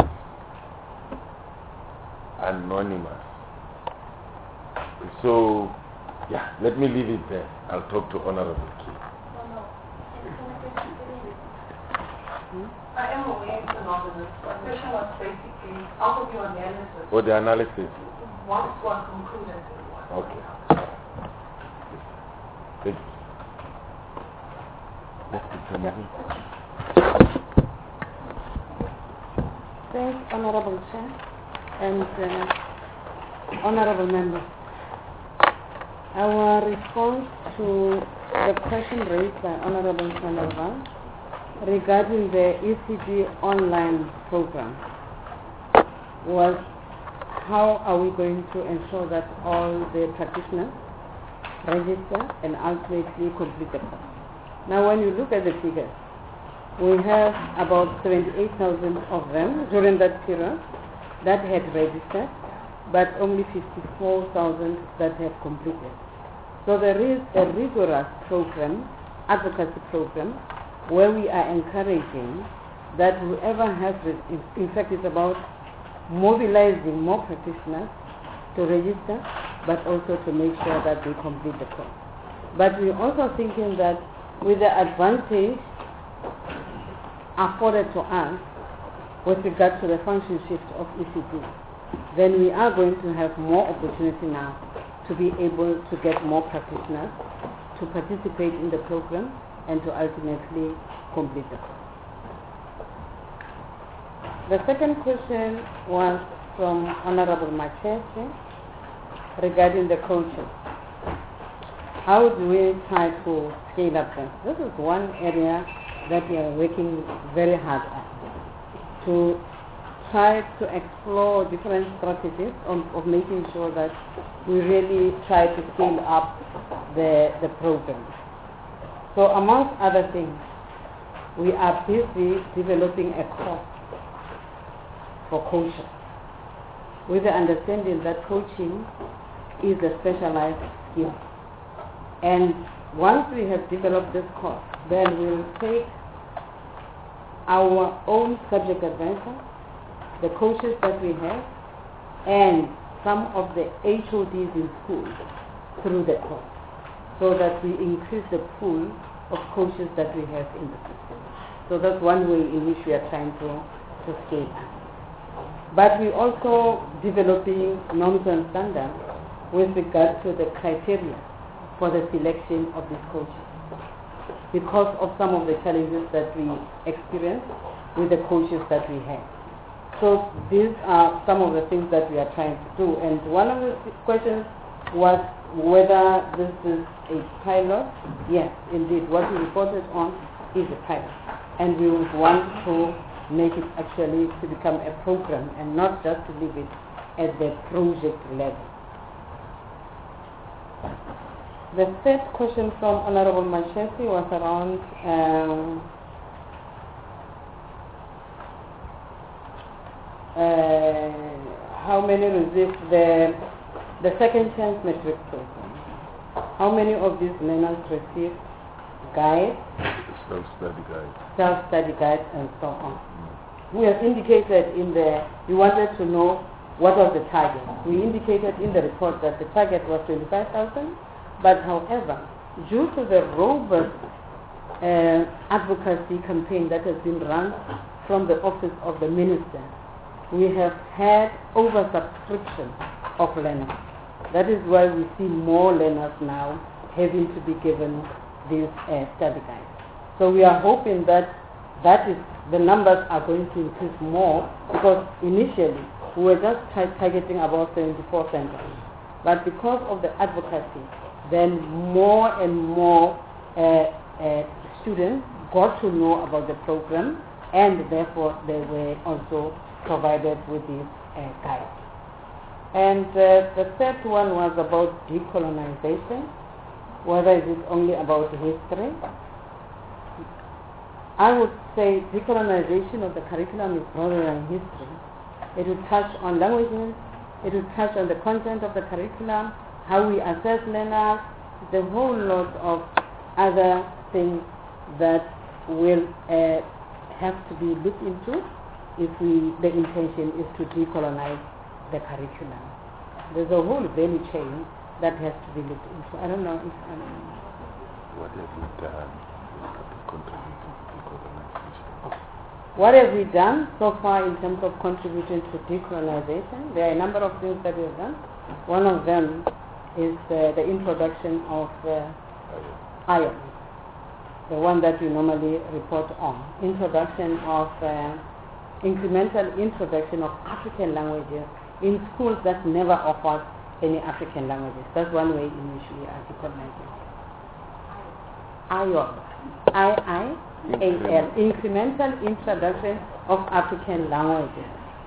Anonymous. So, yeah, let me leave it there. I'll talk to Honorable King. I am aware it's anonymous. My question was basically, out of your analysis, For the analysis. what was concluded? Okay. Thank you. Thanks, Honorable Chair and uh, Honorable Members. Our response to the question raised by Honorable Sandoval regarding the E C D online program was how are we going to ensure that all the practitioners register and ultimately complete the course. Now when you look at the figures, we have about seventy-eight thousand of them during that period that had registered, but only fifty-four thousand that have completed. So there is a rigorous program, advocacy program, where we are encouraging that whoever has, in, in fact it's about mobilizing more practitioners to register, but also to make sure that they complete the course. But we're also thinking that with the advantage afforded to us with regard to the function shift of E C D, then we are going to have more opportunity now to be able to get more practitioners to participate in the program and to ultimately complete the course. The second question was from Honorable Machete regarding the coaches. How do we try to scale up them? This is one area that we are working very hard at, to try to explore different strategies of, of making sure that we really try to scale up the, the program. So amongst other things, we are busy developing a course for coaches with the understanding that coaching is a specialized skill. And once we have developed this course, then we'll take our own subject advisor, the coaches that we have, and some of the H O Ds in schools through the course, so that we increase the pool of coaches that we have in the system. So that's one way in which we are trying to, to scale up. But we're also developing norms and standards with regard to the criteria for the selection of these coaches, because of some of the challenges that we experience with the coaches that we have. So these are some of the things that we are trying to do. And one of the questions was whether this is a pilot. Yes, indeed. What we reported on is a pilot. And we would want to make it actually to become a program and not just to leave it at the project level. The third question from Honorable Machete was around um, uh, how many received the the second chance metric program. How many of these learners receive guides, self-study guide, self-study guides, and so on? Mm. We have indicated in the, we wanted to know what was the target. We indicated in the report that the target was twenty-five thousand, but however, due to the robust uh, advocacy campaign that has been run from the office of the minister, we have had oversubscription of learners. That is why we see more learners now having to be given these uh, study guides. So we are hoping that that is, the numbers are going to increase more, because initially we were just tar- targeting about seventy-four centers. But because of the advocacy, then more and more uh, uh, students got to know about the program, and therefore they were also provided with these uh, guides. And uh, the third one was about decolonization, whether it is only about history. I would say decolonization of the curriculum is broader than history. It will touch on languages, it will touch on the content of the curriculum, how we assess learners, the whole lot of other things that will uh, have to be looked into if we, the intention is to decolonize the curriculum. There's a whole value chain that has to be looked into. I don't know if I'm... What have you done contributing to decolonization? What have we done so far in terms of contributing to decolonization? There are a number of things that we have done. One of them is uh, the introduction of uh, iron, the one that we normally report on. Introduction of uh, incremental introduction of African languages in schools that never offered any African languages. That's one way in which we are decolonizing. iron. I I A L. Incremental introduction of African languages.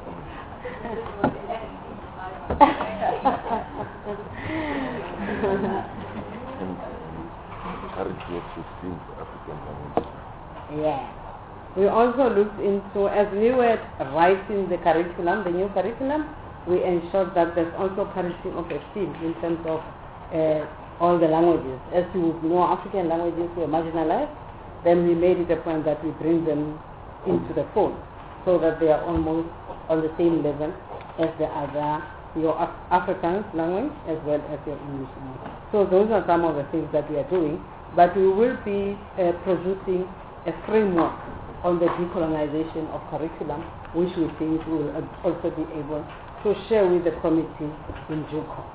Yeah. We also looked into, as we were writing the curriculum, the new curriculum, we ensured that there's also parity of esteem in terms of uh, all the languages. As you would know, African languages were marginalized, then we made it a point that we bring them into the fold so that they are almost on the same level as the other, your Af- African language as well as your English language. So those are some of the things that we are doing, but we will be uh, producing a framework on the decolonization of curriculum, which we think we will also be able to share with the committee in due course.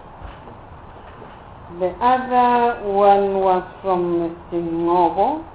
The other one was from Mister Ngobo.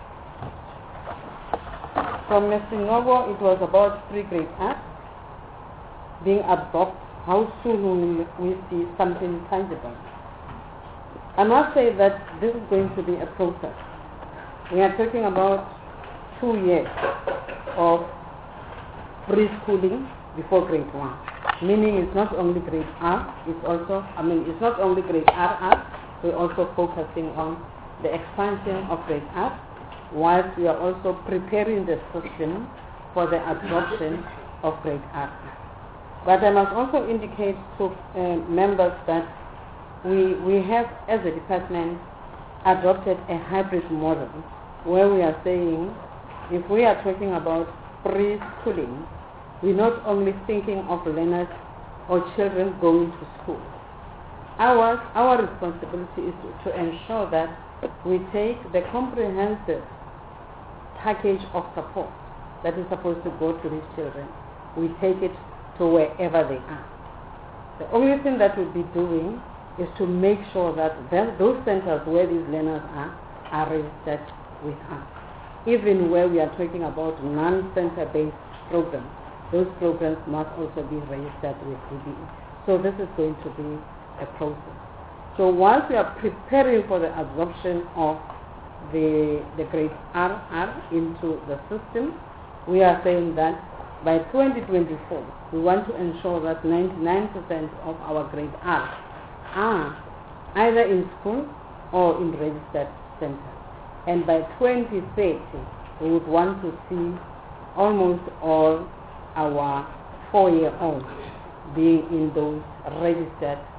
From Mister Ngobo, it was about pre-grade art being absorbed. How soon will we see something tangible? I must say that this is going to be a process. We are talking about two years of preschooling before grade one. Meaning it's not only grade R, it's also, I mean, it's not only grade R R, we're also focusing on the expansion of grade R, whilst we are also preparing the system for the adoption of grade R. But I must also indicate to uh, members that we, we have, as a department, adopted a hybrid model where we are saying if we are talking about preschooling, we're not only thinking of learners or children going to school. Our, our responsibility is to, to ensure that we take the comprehensive package of support that is supposed to go to these children. We take it to wherever they are. The only thing that we'll be doing is to make sure that the, those centers where these learners are, are registered with us. Even where we are talking about non-center based programs, those programs must also be registered with D B E. So this is going to be a process. So once we are preparing for the absorption of the, the grade R R into the system, we are saying that by twenty twenty-four, we want to ensure that ninety-nine percent of our grade R are either in school or in registered centers. And by twenty thirty, we would want to see almost all our four-year-olds being in those registered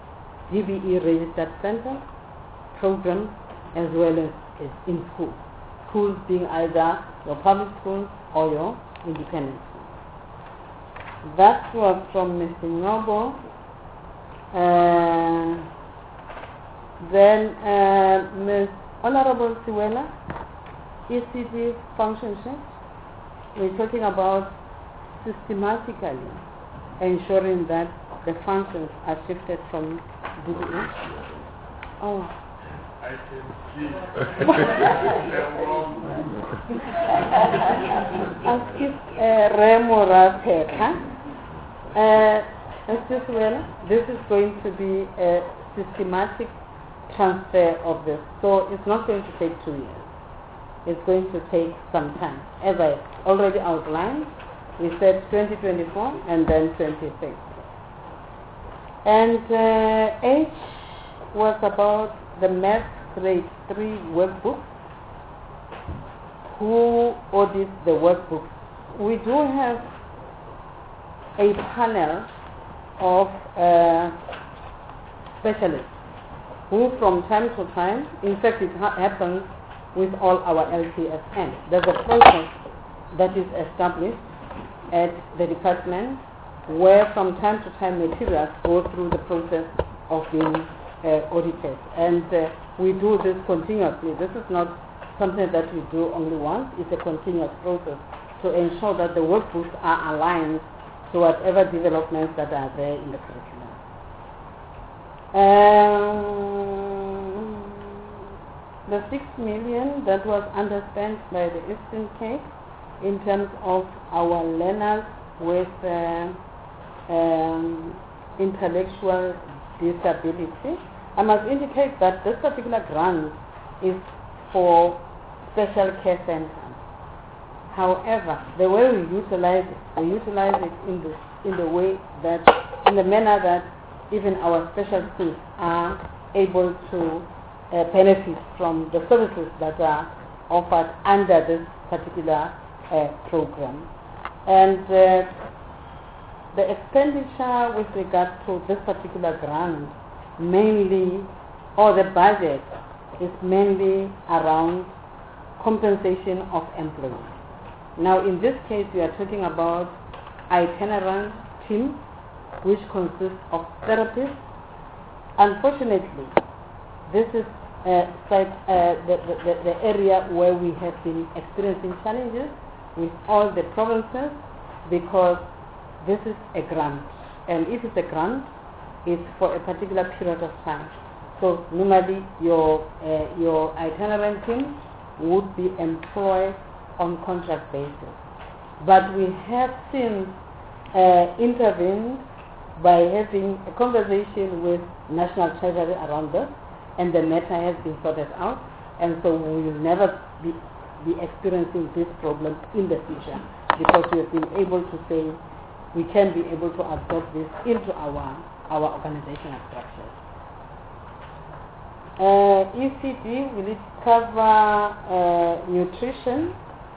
D B E registered center programs as well as, as in schools. Schools being either your public schools or your independent schools. That was from Mister Nobo. Uh, then uh, Miz Honorable Siwela, E C D function shift. We're talking about systematically ensuring that the functions are shifted from D B E. Oh. I can see. Askis Remora Pekha. Mister Siwela, this is going to be a systematic transfer of this. So it's not going to take two years. It's going to take some time. As I already outlined, we said twenty twenty-four and then twenty-six. And uh, H was about the math grade three workbook. Who audits the workbook? We do have a panel of uh, specialists who from time to time, in fact it ha- happens with all our L T S N. There's a process that is established at the department where from time to time materials go through the process of being uh, audited. And uh, we do this continuously. This is not something that we do only once. It's a continuous process to ensure that the workbooks are aligned to whatever developments that are there in the curriculum. Um, the six million that was underspent by the Eastern Cape in terms of our learners with uh, um, intellectual disability. I must indicate that this particular grant is for special care centers. However, the way we utilize it, we utilize it in the in the way that, in the manner that even our special schools are able to uh, benefit from the services that are offered under this particular uh, program. And uh, the expenditure with regard to this particular grant, mainly, or the budget, is mainly around compensation of employees. Now, in this case, we are talking about itinerant team, which consists of therapists. Unfortunately, this is uh, site, uh, the, the, the area where we have been experiencing challenges with all the provinces, because this is a grant, and if it's a grant, it's for a particular period of time. So normally your uh, your itinerant team would be employed on contract basis, but we have since uh, intervened by having a conversation with National Treasury around this, and the matter has been sorted out, and so we will never be, be experiencing this problem in the future, because we have been able to say we can be able to absorb this into our, our organizational structures. Uh, E C D, will it cover uh, nutrition?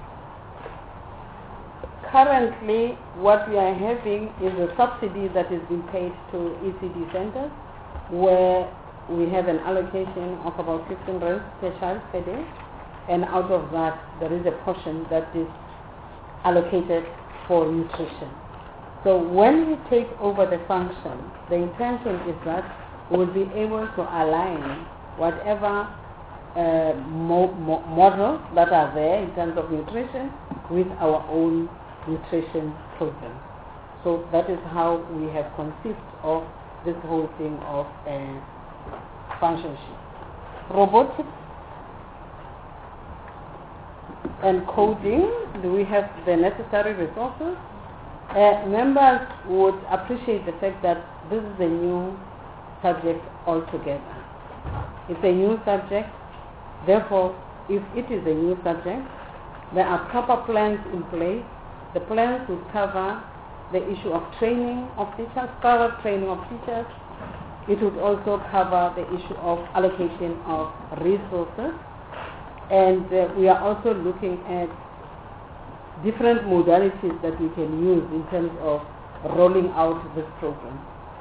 Currently, what we are having is a subsidy that is being paid to E C D centers, where we have an allocation of about fifteen rand per child per day, and out of that, there is a portion that is allocated for nutrition. So when we take over the function, the intention is that we will be able to align whatever uh, mo- mo- models that are there in terms of nutrition with our own nutrition program. So that is how we have conceived of this whole thing of uh, function sheet. Robotics and coding, do we have the necessary resources? Uh, members would appreciate the fact that this is a new subject altogether. It's a new subject, therefore, if it is a new subject, there are proper plans in place. The plans will cover the issue of training of teachers, thorough training of teachers. It would also cover the issue of allocation of resources. And uh, we are also looking at different modalities that we can use in terms of rolling out this program.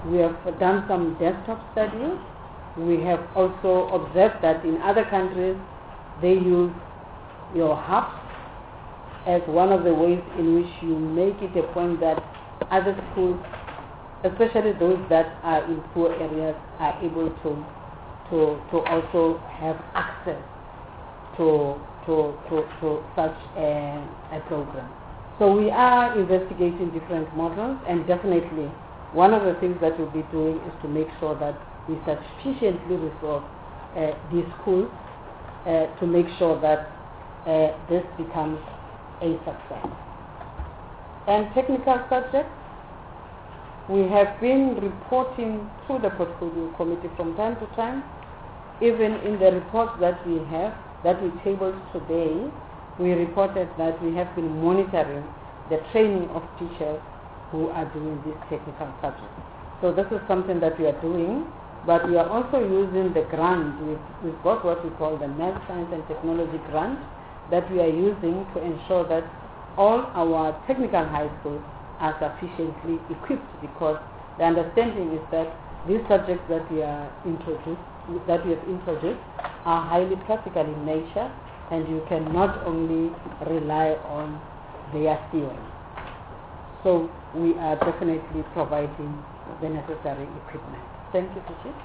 we have done some desktop studies. We have also observed that in other countries they use your hubs as one of the ways in which you make it a point that other schools, especially those that are in poor areas, are able to to to also have access to to to, to such a, a program. So we are investigating different models, and definitely one of the things that we'll be doing is to make sure that we sufficiently resource uh, these schools uh, to make sure that uh, this becomes a success. And technical subjects, we have been reporting to the portfolio committee from time to time. Even in the reports that we have, that we tabled today, we reported that we have been monitoring the training of teachers who are doing these technical subjects. So this is something that we are doing, but we are also using the grant. We've, we've got what we call the Math, Science and Technology grant that we are using to ensure that all our technical high schools are sufficiently equipped, because the understanding is that these subjects that we are introduced, that we have introduced are highly practical in nature, and you cannot only rely on their theory. So we are definitely providing the necessary equipment. Thank you, Chief.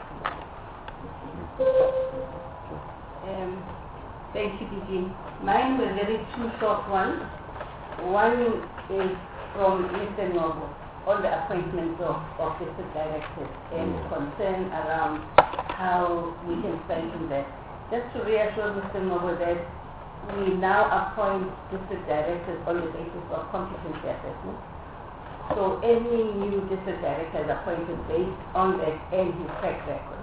Um, thank you, Eugene. Mine were very two short ones. One is from Mister Noble on the appointment of, of district directors and concern around how we can strengthen that. Just to reassure Mister Noble that we now appoint district directors on the basis of competency assessment. So any new district director is appointed based on that and his track record.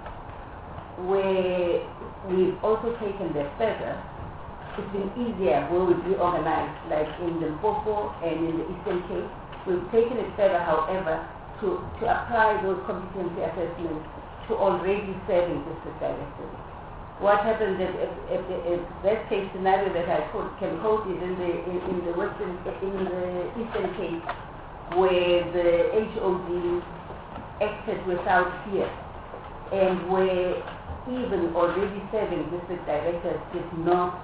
Where we've also taken that further, it's been easier where we reorganize, like in the Limpopo and in the Eastern Cape. We've taken it further, however, to, to apply those competency assessments to already serving district directors. What happens if, if, if, if best case scenario that I quote, can quote is in the in, in the Western in the Eastern Cape, where the H O D acted without fear, and where even already serving district directors did not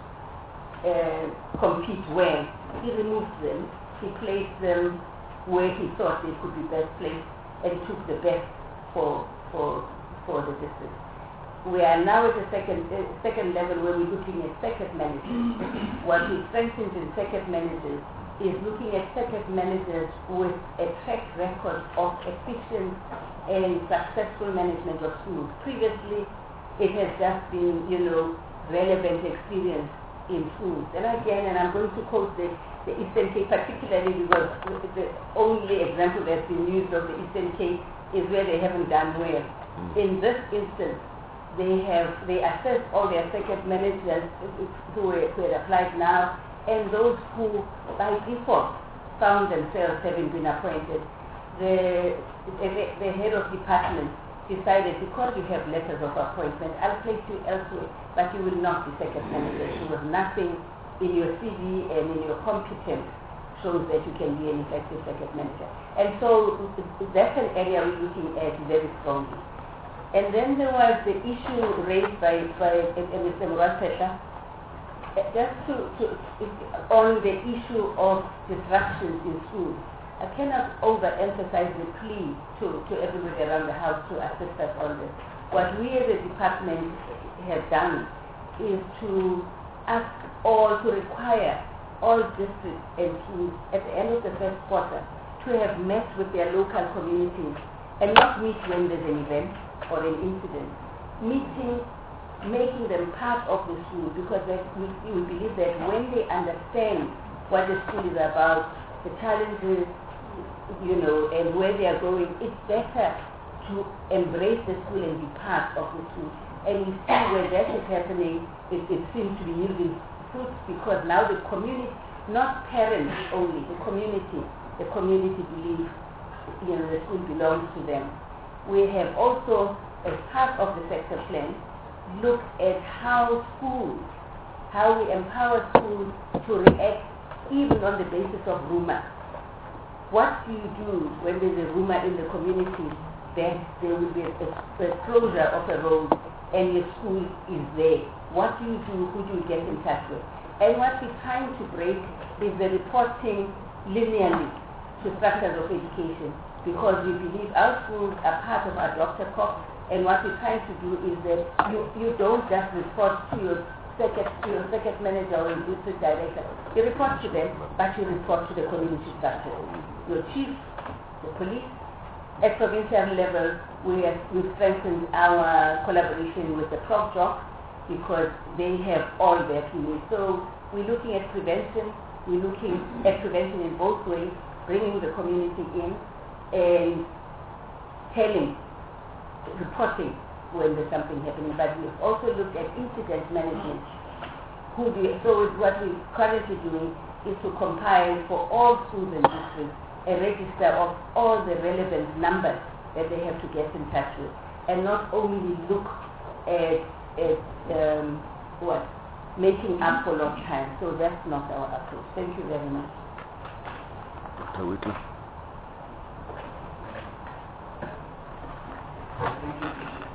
uh, compete well. He removed them, he placed them where he thought they could be best placed, and took the best for for for the district. We are now at the second uh, second level where we're looking at circuit managers. What we strengthened in circuit managers is looking at circuit managers with a track record of efficient and successful management of schools. Previously, it has just been, you know, relevant experience in schools. And again, and I'm going to quote the, the Eastern Cape particularly because the only example that's been used of the Eastern Cape is where they haven't done well. Mm. In this instance, they have they assessed all their circuit managers who, were, who had applied now, and those who by default found themselves having been appointed. The, the, the head of department decided, because you have letters of appointment, I'll place you elsewhere, but you will not be second manager. There was nothing in your C V and in your competence shows that you can be an effective second manager. And so that's an area we're looking at very strongly. And then there was the issue raised by, by Mister Muraseta, just to, to, on the issue of disruptions in schools. I cannot overemphasize the plea to, to everybody around the house to assist us on this. What we as a department have done is to ask all, to require all districts and schools at the end of the first quarter to have met with their local communities and not meet when there's an event or an incident. Meeting, making them part of the school, because we, we believe that when they understand what the school is about, the challenges, you know, and where they are going, it's better to embrace the school and be part of the school. And we see where that is happening, it, it seems to be yielding fruits, because now the community, not parents only, the community, the community believes, you know, the school belongs to them. We have also, as part of the sector plan, looked at how schools, how we empower schools to react even on the basis of rumor. What do you do when there's a rumor in the community that there will be a, a closure of a road and your school is there. What do you do? Who do you get in touch with? And what we're trying to break is the reporting linearly to structures of education, because we believe our schools are part of our doctor corps, and what we're trying to do is that you, you don't just report to your second, to your second manager or your district director. You report to them, but you report to the community structure. Your chief, the police. At provincial level, we have, we've strengthened our collaboration with the Prov Doc because they have all that we need. So we're looking at prevention. We're looking at prevention in both ways, bringing the community in and telling, reporting when there's something happening. But we've also looked at incident management. Who do you, so what we're currently doing is to compile for all schools and districts a register of all the relevant numbers that they have to get in touch with, and not only look at, at um, what, making up for lost time. So that's not our approach. Thank you very much. Doctor Whitler. Thank you,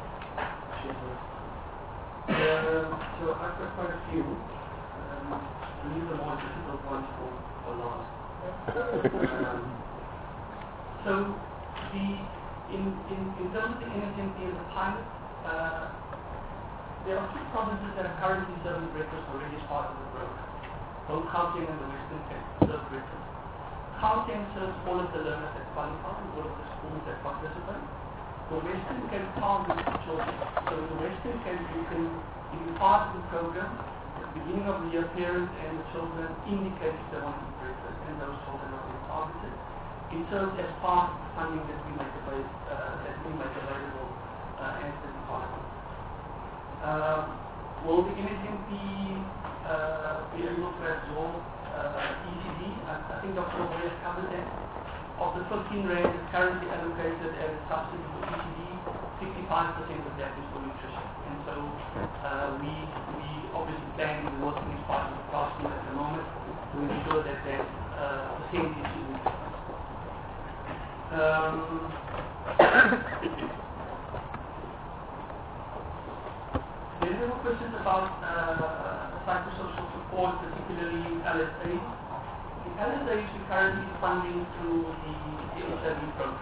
um, so I've got quite a few. Um, leave the more difficult ones for, for last. um, so the in, in, in terms of the N S M P and the pilot, uh, there are two provinces that are currently serving breakfast already as part of the program. Both Gauteng and the Western Cape serve breakfast. Gauteng serves all of the learners that qualify and all of the schools that participate. The Western Cape targets children. So in the Western Cape, you can, if you're part of the program, at the beginning of the year, parents and the children indicate if they want to eat breakfast, and those children are being targeted. It serves as part of the funding that we make available, uh, that we make available uh, as the department. Uh, will the N S M P uh, be able to absorb uh, E C D? I, I think Doctor Roy has covered that. Of the fifteen rand is currently allocated as a subsidy for E C D, sixty-five percent of that is for nutrition. And so uh, we, we obviously plan to be working as part of the classroom at the moment to ensure that that uh, percentage is increased. Um, there were questions about uh, psychosocial support, particularly L S A. The L S A is currently funding through the, the H I V program.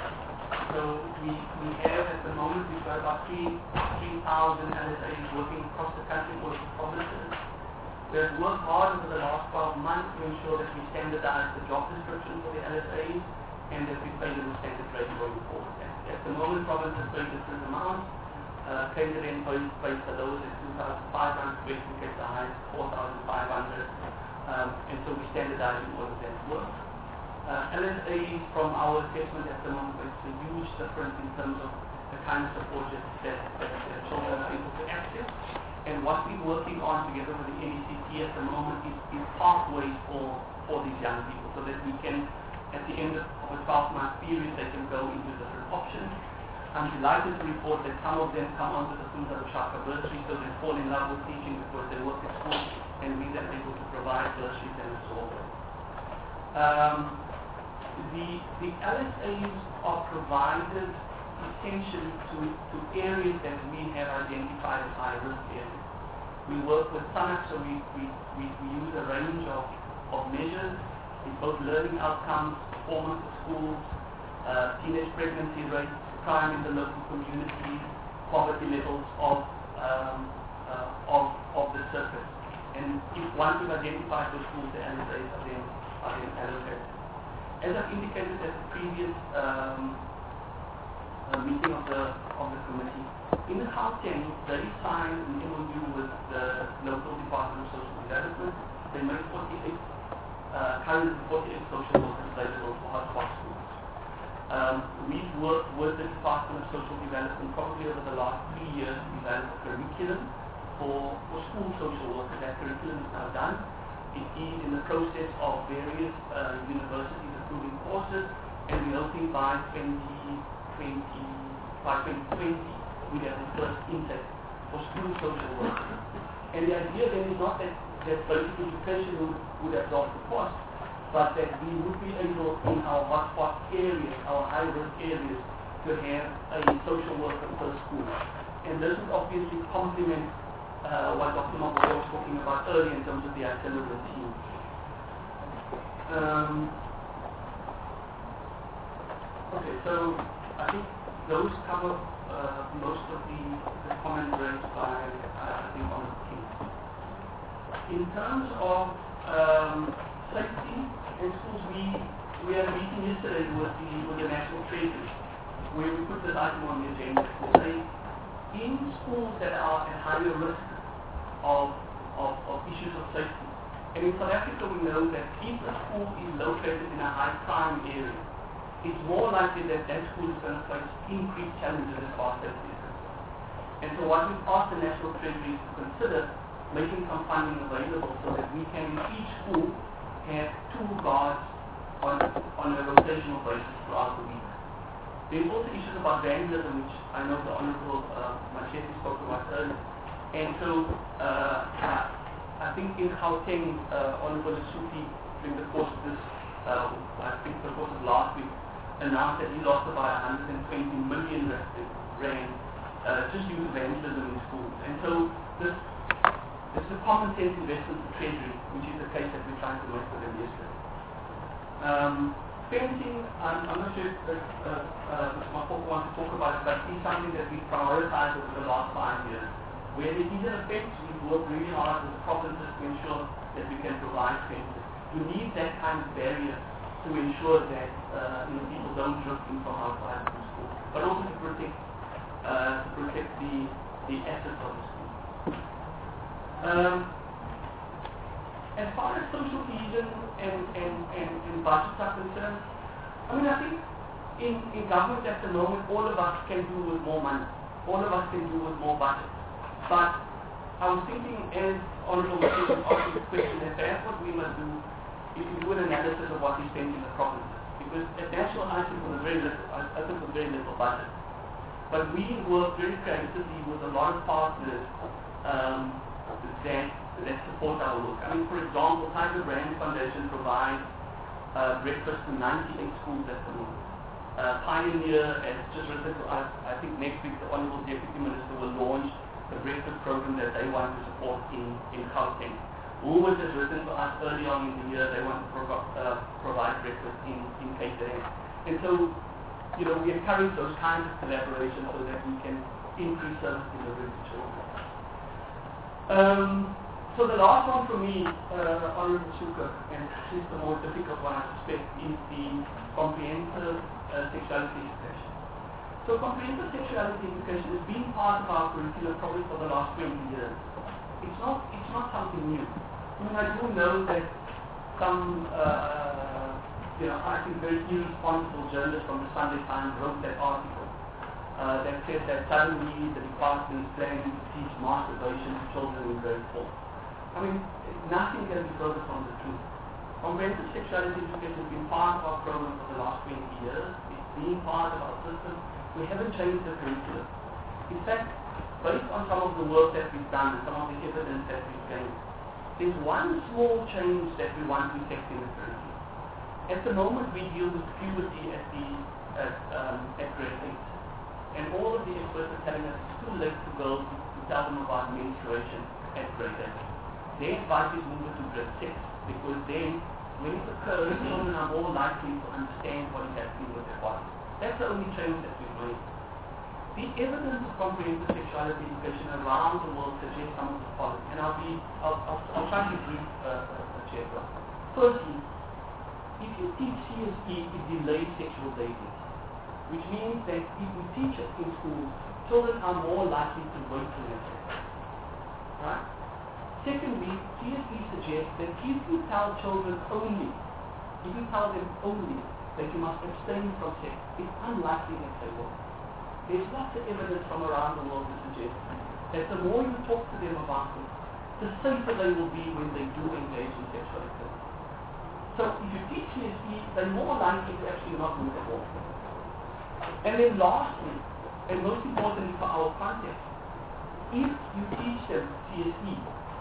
So we, we have at the moment, we've got about three thousand L S As working across the country, all of the provinces. We have worked hard over the last twelve months to ensure that we standardize the job description for the L S As and that we pay them a standard rate going forward. At, at the moment, provinces pay different amounts. Uh, K Z N pays, pays the lowest at two thousand five hundred, Western Cape the highest, four thousand five hundred. Um, and so we're standardizing all of that work. Uh, L S As, from our assessment at the moment, it's a huge difference in terms of the kind of support that, that, that, that children are able to access. And what we're working on together with the N E C T at the moment is, is pathways for, for these young people, so that we can, at the end of a twelve-month period, they can go into different options. I'm delighted to report that some of them come onto the Funza Lushaka bursary, so they fall in love with teaching because they work at school, and we are able to provide bursaries and absorb it. Um, the, the L S As are provided essentially to, to areas that we have identified as high-risk areas. We work with S A N A C, so we, we, we, we use a range of, of measures in both learning outcomes, performance of schools, uh, teenage pregnancy rates, crime in the local community, poverty levels of, um, uh, of, of the circuit. And if once we've identified those schools, the L S As are then, are then allocated. As I've indicated at the previous um, uh, meeting of the, of the committee, in the Gauteng, they signed an M O U with the local Department of Social Development. They made forty-eight, uh, currently forty-eight social workers available for hotspot schools. Um, we've worked with the Department of Social Development probably over the last three years to develop a curriculum for, for school social workers. That curriculum is now done. It is in the process of various uh, universities approving courses, and we're hoping by twenty twenty, by twenty twenty, we have the first intake for school social workers. And the idea then is not that, that basic education would, would absorb the cost, but that we would be able in our hotspot areas, our high-risk areas, to to have a social worker per school. And this would obviously complement uh, what Doctor Maboya was talking about earlier in terms of the itinerant team. Um, okay, so I think those cover uh, most of the, the comments raised by, uh, I think, on the team. In terms of um, safety in schools, we, we had a meeting yesterday with the, with the National Treasury, where we put this item on the agenda to say, in schools that are at higher risk of, of, of issues of safety, and in South Africa we know that if a school is located in a high crime area, it's more likely that that school is going to face increased challenges as far as safety is concerned. And so what we've asked the National Treasury is to consider making some funding available so that we can in each school have two guards on, on a rotational basis throughout the week. There's also issues about vandalism, which I know the Honourable uh, Machete spoke about earlier. And so uh, I think in Gauteng, uh, Honourable Sufi, during the course of this, uh, I think the course of last week, announced that he lost about one hundred twenty million rand uh, just due to vandalism in schools. And so this, this is a common sense investment for Treasury, which is the case that we're trying to make for them yesterday. Um, fencing, I'm, I'm not sure if uh, uh, Mister Mapoko wants to talk about it, but it's something that we've prioritized over the last five years. Where there is an effect, we've worked really hard with the provinces to ensure that we can provide fences. You need that kind of barrier to ensure that uh, you know, people don't drift in from outside of the school, but also to protect uh, to protect the, the assets of the school. Um, as far as social cohesion and, and, and, and budgets are concerned, I mean, I think in, in government at the moment, all of us can do with more money. All of us can do with more budget. But I was thinking, as Honourable Machete was asking the question, that perhaps what we must do is to do an analysis of what we spend in the provinces. Because at National I think with a very little, I think with very little budget. But we work very creatively with a lot of partners um, that, that support our work. I mean, for example, Tiger Brand Foundation provides uh, breakfast to ninety-eight schools at the moment. Uh, Pioneer has just written to us, I think next week the Honourable Deputy Minister will launch the breakfast program that they want to support in, in Gauteng. Woolworths has written to us early on in the year they want to provo- uh, provide breakfast in, in K Z N. And so, you know, we encourage those kinds of collaborations so that we can increase service delivery to children. Um, so the last one for me, uh, Honourable Suka, and this is the more difficult one I suspect, is the comprehensive uh, sexuality education. So comprehensive sexuality education has been part of our curriculum probably for the last twenty years. It's not, it's not something new. I mean, I do know that some, uh, you know, I think very irresponsible journalists from the Sunday Times wrote that article uh, that said that suddenly the department is planning to teach masturbation to children in grade four. I mean, nothing can be further from the truth. Comprehensive sexuality education has been part of our program for the last twenty years. It's been part of our system. We haven't changed the curriculum. In fact, based on some of the work that we've done and some of the evidence that we've gained, there's one small change that we want to effect in the curriculum. At the moment, we deal with puberty at the at, um, at grade eight, and all of the experts are telling us it's too late for girls to, to tell them about menstruation at grade eight. Their advice is move it to grade six, because then, when it occurs, children are more likely to understand what is happening with their bodies. That's the only change that we've made. The evidence of comprehensive sexuality education around the world suggests some of the following, and I'll be, I'll, I'll, I'll try to be brief, uh, uh, Chairman. Firstly, if you teach C S E, it delays sexual dating, which means that if we teach it in schools, children are more likely to wait to have sex. Right? Secondly, C S E suggests that if you tell children only, if you tell them only that you must abstain from sex, it's unlikely that they will. There's lots of evidence from around the world that suggests that the more you talk to them about it, the safer they will be when they do engage in sexual activity. So if you teach C S E, they're more likely to actually not do it at all. And then lastly, and most importantly for our context, if you teach them C S E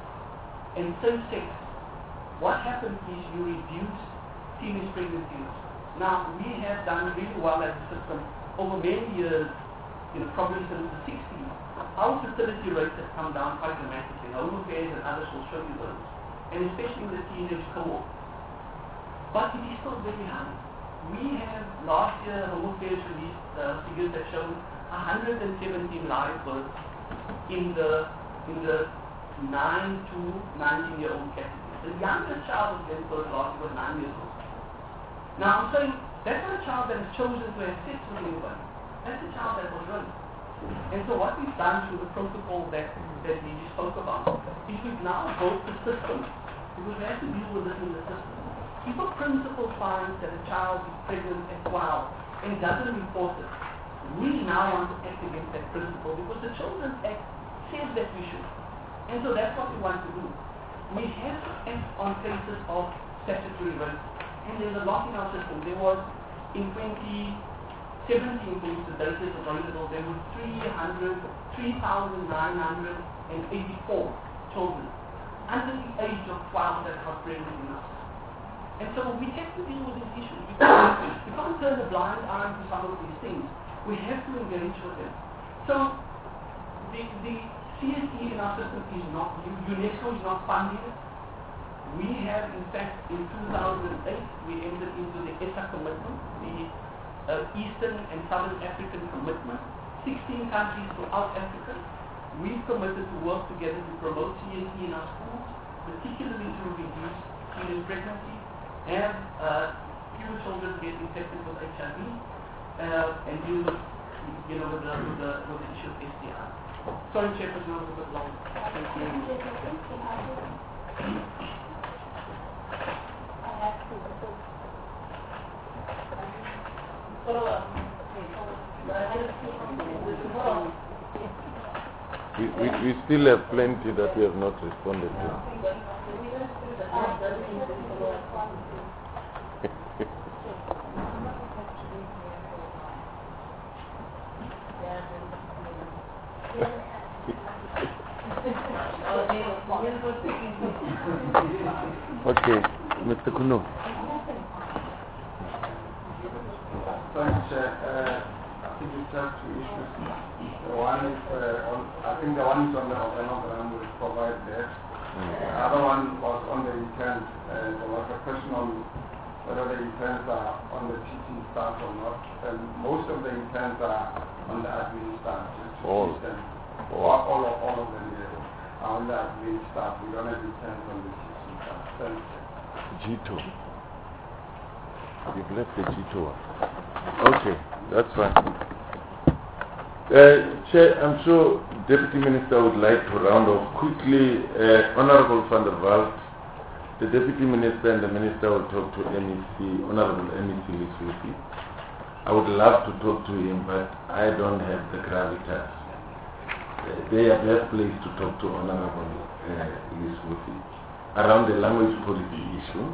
and safe sex, what happens is you reduce teenage pregnancy. Now, we have done really well as a system over many years, you know, probably since the sixties, our fertility rates have come down quite dramatically. Home affairs and others will show you those, and especially in the teenage cohort. But it is still very high. We have, last year, Home Affairs released uh, figures that show one hundred seventeen live births in the, in the nine to nineteen year old category. The youngest child was given birth last year was nine years old. Now I'm saying, that's not a child that has chosen to have sex with anybody. That's a child that was raped. And so what we've done through the protocol that, that we just spoke about is we've now built the system, because we have to deal with this in the system. If a principal finds that a child is pregnant at twelve and doesn't report it, we now want to act against that principal, because the Children's Act says that we should. And so that's what we want to do. We have to act on cases of statutory rape. And there's a lot in our system. There was, in twenty seventeen, for the data is available, there were three thousand nine hundred eighty-four children under the age of twelve that got pregnant in us. And so we have to deal with these issues. We can't, we can't turn a blind eye to some of these things. We have to engage with them. So the, the C S E in our system is not, UNESCO is not funding it. We have, in fact, in two thousand eight, we entered into the E S A commitment, the uh, Eastern and Southern African commitment. sixteen countries throughout Africa. We've committed to work together to promote C S E in our schools, particularly to reduce teenage pregnancy, have uh, fewer children get infected with H I V, uh, and deal with, you know, with the, with the, with the issue of S T I. Sorry, Chairperson, I was a bit long. Thank you. We, we, we still have plenty that we have not responded to. Okay, Mister Kuno. Thanks. Uh, uh, I think it's just two issues. The one is, uh, on, I think the one is on the organogram, will provide that. Mm. The other one was on the intent. Uh, there was a question on whether the intents are on the teaching staff or not. And most of the intents are on the admin staff. Just to all. Them. All. All, all, of, all of them yeah, are on the admin staff. We don't have intents on the teaching staff. Thanks. G two. You've left the G two one. Okay, that's fine. Uh, Chair, I'm sure Deputy Minister would like to round off quickly. Uh, Honorable van der Walt, the Deputy Minister and the Minister will talk to M E C, Honorable M E C Liswuthi. I would love to talk to him, but I don't have the gravitas. Uh, they are best placed to talk to Honorable uh, Liswuthi around the language policy issue.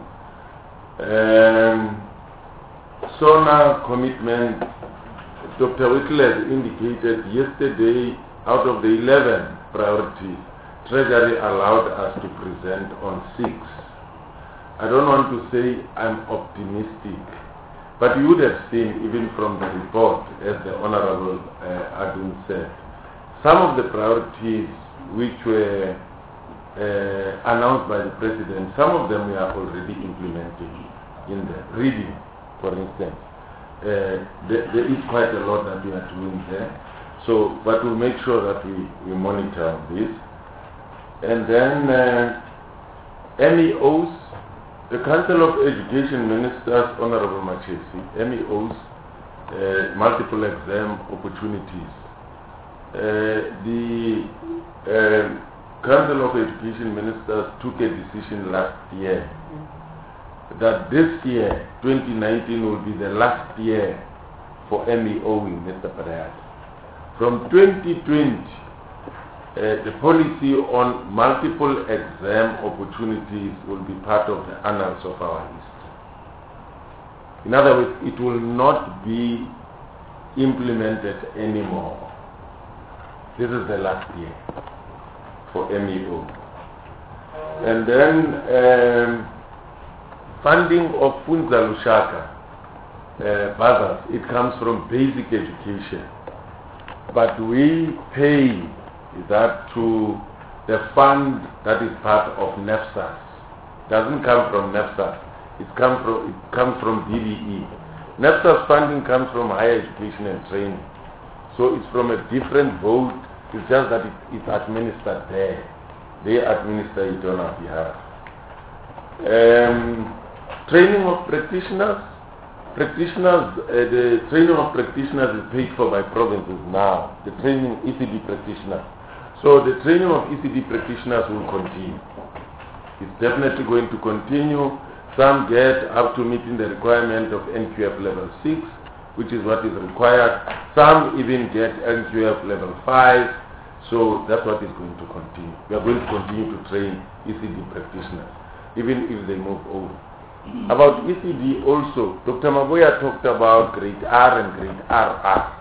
Um, SONA commitment, Doctor Whittle has indicated yesterday, out of the eleven priorities, Treasury allowed us to present on six. I don't want to say I'm optimistic, but you would have seen even from the report, as the Honorable uh, Adun said, some of the priorities which were uh, announced by the President, some of them we are already implementing in the reading. For instance, uh, there, there is quite a lot that we are doing there. So, but we'll make sure that we, we monitor this. And then uh, M E Os, the Council of Education Ministers, Honorable Machesi, M E Os, uh, multiple exam opportunities. Uh, the uh, Council of Education Ministers took a decision last year that this year, twenty nineteen, will be the last year for M E O in Mister Parayat. From twenty twenty, uh, the policy on multiple exam opportunities will be part of the annals of our history. In other words, it will not be implemented anymore. This is the last year for M E O. And then, um, funding of Funza Lushaka. uh, brothers, it comes from basic education. But we pay that to the fund that is part of NEFSAS. It doesn't come from NEFSAS. It comes from, it comes from D B E. NEFSAS funding comes from higher education and training. So it's from a different vote. It's just that it, it's administered there. They administer it on our behalf. Um, training of practitioners. Practitioners, uh, the training of practitioners is paid for by provinces now. The training E C D practitioners. So the training of E C D practitioners will continue. It's definitely going to continue. Some get up to meeting the requirement of N Q F level six, which is what is required. Some even get N Q F level five. So that's what is going to continue. We are going to continue to train E C D practitioners, even if they move over. About E C D also, Doctor Maboya talked about grade R and grade R R.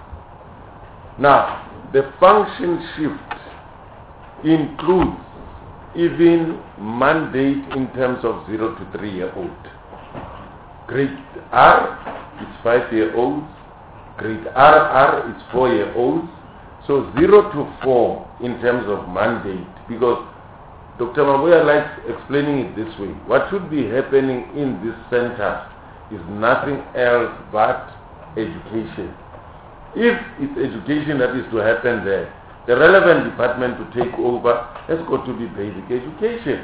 Now, the function shift includes even mandate in terms of zero to three year old. Grade R is five year olds, grade R R is four year olds. So zero to four in terms of mandate, because Doctor Maboya likes explaining it this way. What should be happening in this center is nothing else but education. If it's education that is to happen there, the relevant department to take over has got to be basic education.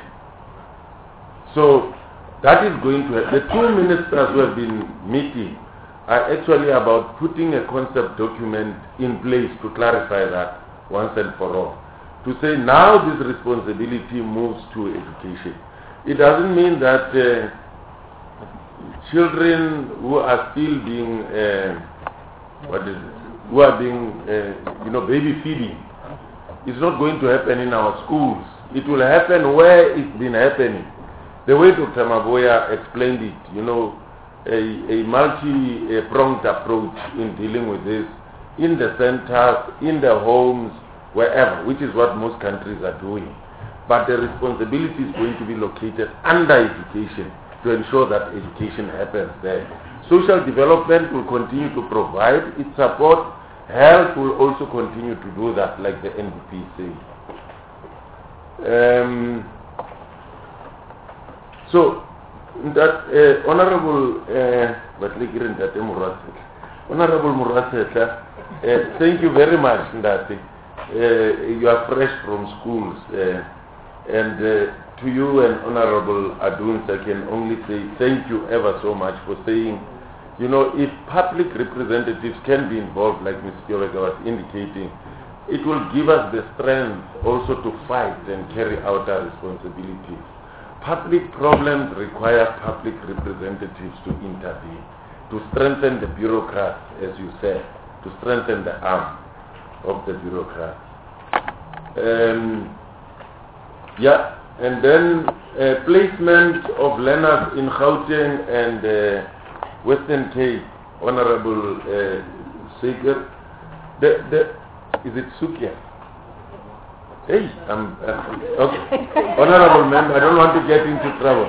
So that is going to happen. The two ministers who have been meeting are actually about putting a concept document in place to clarify that once and for all. To say now this responsibility moves to education. It doesn't mean that uh, children who are still being, uh, what is it, who are being, uh, you know, baby feeding, it's not going to happen in our schools. It will happen where it's been happening. The way Doctor Maboya explained it, you know, a, a multi-pronged approach in dealing with this, in the centers, in the homes, wherever, which is what most countries are doing. But the responsibility is going to be located under education to ensure that education happens there. Social development will continue to provide its support. Health will also continue to do that, like the N D P says. Um, so, that uh, Honorable uh, Honorable Murasetla, uh, thank you very much, Ndati. Uh, you are fresh from schools, uh, and uh, to you and Honorable Aduns, I can only say thank you ever so much for saying, you know, if public representatives can be involved, like Miz Kiyoveka was indicating, it will give us the strength also to fight and carry out our responsibilities. Public problems require public representatives to intervene, to strengthen the bureaucrats, as you said, to strengthen the arm of the bureaucrats. Um, yeah, and then uh, placement of learners in Gauteng and uh, Western Cape, Honorable uh, Seeger. The, the, is it Sukia? Hey, I'm, uh, okay. Honorable Member, I don't want to get into trouble.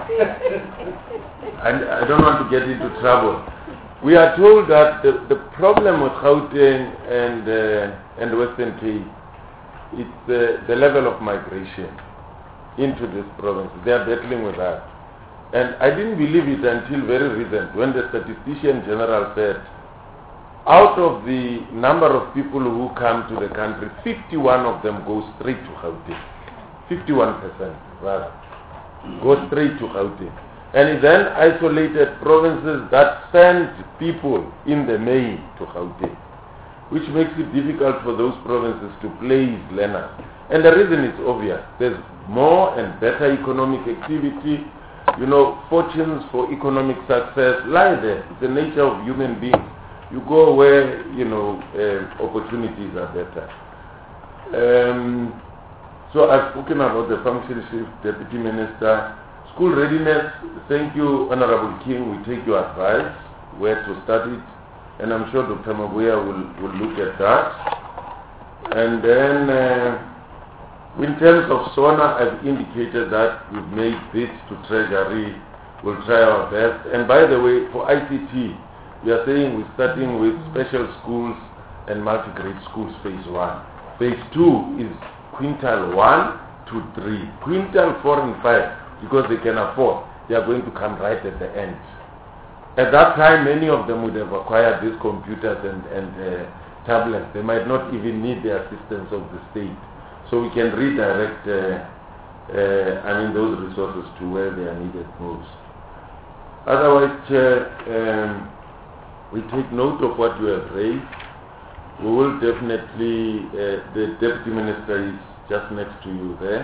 I, I don't want to get into trouble. We are told that the, the problem with Gauteng and, uh, and Western Cape is the, the level of migration into this province. They are battling with that. And I didn't believe it until very recent when the Statistician General said, out of the number of people who come to the country, fifty-one of them go straight to Gauteng. fifty-one percent rather go straight to Gauteng. And it then isolated provinces that send people in the main to Gauteng, which makes it difficult for those provinces to place learners. And the reason is obvious. There's more and better economic activity. You know, fortunes for economic success lie there. It's the nature of human beings. You go where, you know, uh, opportunities are better. Um, so I've spoken about the function shift, Deputy Minister. School readiness, thank you, Honorable King. We take your advice, where to start it. And I'm sure Doctor Maboya will, will look at that. And then, uh, in terms of SONA, I've indicated that we've made bids to Treasury. We'll try our best. And by the way, for I C T, We are saying we're starting with special schools and multi-grade schools, phase one. Phase two is quintal one to three. Quintal four and five, because they can afford, they are going to come right at the end. At that time, many of them would have acquired these computers and, and uh, tablets. They might not even need the assistance of the state. So we can redirect uh, uh, I mean, those resources to where they are needed most. Otherwise, Chair, um, we take note of what you have raised. We will definitely, uh, the Deputy Minister is just next to you there.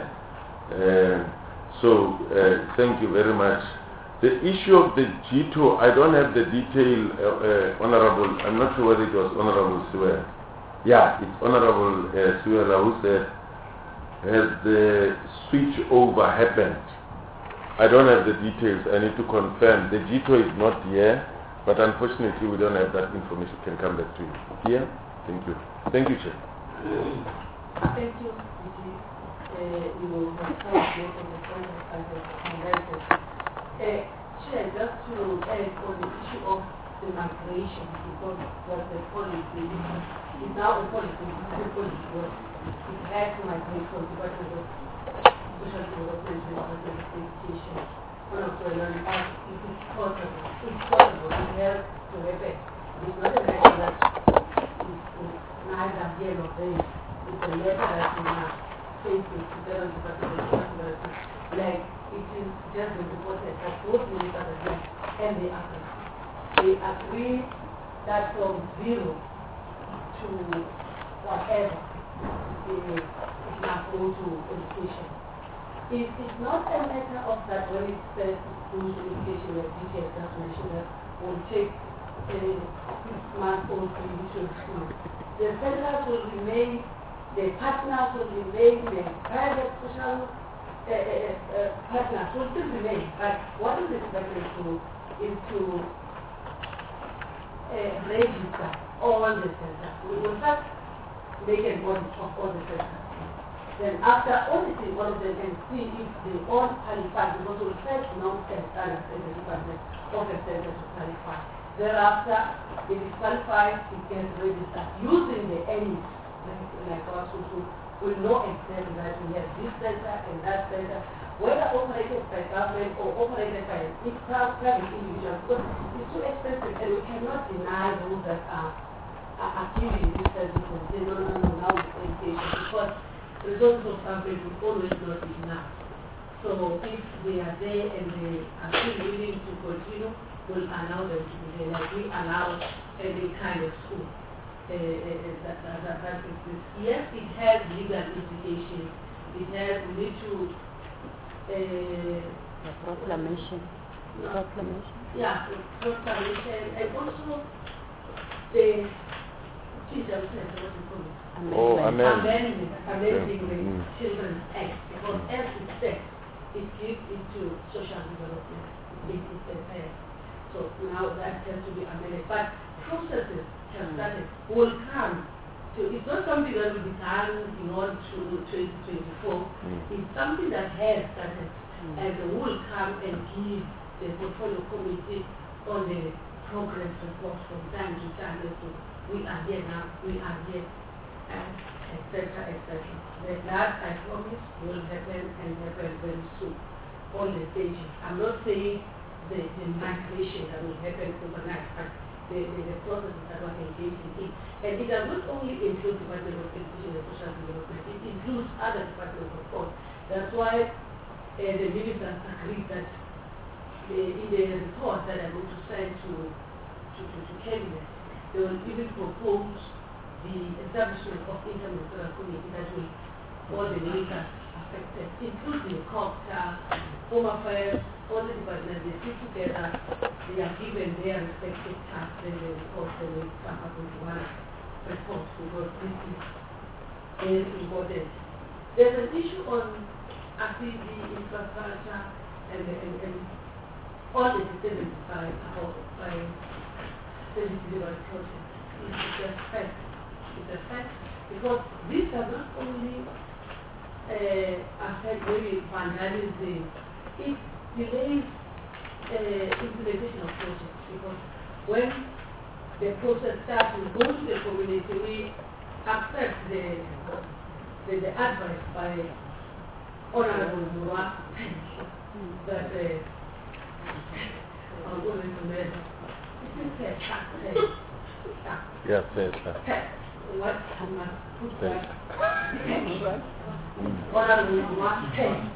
Uh, so, uh, thank you very much. The issue of the G T O, I don't have the detail, uh, uh, Honorable, I'm not sure whether it was Honorable Suela. Yeah, it's Honorable uh, Suela who said, has the switch over happened? I don't have the details, I need to confirm. The G T O is not here, but unfortunately we don't have that information. Can come back to you. Here? Thank you. Thank you, Chair. Thank you, uh, you have covered most of the points I have highlighted. Uh, Chair, just to add on the issue of the migration, because what the policy is now a policy, it's a policy, but it has to migrate from the Department of Social Development to the Department of Education. One of the learning arts, it is possible, it's possible, it has to happen. It's not a matter that is neither here nor there. It's a matter that we must face it together with the Department of Education. Like, it is just been reported that both ministers agree, and they agree. They agree that from zero to whatever, it must go to education. It is not a matter of that when it says goes to education, like D T has just mentioned, that will take a six months old to initial school. The centers will remain, the partners will remain, the private social Uh, uh, uh, partners will still remain, but what is expected to is to uh, register all the centers. We will first make an audit of all the centers. Then after auditing all of them and see if they all qualify, because we will first know the standards in the department of the centers to qualify. Thereafter, if it qualifies, it gets registered using the N I S, like, like our social. We know exactly that we have this center and that center, whether operated by government or operated by private individuals, because it's too expensive and we cannot deny those that are, are, are giving this service and say, no, no, no, now it's education, because resources of government will always not be enough. So if they are there and they are still willing to continue, we'll allow them to be there, like we allow any kind of school. Uh, uh, that, that, that, that exists. Yes, it has legal implications. It has, we need to... Uh, the proclamation. No, proclamation. Yeah, the proclamation. And also the... Geez, I was saying, what do you call it? Oh, amendment. Amendment. Amending the Mm. Children's Act. Because as it says, it gives it to social development. It is a fair. So now that has to be amended. But processes have started, will come. So it's not something that will be done in order to twenty twenty-four. Mm. It's something that has started, mm. and will come and give the portfolio committee on the progress report from time to time as to we are here now, we are here, and et cetera, et cetera. That I promise will happen and happen very soon. On the stages. I'm not saying the, the migration that will happen overnight, but The, the, the processes that were engaged in. And it does not only include the Department of Education and Social Development, it includes other departments of course. That's why uh, the ministers agreed that uh, in the report that I'm going to send to, to, to, to Cabinet, they will even propose the establishment of interministerial committee that will all the ministers affected, including COPTA, Home Affairs, all the departments, they sit together, they are given their respective tasks, and they report, and they come up with one report, because this is very important. There's an issue on I C D infrastructure and, and, and all the decisions by by the delivery process. It's a fact. It's a fact because this does not only uh, affect maybe vandalism, it delays uh, implementation of projects, because when the process starts, we go to the community, we accept the, the, the advice by Honorable Mura that uh, I'm going to make it is a Yes, yes, yes. what I must put back. Honorable Mura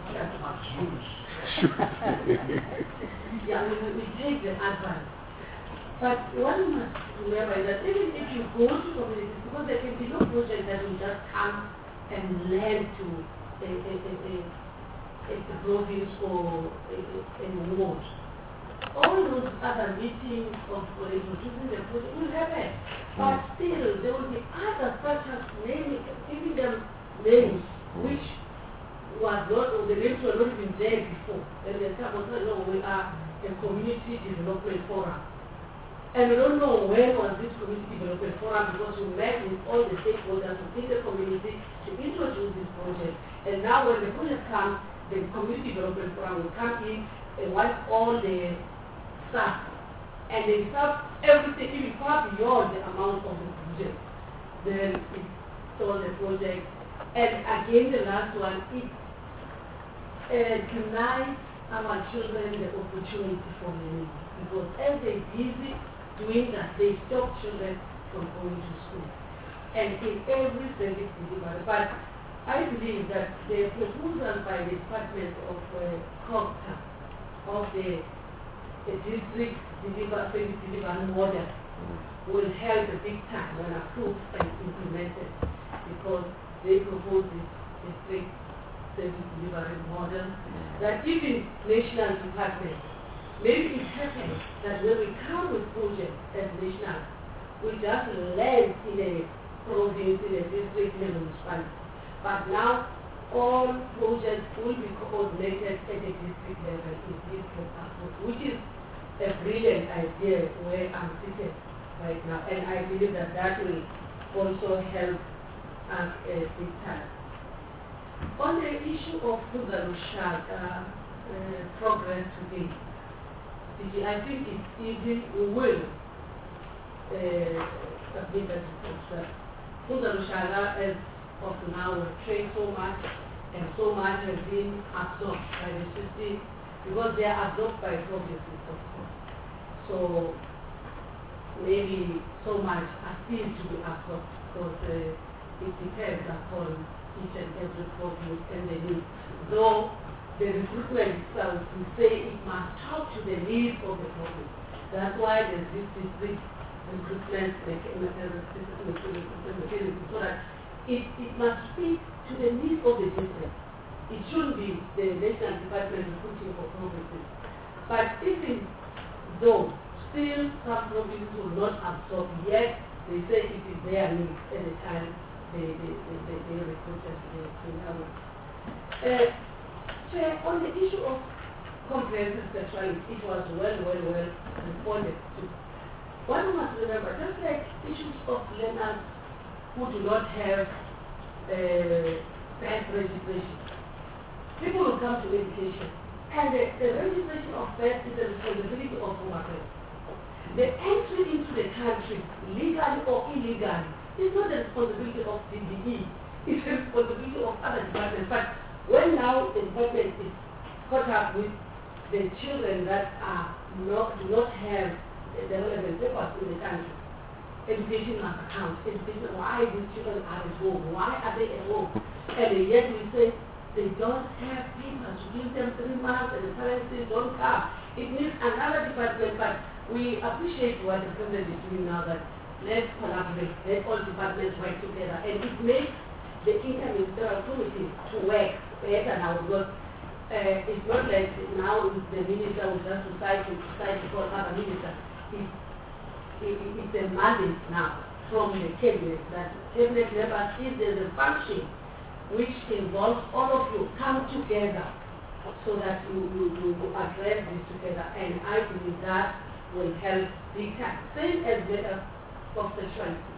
yeah, we, we take the advice. But one must remember that even if you go to communities, because there can be no project that will just come and lend to a, a, a, a, a province or a, a, a ward. All those other meetings of introducing the project will happen. But still, there will be other structures naming, giving them names which was not, or the names were not even there before. And they come and say, no, we are a community development forum. And we don't know when was this community development forum because we met with all the stakeholders within the community to introduce this project. And now when the project comes, the community development forum will come in and wipe all the stuff. And they serve everything even far beyond the amount of the project. Then it's all the project. And again, the last one, it uh, denies our children the opportunity for learning. Because as they're busy doing that, they stop children from going to school. And in every service delivery. But I believe that the proposal by the Department of uh, COGTA of the, the district deliver, service delivery model will help a big time when approved and implemented, because they propose this district service delivery model that even national departments. Maybe it happens that when we come with projects as national, we just land in a province, in a district, in a municipality. But now, all projects will be coordinated at the district level in district approach, which is a brilliant idea where I'm sitting right now. And I believe that that will also help us a big time. On the issue of Kuzalusha uh, uh, progress today, I think it's easy, we will uh, submit that report. Kuzalusha, as of now, will train so much, and so much has been absorbed by the system, because they are absorbed by provinces, of course. So maybe so much are still to be absorbed, because uh, it depends upon each and every province and the needs. Though the recruitment itself, we say it must talk to the needs of the province. That's why there's this district recruitment mechanism, so that it, it must speak to the needs of the district. It shouldn't be the national department recruiting for provinces. But even though still some provinces will not absorb, yet they say it is their needs at the time they, they, they, they, they recruit us to the uh, Chair, on the issue of comprehensive sexuality, it was well, well, well responded to. One must remember, just like issues of learners who do not have uh, birth registration, people will come to education, and the, the registration of birth is the responsibility of whoever. The entry into the country, legally or illegally, is not the responsibility of D B E, it's the responsibility of other departments. But when now the department is caught up with the children that are not, do not have the relevant papers in the country, education must account. Education, why these children are at home? Why are they at home? And yet we say they don't have papers. We give them three months and the parents say don't come. It needs another department, but we appreciate what the president is doing now, that let's collaborate, let all departments work together, and it makes the interministerial committee to work better now, because uh, it's not like now the minister will just decide to decide to call another minister. It's, it, it's a mandate now from the cabinet that cabinet members, if there's a function which involves all of you, come together so that you, you, you address this together, and I believe that will help big time. Same as the of sexuality.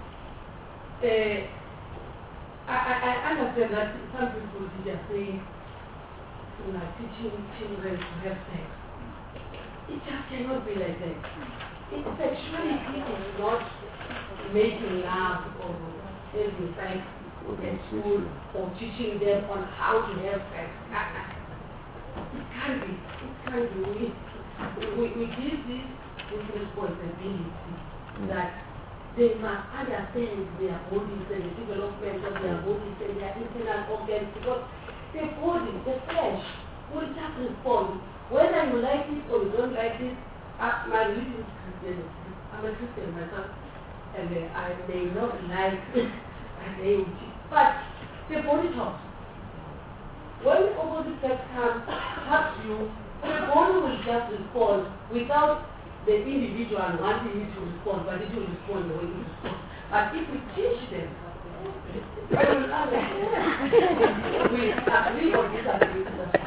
Uh, I, I, I understand that some people are saying, you know, teaching children to have sex. It just cannot be like that. it, sexuality is not making love or having sex at school or teaching them on how to have sex. It can't be. It can't be. We, we, we give this, this responsibility that they must understand their bodies and the development of their bodies and their internal organs, because the body, the flesh, will just respond. Whether you like it or you don't like it, uh, my religion is Christianity. I'm a Christian myself, and uh, I may not like it, but the body talks. When the opposite sex comes, touch you, the body will just respond without the individual wanting it to respond, but it will respond the way it responds. But if we teach them, they will understand. We agree or disagree with that.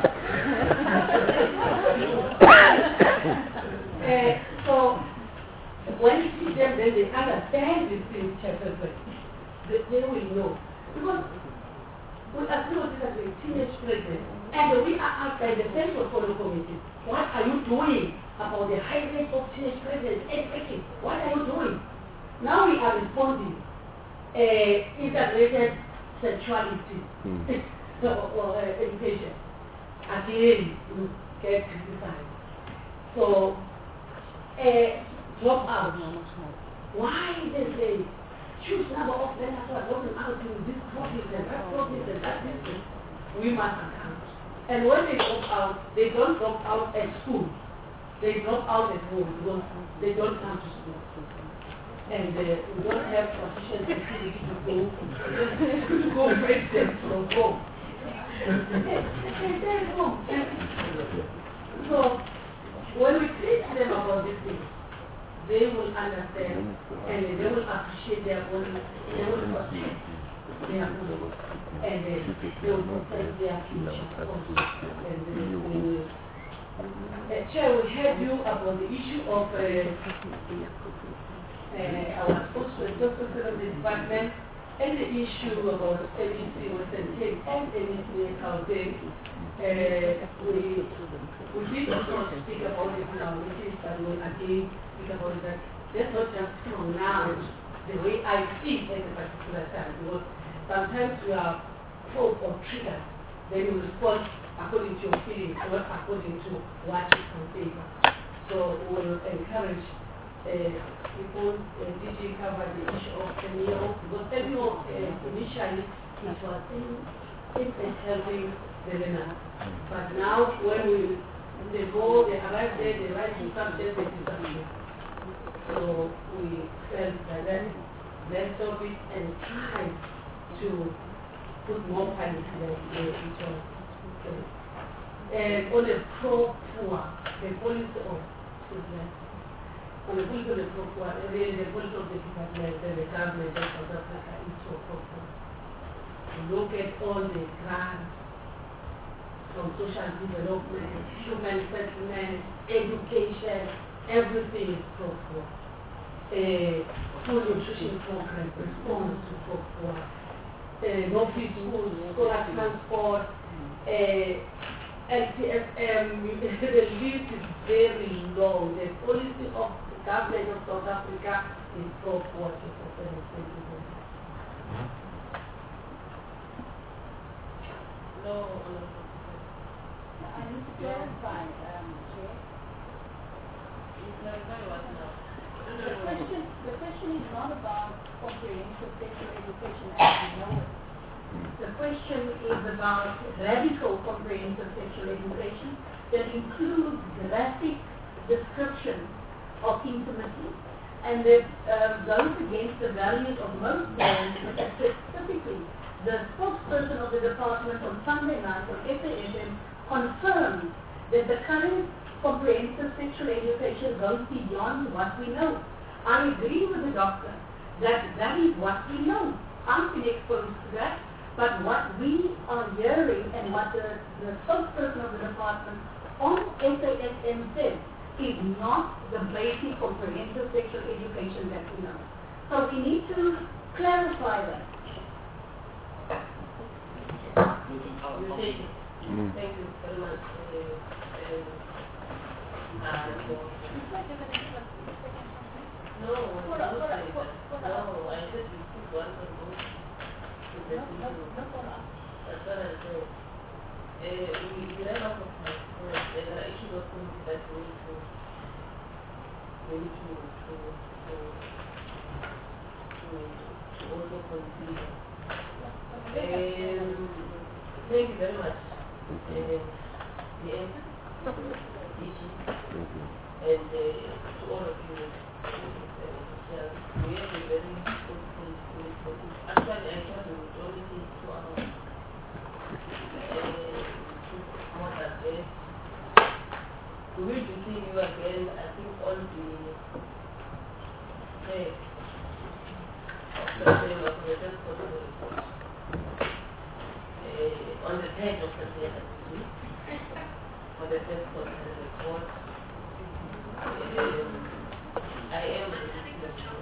uh, so, when you teach them, then they understand these things perfectly. They, they will know. Because we agree or disagree, teenage pregnant, and we are asked by the Central Follow Committee, what are you doing about the high rate of teenage pregnancy? Exactly. What are you doing? Now we are responding. Uh, integrated sexuality mm. so, or uh, education. Again, we get criticized. So, uh, drop out. Why they say choose number of letters who are dropping out in this topic and that topic and that distance? We must account. And when they drop out, they don't drop out at school. They drop out at home because they don't come to school. And uh, we don't have sufficient facility to go to go break them from home. They stay home. So when we teach them about these things, they will understand and they will appreciate their body, they will protect their body, and uh, they will protect their future also. And they will Uh, Chair, we heard you about the issue of uh, uh, our spokesperson of the department and the issue about M E C Western Cape and M E C Gauteng. Uh, we we did also speak about it in our meetings, but we will again speak about it. That let's not just pronounce the way I see at a particular time, because sometimes we are provoked or triggered, then you respond according to your feelings, not according to what is on paper. So we will encourage uh, people, uh, D G cover the issue of M E O, because M E O uh, initially it was in, in helping the learner. But now when we they go, they arrive there, they write the subject, they disappear. So we felt that then let's stop it and try to put more time into each other. And on the pro-poor, the policy of children, on the policy of the pro-poor, really the policy of the department and the government of South Africa is so pro-poor. Look at all the grants from social development, human settlement, education, everything is pro-poor. Uh, food nutrition program responds to pro-poor. Uh, no free schools, scholar transport, uh, L T F M, the list is very long. The policy of the government of South Africa is pro-poor. No, I need to clarify, um, Chair. The question, the question is not about comprehensive sexual education as we know it. The question is about radical comprehensive sexual education that includes graphic description of intimacy and that uh, goes against the values of most parents, specifically the spokesperson of the department on Sunday night on F A S M confirmed that the current comprehensive sexual education goes beyond what we know. I agree with the doctor that that is what we know. I'm inexposed to that. But what we are hearing and what the, the spokesperson of the department on F A S M said is not the basic comprehensive sexual education that we know. So we need to clarify that. Mm. Thank you very much. Uh, uh, No, no, no, I said we put one on both. That's what I said. Uh, we, we ran out of my phone. There are issues of things that we need to, we need to, to, to, to, to also consider. Um, thank you very much. Uh, the end, and uh, to all of you. We have a very good political. Actually, I thought we would only take two hours. More than this. We will be seeing you again. I think all the day of the day of the first quarter report. On the tenth of September, for the first quarter report. Um, I am looking at you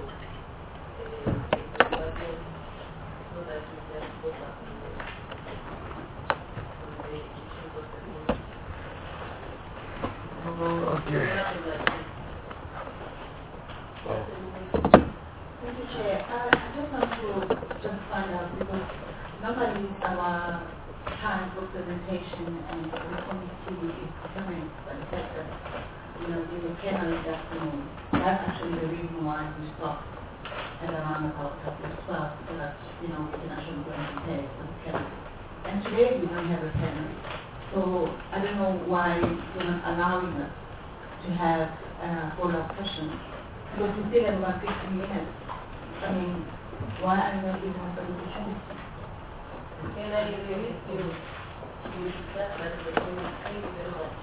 so that we can focus on the, on the issues of the community. Okay. Thank you, Chair. I, I just want to just find out because normally our time for presentation and the committee is determined by the fact that you know, in the plenary afternoon. That's actually the reason why we stopped at around about half past twelve, so that, you know, we can actually go and prepare for the plenary. And today we don't have a plenary. So I don't know why you're not allowing us to have a follow-up session. Because we still have about fifteen minutes. I mean, why are you not giving us an opportunity? Can I agree with you? You discussed that the community. Thank you very much.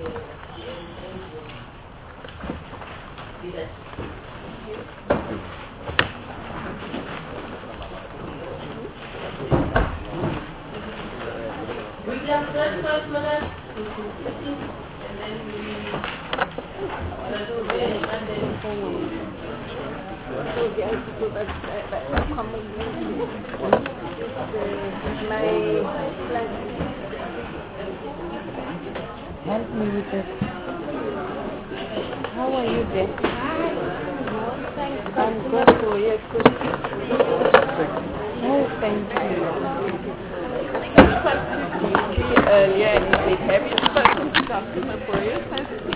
We can start first, madam, and then we will do the and then Help me with it. How are you there? I'm good for you. Oh, thank you. Earlier and if they have it, but customer for you.